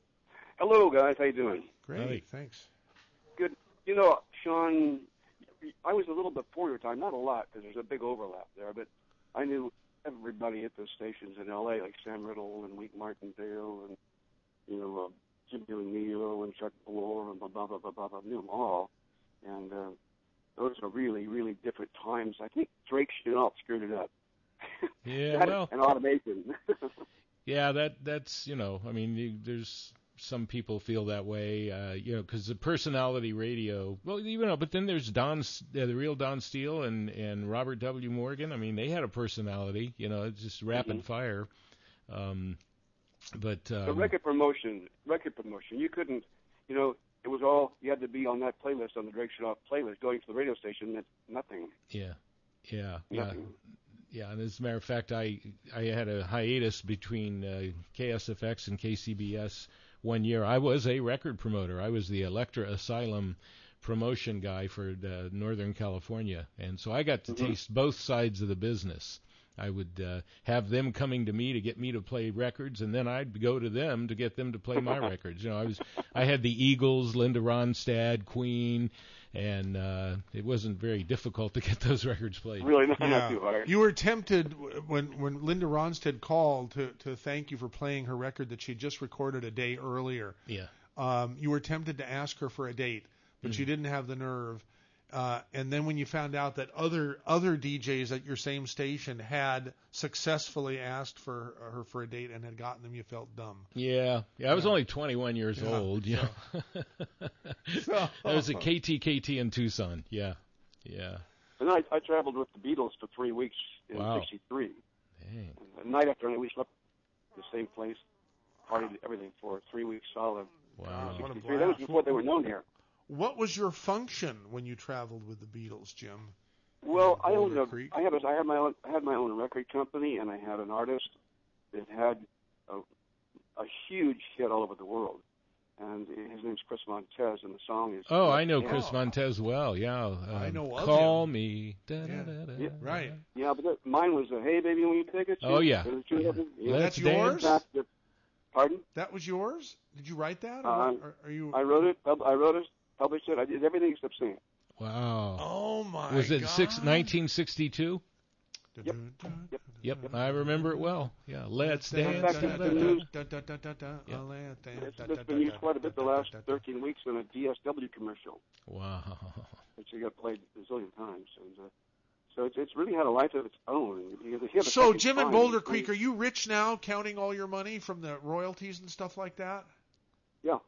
Hello, guys. How you doing? Great. Howdy. Thanks. Good. You know, Sean, I was a little before your time, not a lot, because there's a big overlap there, but I knew everybody at the stations in L A, like Sam Riddle and Wheat Martindale and, you know, uh, Jim O'Neill and Chuck Bloor and blah, blah, blah, blah, blah, blah. I knew them all. And uh, those are really, really different times. I think Drake Chenault screwed it up. Yeah, That well, and automation. yeah, that that's you know, I mean, you, there's some people feel that way, uh, you know, because the personality radio. Well, you know, but then there's Don, uh, the real Don Steele and and Robert W. Morgan. I mean, they had a personality. You know, it's just rapid Mhm. fire. Um, but um, The record promotion, record promotion, you couldn't, you know, it was all, you had to be on that playlist, on the Drake Chenault playlist. Going to the radio station meant nothing. Yeah, yeah, yeah, Nothing. yeah. And as a matter of fact, I I had a hiatus between uh, K S F X and K C B S one year. I was a record promoter. I was the Electra Asylum promotion guy for uh, Northern California, and so I got to Mhm. taste both sides of the business. I would uh, have them coming to me to get me to play records, and then I'd go to them to get them to play my records. You know, I was I had the Eagles, Linda Ronstadt, Queen, and uh, it wasn't very difficult to get those records played. Really, not, Yeah. not too hard. You were tempted when when Linda Ronstadt called to to thank you for playing her record that she had just recorded a day earlier. Yeah. Um, you were tempted to ask her for a date, but Mhm. you didn't have the nerve. Uh, and then when you found out that other other D Js at your same station had successfully asked for her for a date and had gotten them, you felt dumb. Yeah, yeah. I was Yeah. only twenty-one years Yeah, old. You so- know. That was at K T K T in Tucson. Yeah, yeah. And I, I traveled with the Beatles for three weeks in Wow. sixty-three. Dang. And night after night, we slept in the same place, partied everything for three weeks solid. Wow. In What a sixty-three. That was blast. before they were known here. What was your function when you traveled with the Beatles, Jim? Well, I owned Boulder a, Creek? I had a, I had my own, I had my own record company, and I had an artist that had a, a huge hit all over the world. And his name's Chris Montez, and the song is. Oh, I know Yeah. Chris Montez well. Yeah. Um, I know of Call him. me. Da, da, Yeah. da, da, Yeah. Right. Yeah, but that, mine was a Hey Baby When You Take It. Oh, yeah. There's two of them. Yeah. That's Let's yours? dance. That's the- Pardon? That was yours? Did you write that? Or, Uh, what? Or are you? I wrote it. Pub- I wrote it. Published it. I did everything except sing it. Wow. Oh my Was it God. six, nineteen sixty-two? Yep. Yep, I remember it well. Yeah, let's Dance. dance. Back da, in da, the da. news. It's, it's been used quite a bit the last thirteen weeks in a D S W commercial, Wow. which you got played a zillion times. And uh, so it's, it's really had a life of its own. You hear the So, second Jim in time, Boulder it's Creek, really- are you rich now, counting all your money from the royalties and stuff like that? Yeah.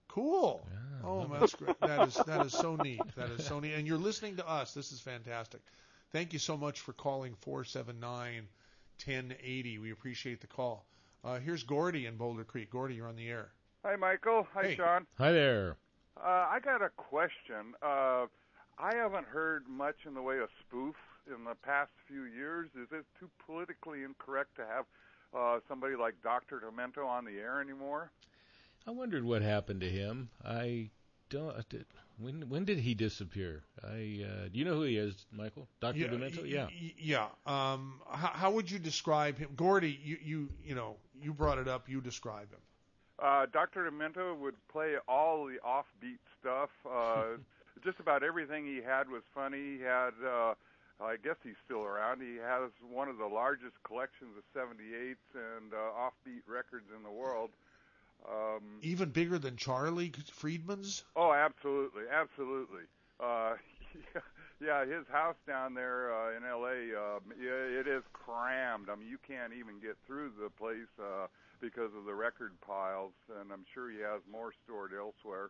Cool. Yeah, oh, love that's it. great. That is that is so neat. That is so neat. And you're listening to us. This is fantastic. Thank you so much for calling four seven nine, one oh eight oh. We appreciate the call. Uh, here's Gordy in Boulder Creek. Gordy, you're on the air. Hi, Michael. Hi, Hey. Sean. Hi there. Uh, I got a question. Uh, I haven't heard much in the way of spoof in the past few years. Is it too politically incorrect to have uh, somebody like Doctor Demento on the air anymore? I wondered what happened to him. I don't. Did, when when did he disappear? I uh, do you know who he is, Michael? Doctor Demento? Yeah. y- Yeah. Um, how, how would you describe him? Gordy, you, you you know, you brought it up. You describe him. Uh, Doctor Demento would play all the offbeat stuff. Uh, just about everything he had was funny. He had, uh, I guess he's still around. He has one of the largest collections of seventy-eights and uh, offbeat records in the world. Um, Even bigger than Charlie Friedman's? oh, absolutely, absolutely. Uh, yeah, yeah, his house down there uh, in L A, uh, yeah, it is crammed. I mean, you can't even get through the place uh, because of the record piles, and I'm sure he has more stored elsewhere.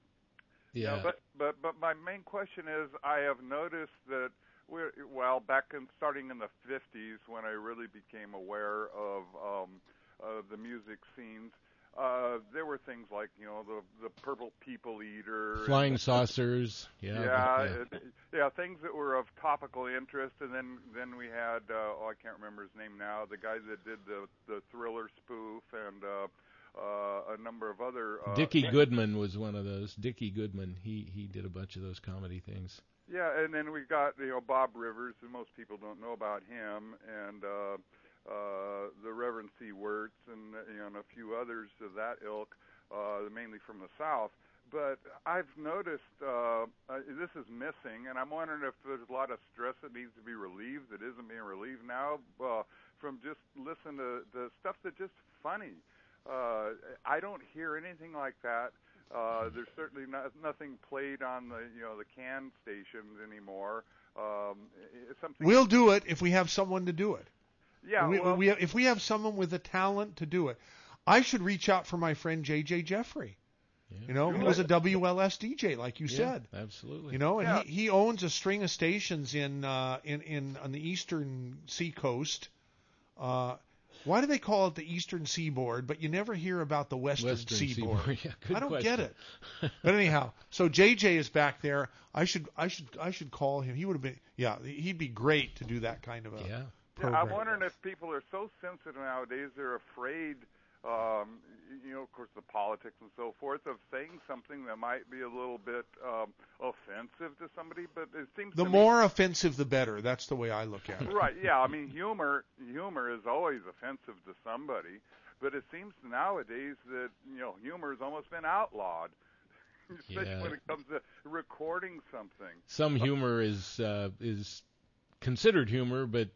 Yeah. Yeah, but but but my main question is, I have noticed that we're well back in starting in the fifties when I really became aware of um, of the music scenes. Uh, there were things like, you know, the the Purple People Eater, Flying and, saucers. Yeah. yeah, yeah. it- yeah, things that were of topical interest, and then then we had uh, oh, I can't remember his name now, the guy that did the the Thriller spoof, and uh, uh, a number of other. Uh, Dickie Goodman was one of those. Dickie Goodman. He he did a bunch of those comedy things. Yeah, and then we got, you know, Bob Rivers, and most people don't know about him, and uh, uh, the Reverend C. Wirtz, and you know, and a few others of that ilk, uh, mainly from the South. But I've noticed uh, uh, this is missing, and I'm wondering if there's a lot of stress that needs to be relieved that isn't being relieved now uh, from just listening to the stuff that's just funny. Uh, I don't hear anything like that. Uh, there's certainly not, nothing played on the, you know, the can stations anymore. Um, it's something. We'll do it if we have someone to do it. Yeah, we, well, we, if we have someone with the talent to do it. I should reach out for my friend J J Jeffrey. You know, he was a W L S D J, like you Yeah, said. absolutely. You know, and Yeah. he, he owns a string of stations in uh, in in on the eastern seacoast. Uh, why do they call it the eastern seaboard? But you never hear about the western, Western seaboard. seaboard, yeah, good I don't question. get it. But anyhow, so J J is back there. I should I should I should call him. He would have been yeah. He'd be great to do that kind of a Yeah. Yeah, program. I'm wondering if people are so sensitive nowadays, they're afraid, um, you know, of course, the politics and so forth, of saying something that might be a little bit um, offensive to somebody. But it seems The to more offensive, the better. That's the way I look at me, it. right? Yeah, I mean, humor humor is always offensive to somebody, but it seems nowadays that, you know, humor has almost been outlawed, especially Yeah. when it comes to recording something. Some humor is uh, is considered humor, but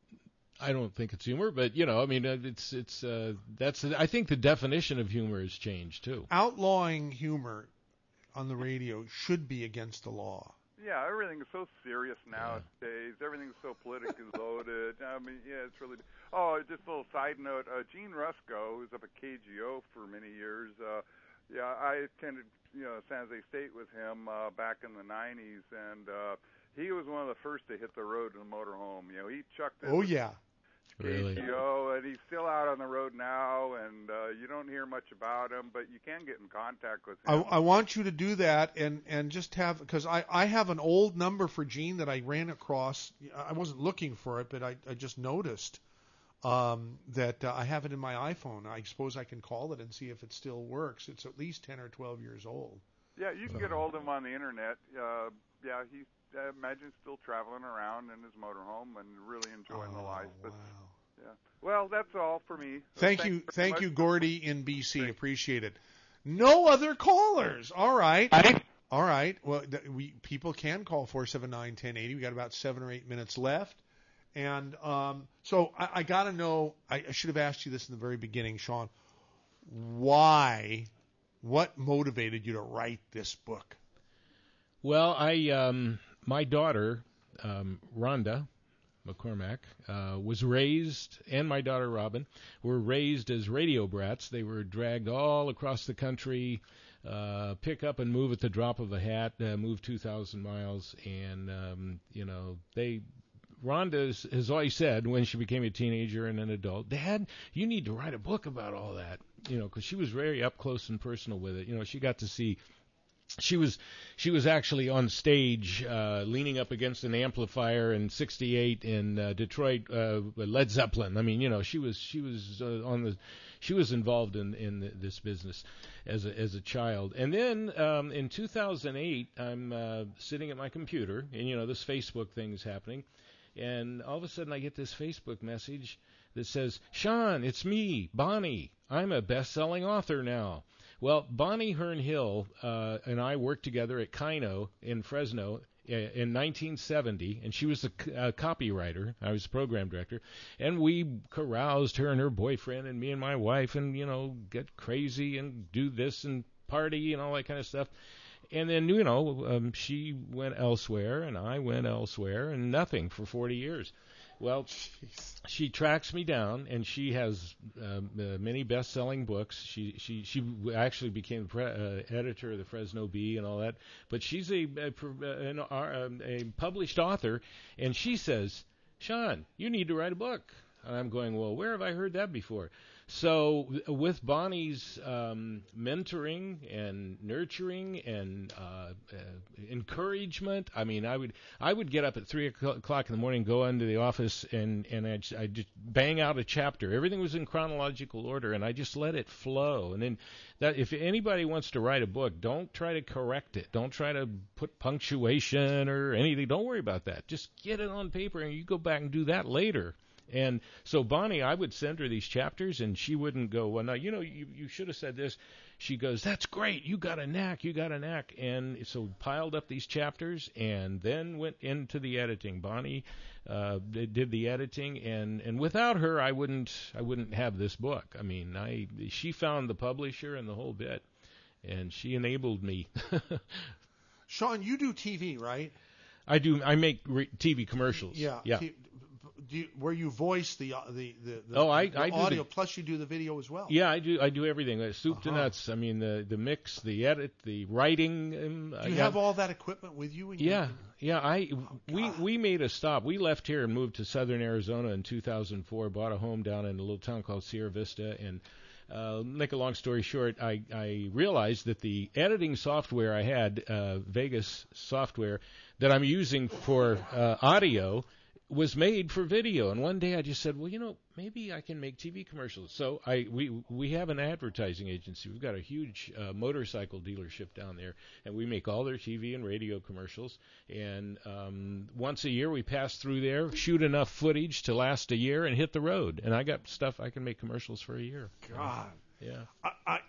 I don't think it's humor. But you know, I mean, uh, it's it's uh, that's I think the definition of humor has changed too. Outlawing humor on the radio should be against the law. Yeah, everything is so serious nowadays. Everything's so politically loaded. I mean, yeah, it's really. Oh, just a little side note. Uh, Gene Rusko, who's up at K G O for many years. Uh, yeah, I attended, you know, San Jose State with him uh, back in the nineties, and uh, he was one of the first to hit the road in a motorhome. You know, he chucked it. Oh yeah. Really? K G O, and he's still out on the road now, and uh, you don't hear much about him, but you can get in contact with I, him. I want you to do that and, and just have, because I, I have an old number for Gene that I ran across. I wasn't looking for it, but I, I just noticed um, that uh, I have it in my iPhone. I suppose I can call it and see if it still works. It's at least ten or twelve years old. Yeah, you can get a hold of him on the internet. Uh, yeah, he's, I imagine, still traveling around in his motorhome and really enjoying the life. But, yeah. Well, that's all for me. Thank Thanks you, very thank much. you, Gordy in B C. Appreciate it. No other callers. All right. All right. Well, th- we people can call four seven nine, one oh eight oh. We got about seven or eight minutes left. And um, so I, I got to know, I, I should have asked you this in the very beginning, Sean. Why, what motivated you to write this book? Well, I um, my daughter um, Rhonda, McCormack, uh, was raised, and my daughter Robin, were raised as radio brats. They were dragged all across the country, uh, pick up and move at the drop of a hat, uh, move two thousand miles, and, um, you know, they... Rhonda has, has always said when she became a teenager and an adult, Dad, you need to write a book about all that, you know, because she was very up close and personal with it. You know, she got to see, she was she was actually on stage uh, leaning up against an amplifier in sixty-eight in uh, Detroit, uh, Led Zeppelin. I mean, you know, she was she was uh, on the she was involved in in this business as a as a child. And then um, in two thousand eight, I'm uh, sitting at my computer, and you know, this Facebook thing is happening. And all of a sudden I get this Facebook message that says, Sean, it's me, Bonnie. I'm a best-selling author now. Well, Bonnie Hearn Hill uh, and I worked together at Kino in Fresno in nineteen seventy, and she was a, a copywriter. I was program director. And we caroused, her and her boyfriend and me and my wife, and, you know, get crazy and do this and party and all that kind of stuff. And then, you know, um, she went elsewhere, and I went elsewhere, and nothing for forty years. Well, Jeez. She tracks me down, and she has uh, many best-selling books. She she she actually became pre- uh, editor of the Fresno Bee and all that. But she's a a, an, uh, a published author, and she says, Sean, you need to write a book. And I'm going, well, where have I heard that before? So with Bonnie's um, mentoring and nurturing and uh, uh, encouragement, I mean, I would I would get up at three o'clock in the morning, go into the office, and and I'd, I'd just bang out a chapter. Everything was in chronological order, and I just let it flow. And then that if anybody wants to write a book, don't try to correct it. Don't try to put punctuation or anything. Don't worry about that. Just get it on paper, and you go back and do that later. And so Bonnie, I would send her these chapters, and she wouldn't go, well, no, you know, you, you should have said this. She goes, that's great. You got a knack. You got a knack. And so piled up these chapters and then went into the editing. Bonnie uh, did the editing, and, and without her, I wouldn't I wouldn't have this book. I mean, I she found the publisher and the whole bit, and she enabled me. Sean, you do T V, right? I do. I make re- T V commercials. Yeah. Yeah. T- Do you, where you voice the uh, the the, the, oh, I, the I do audio the, plus you do the video as well. Yeah, I do. I do everything. Uh, soup uh-huh. to nuts. I mean, the the mix, the edit, the writing. Um, do you uh, have all that equipment with you? When yeah, you, yeah. I oh, we we made a stop. We left here and moved to Southern Arizona in two thousand four. Bought a home down in a little town called Sierra Vista, and uh, make a long story short, I I realized that the editing software I had, uh, Vegas software, that I'm using for uh, audio, was made for video. And one day I just said, well, you know, maybe I can make T V commercials. So I we we have an advertising agency. We've got a huge uh, motorcycle dealership down there, and we make all their T V and radio commercials. And um, once a year we pass through there, shoot enough footage to last a year, and hit the road. And I got stuff I can make commercials for a year. God. Yeah. I, I,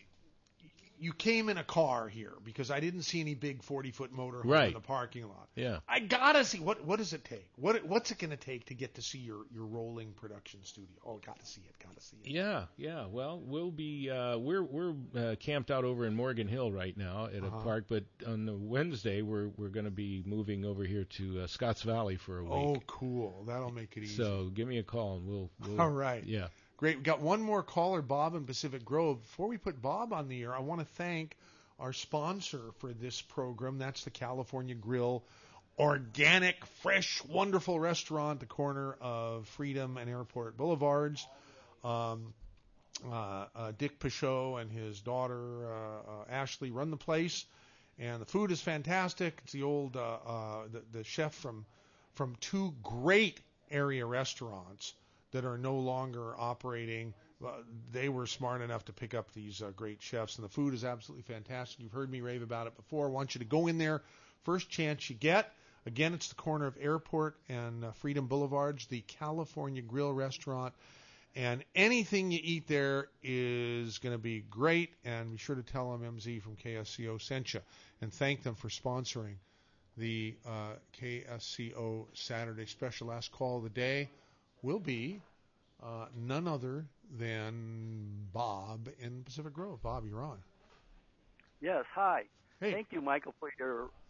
you came in a car here because I didn't see any big forty-foot motorhome right. in the parking lot. Yeah. I gotta see what what does it take? What what's it gonna take to get to see your, your rolling production studio? Oh, gotta see it, gotta see it. Yeah, yeah. Well, we'll be uh, we're we're uh, camped out over in Morgan Hill right now at uh-huh. a park, but on the Wednesday we're we're going to be moving over here to uh, Scotts Valley for a week. Oh, cool. That'll make it easy. So give me a call and we'll. we'll All right. Yeah. Great. We've got one more caller, Bob in Pacific Grove. Before we put Bob on the air, I want to thank our sponsor for this program. That's the California Grill, organic, fresh, wonderful restaurant at the corner of Freedom and Airport Boulevards. Um, uh, uh, Dick Pichot and his daughter uh, uh, Ashley run the place, and the food is fantastic. It's the old uh, uh, the, the chef from from two great area restaurants that are no longer operating. Uh, they were smart enough to pick up these uh, great chefs, and the food is absolutely fantastic. You've heard me rave about it before. I want you to go in there first chance you get. Again, it's the corner of Airport and uh, Freedom Boulevards, the California Grill Restaurant, and anything you eat there is going to be great, and be sure to tell them M Z from K S C O sent you, and thank them for sponsoring the uh, K S C O Saturday Special. Last call of the day will be uh, none other than Bob in Pacific Grove. Bob, you're on. Yes, hi. Hey. Thank you, Michael, for your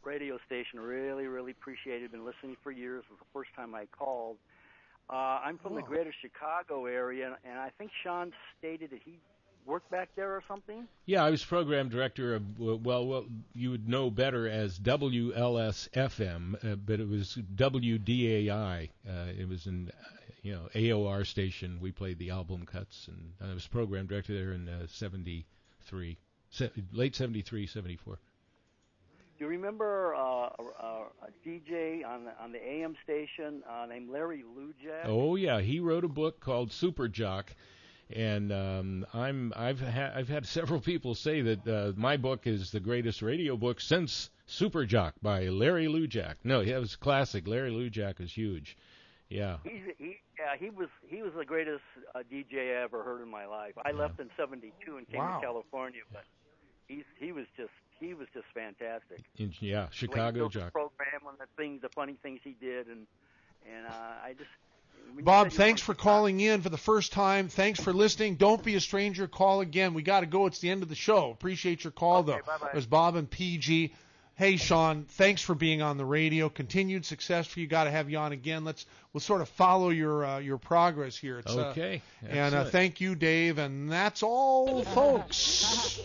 radio station. Really, really appreciate it. Been listening for years. It was the first time I called. Uh, I'm from Oh. the greater Chicago area, and I think Sean stated that he worked back there or something. Yeah, I was program director of, well, well you would know better as W L S F M, uh, but it was W D A I. Uh, it was an, you know, A O R station. We played the album cuts, and I was program director there in uh, seventy-three, se- late seventy-three, seventy-four. Do you remember uh, a, a D J on the, on the A M station uh, named Larry Lujak? Oh yeah, he wrote a book called Super Jock, and um, I'm I've ha- I've had several people say that uh, my book is the greatest radio book since Super Jock by Larry Lujak. No, it was classic. Larry Lujak is huge. Yeah. He's, he yeah he was he was the greatest uh, D J I ever heard in my life. I left in seventy-two and came Wow. to California, but he's he was just he was just fantastic. In, yeah, When he Chicago built the Jock. program and the things, the funny things he did, and and uh, I just. when you Bob, said you thanks wanted for calling in for the first time. Thanks for listening. Don't be a stranger. Call again. We got to go. It's the end of the show. Appreciate your call, Okay, though. bye-bye. There's Bob and P G. Hey, Sean, thanks for being on the radio. Continued success for you. Got to have you on again. Let's we'll sort of follow your uh, your progress here. It's, uh, Okay. and uh, Excellent. thank you, Dave. And that's all, folks.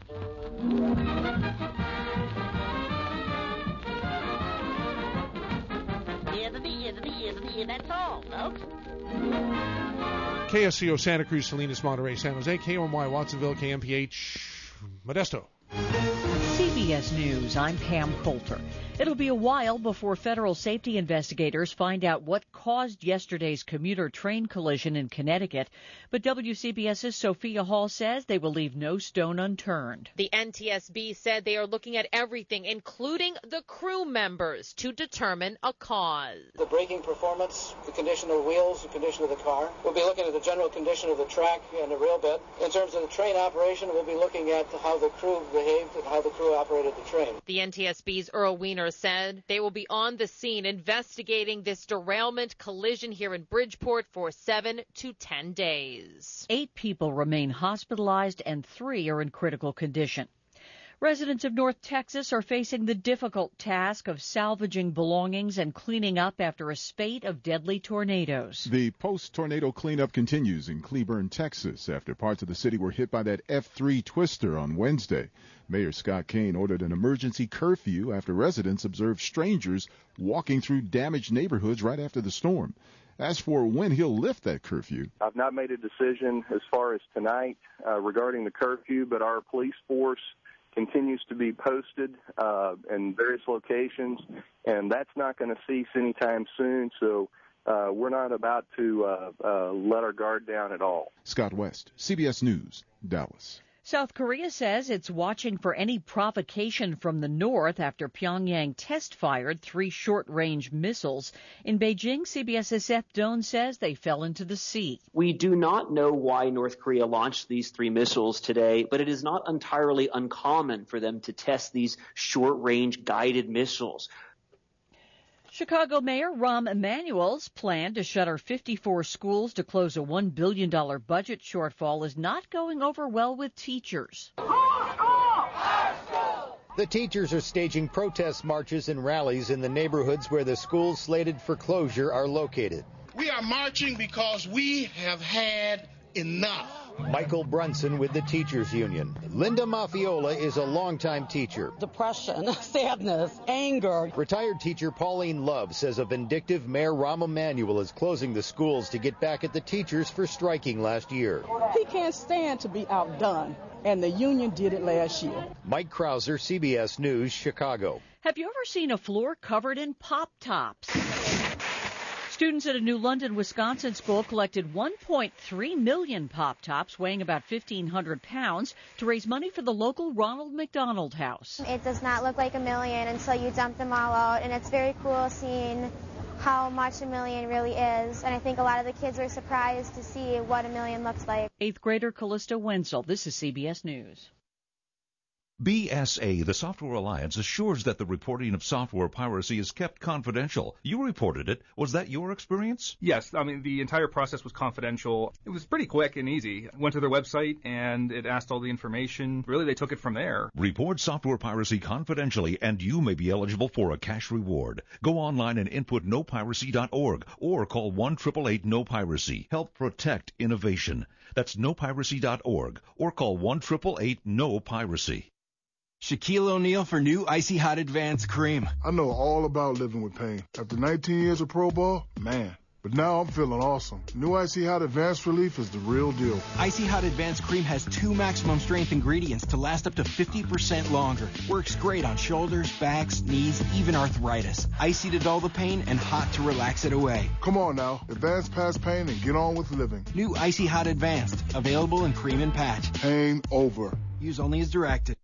That's all, folks. K S C O, Santa Cruz, Salinas, Monterey, San Jose, K O M Y, Watsonville, K M P H, Modesto. C B S News, I'm Pam Coulter. It'll be a while before federal safety investigators find out what caused yesterday's commuter train collision in Connecticut, but W C B S's Sophia Hall says they will leave no stone unturned. The N T S B said they are looking at everything, including the crew members, to determine a cause. The braking performance, the condition of the wheels, the condition of the car. We'll be looking at the general condition of the track and the rail bed. In terms of the train operation, we'll be looking at how the crew behaved and how the crew operated the train. The N T S B's Earl Weiner said they will be on the scene investigating this derailment collision here in Bridgeport for seven to ten days. Eight people remain hospitalized and three are in critical condition. Residents of North Texas are facing the difficult task of salvaging belongings and cleaning up after a spate of deadly tornadoes. The post-tornado cleanup continues in Cleburne, Texas, after parts of the city were hit by that F three twister on Wednesday. Mayor Scott Kane ordered an emergency curfew after residents observed strangers walking through damaged neighborhoods right after the storm. As for when he'll lift that curfew, I've not made a decision as far as tonight uh, regarding the curfew, but our police force continues to be posted uh, in various locations, and that's not going to cease anytime soon, so uh, we're not about to uh, uh, let our guard down at all. Scott West, C B S News, Dallas. South Korea says it's watching for any provocation from the north after Pyongyang test-fired three short-range missiles. In Beijing, CBS's Seth Doan says they fell into the sea. We do not know why North Korea launched these three missiles today, but it is not entirely uncommon for them to test these short-range guided missiles. Chicago Mayor Rahm Emanuel's plan to shutter fifty-four schools to close a one billion dollars budget shortfall is not going over well with teachers. The teachers are staging protest marches and rallies in the neighborhoods where the schools slated for closure are located. We are marching because we have had enough. Michael Brunson with the Teachers Union. Linda Mafiola is a longtime teacher. Depression, sadness, anger. Retired teacher Pauline Love says a vindictive Mayor Rahm Emanuel is closing the schools to get back at the teachers for striking last year. He can't stand to be outdone, and the union did it last year. Mike Krauser, C B S News, Chicago. Have you ever seen a floor covered in Pop-Tops? Students at a New London, Wisconsin school collected one point three million Pop-Tops weighing about fifteen hundred pounds to raise money for the local Ronald McDonald House. It does not look like a million until you dump them all out, and it's very cool seeing how much a million really is, and I think a lot of the kids are surprised to see what a million looks like. Eighth grader Callista Wenzel, this is C B S News. B S A, the Software Alliance, assures that the reporting of software piracy is kept confidential. You reported it. Was that your experience? Yes. I mean, the entire process was confidential. It was pretty quick and easy. I went to their website, and it asked all the information. Really, they took it from there. Report software piracy confidentially, and you may be eligible for a cash reward. Go online and input no piracy dot org or call one eight eight eight no piracy. Help protect innovation. That's no piracy dot org or call one eight eight eight no piracy. Shaquille O'Neal for new Icy Hot Advanced Cream. I know all about living with pain. After nineteen years of pro ball, man. But now I'm feeling awesome. New Icy Hot Advanced Relief is the real deal. Icy Hot Advanced Cream has two maximum strength ingredients to last up to fifty percent longer. Works great on shoulders, backs, knees, even arthritis. Icy to dull the pain and hot to relax it away. Come on now. Advance past pain and get on with living. New Icy Hot Advanced. Available in cream and patch. Pain over. Use only as directed.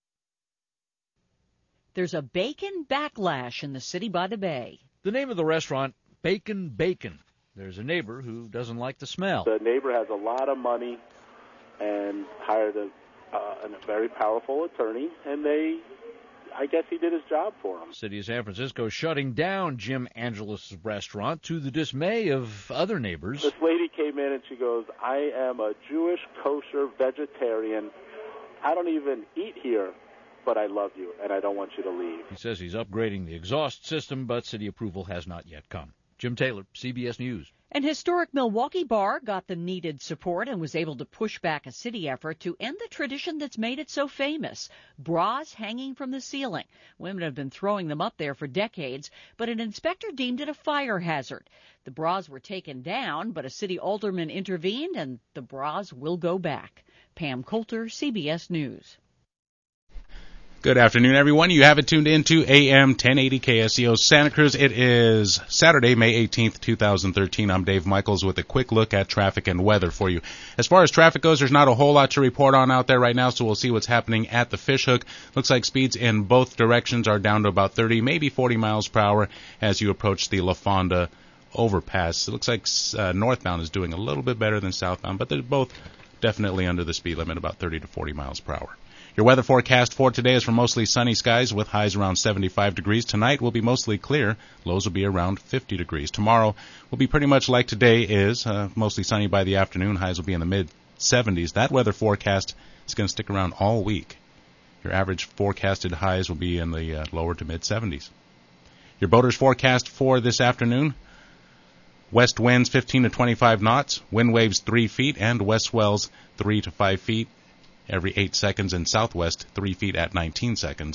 There's a bacon backlash in the city by the bay. The name of the restaurant, Bacon Bacon. There's a neighbor who doesn't like the smell. The neighbor has a lot of money and hired a, uh, a very powerful attorney, and they, I guess he did his job for him. The city of San Francisco shutting down Jim Angelos' restaurant to the dismay of other neighbors. This lady came in and she goes, I am a Jewish kosher vegetarian. I don't even eat here, but I love you, and I don't want you to leave. He says he's upgrading the exhaust system, but city approval has not yet come. Jim Taylor, C B S News. An historic Milwaukee bar got the needed support and was able to push back a city effort to end the tradition that's made it so famous, bras hanging from the ceiling. Women have been throwing them up there for decades, but an inspector deemed it a fire hazard. The bras were taken down, but a city alderman intervened, and the bras will go back. Pam Coulter, C B S News. Good afternoon, everyone. You have it tuned into A M ten eighty K S E O Santa Cruz. It is Saturday, May eighteenth, twenty thirteen. I'm Dave Michaels with a quick look at traffic and weather for you. As far as traffic goes, there's not a whole lot to report on out there right now, so we'll see what's happening at the Fishhook. Looks like speeds in both directions are down to about thirty, maybe forty miles per hour as you approach the La Fonda overpass. It looks like uh, northbound is doing a little bit better than southbound, but they're both definitely under the speed limit, about thirty to forty miles per hour. Your weather forecast for today is for mostly sunny skies with highs around seventy-five degrees. Tonight will be mostly clear. Lows will be around fifty degrees. Tomorrow will be pretty much like today is, uh, mostly sunny by the afternoon. Highs will be in the mid-seventies. That weather forecast is going to stick around all week. Your average forecasted highs will be in the uh, lower to mid-seventies. Your boaters forecast for this afternoon: west winds fifteen to twenty-five knots, wind waves three feet, and west swells three to five feet every eight seconds, and southwest three feet at nineteen seconds.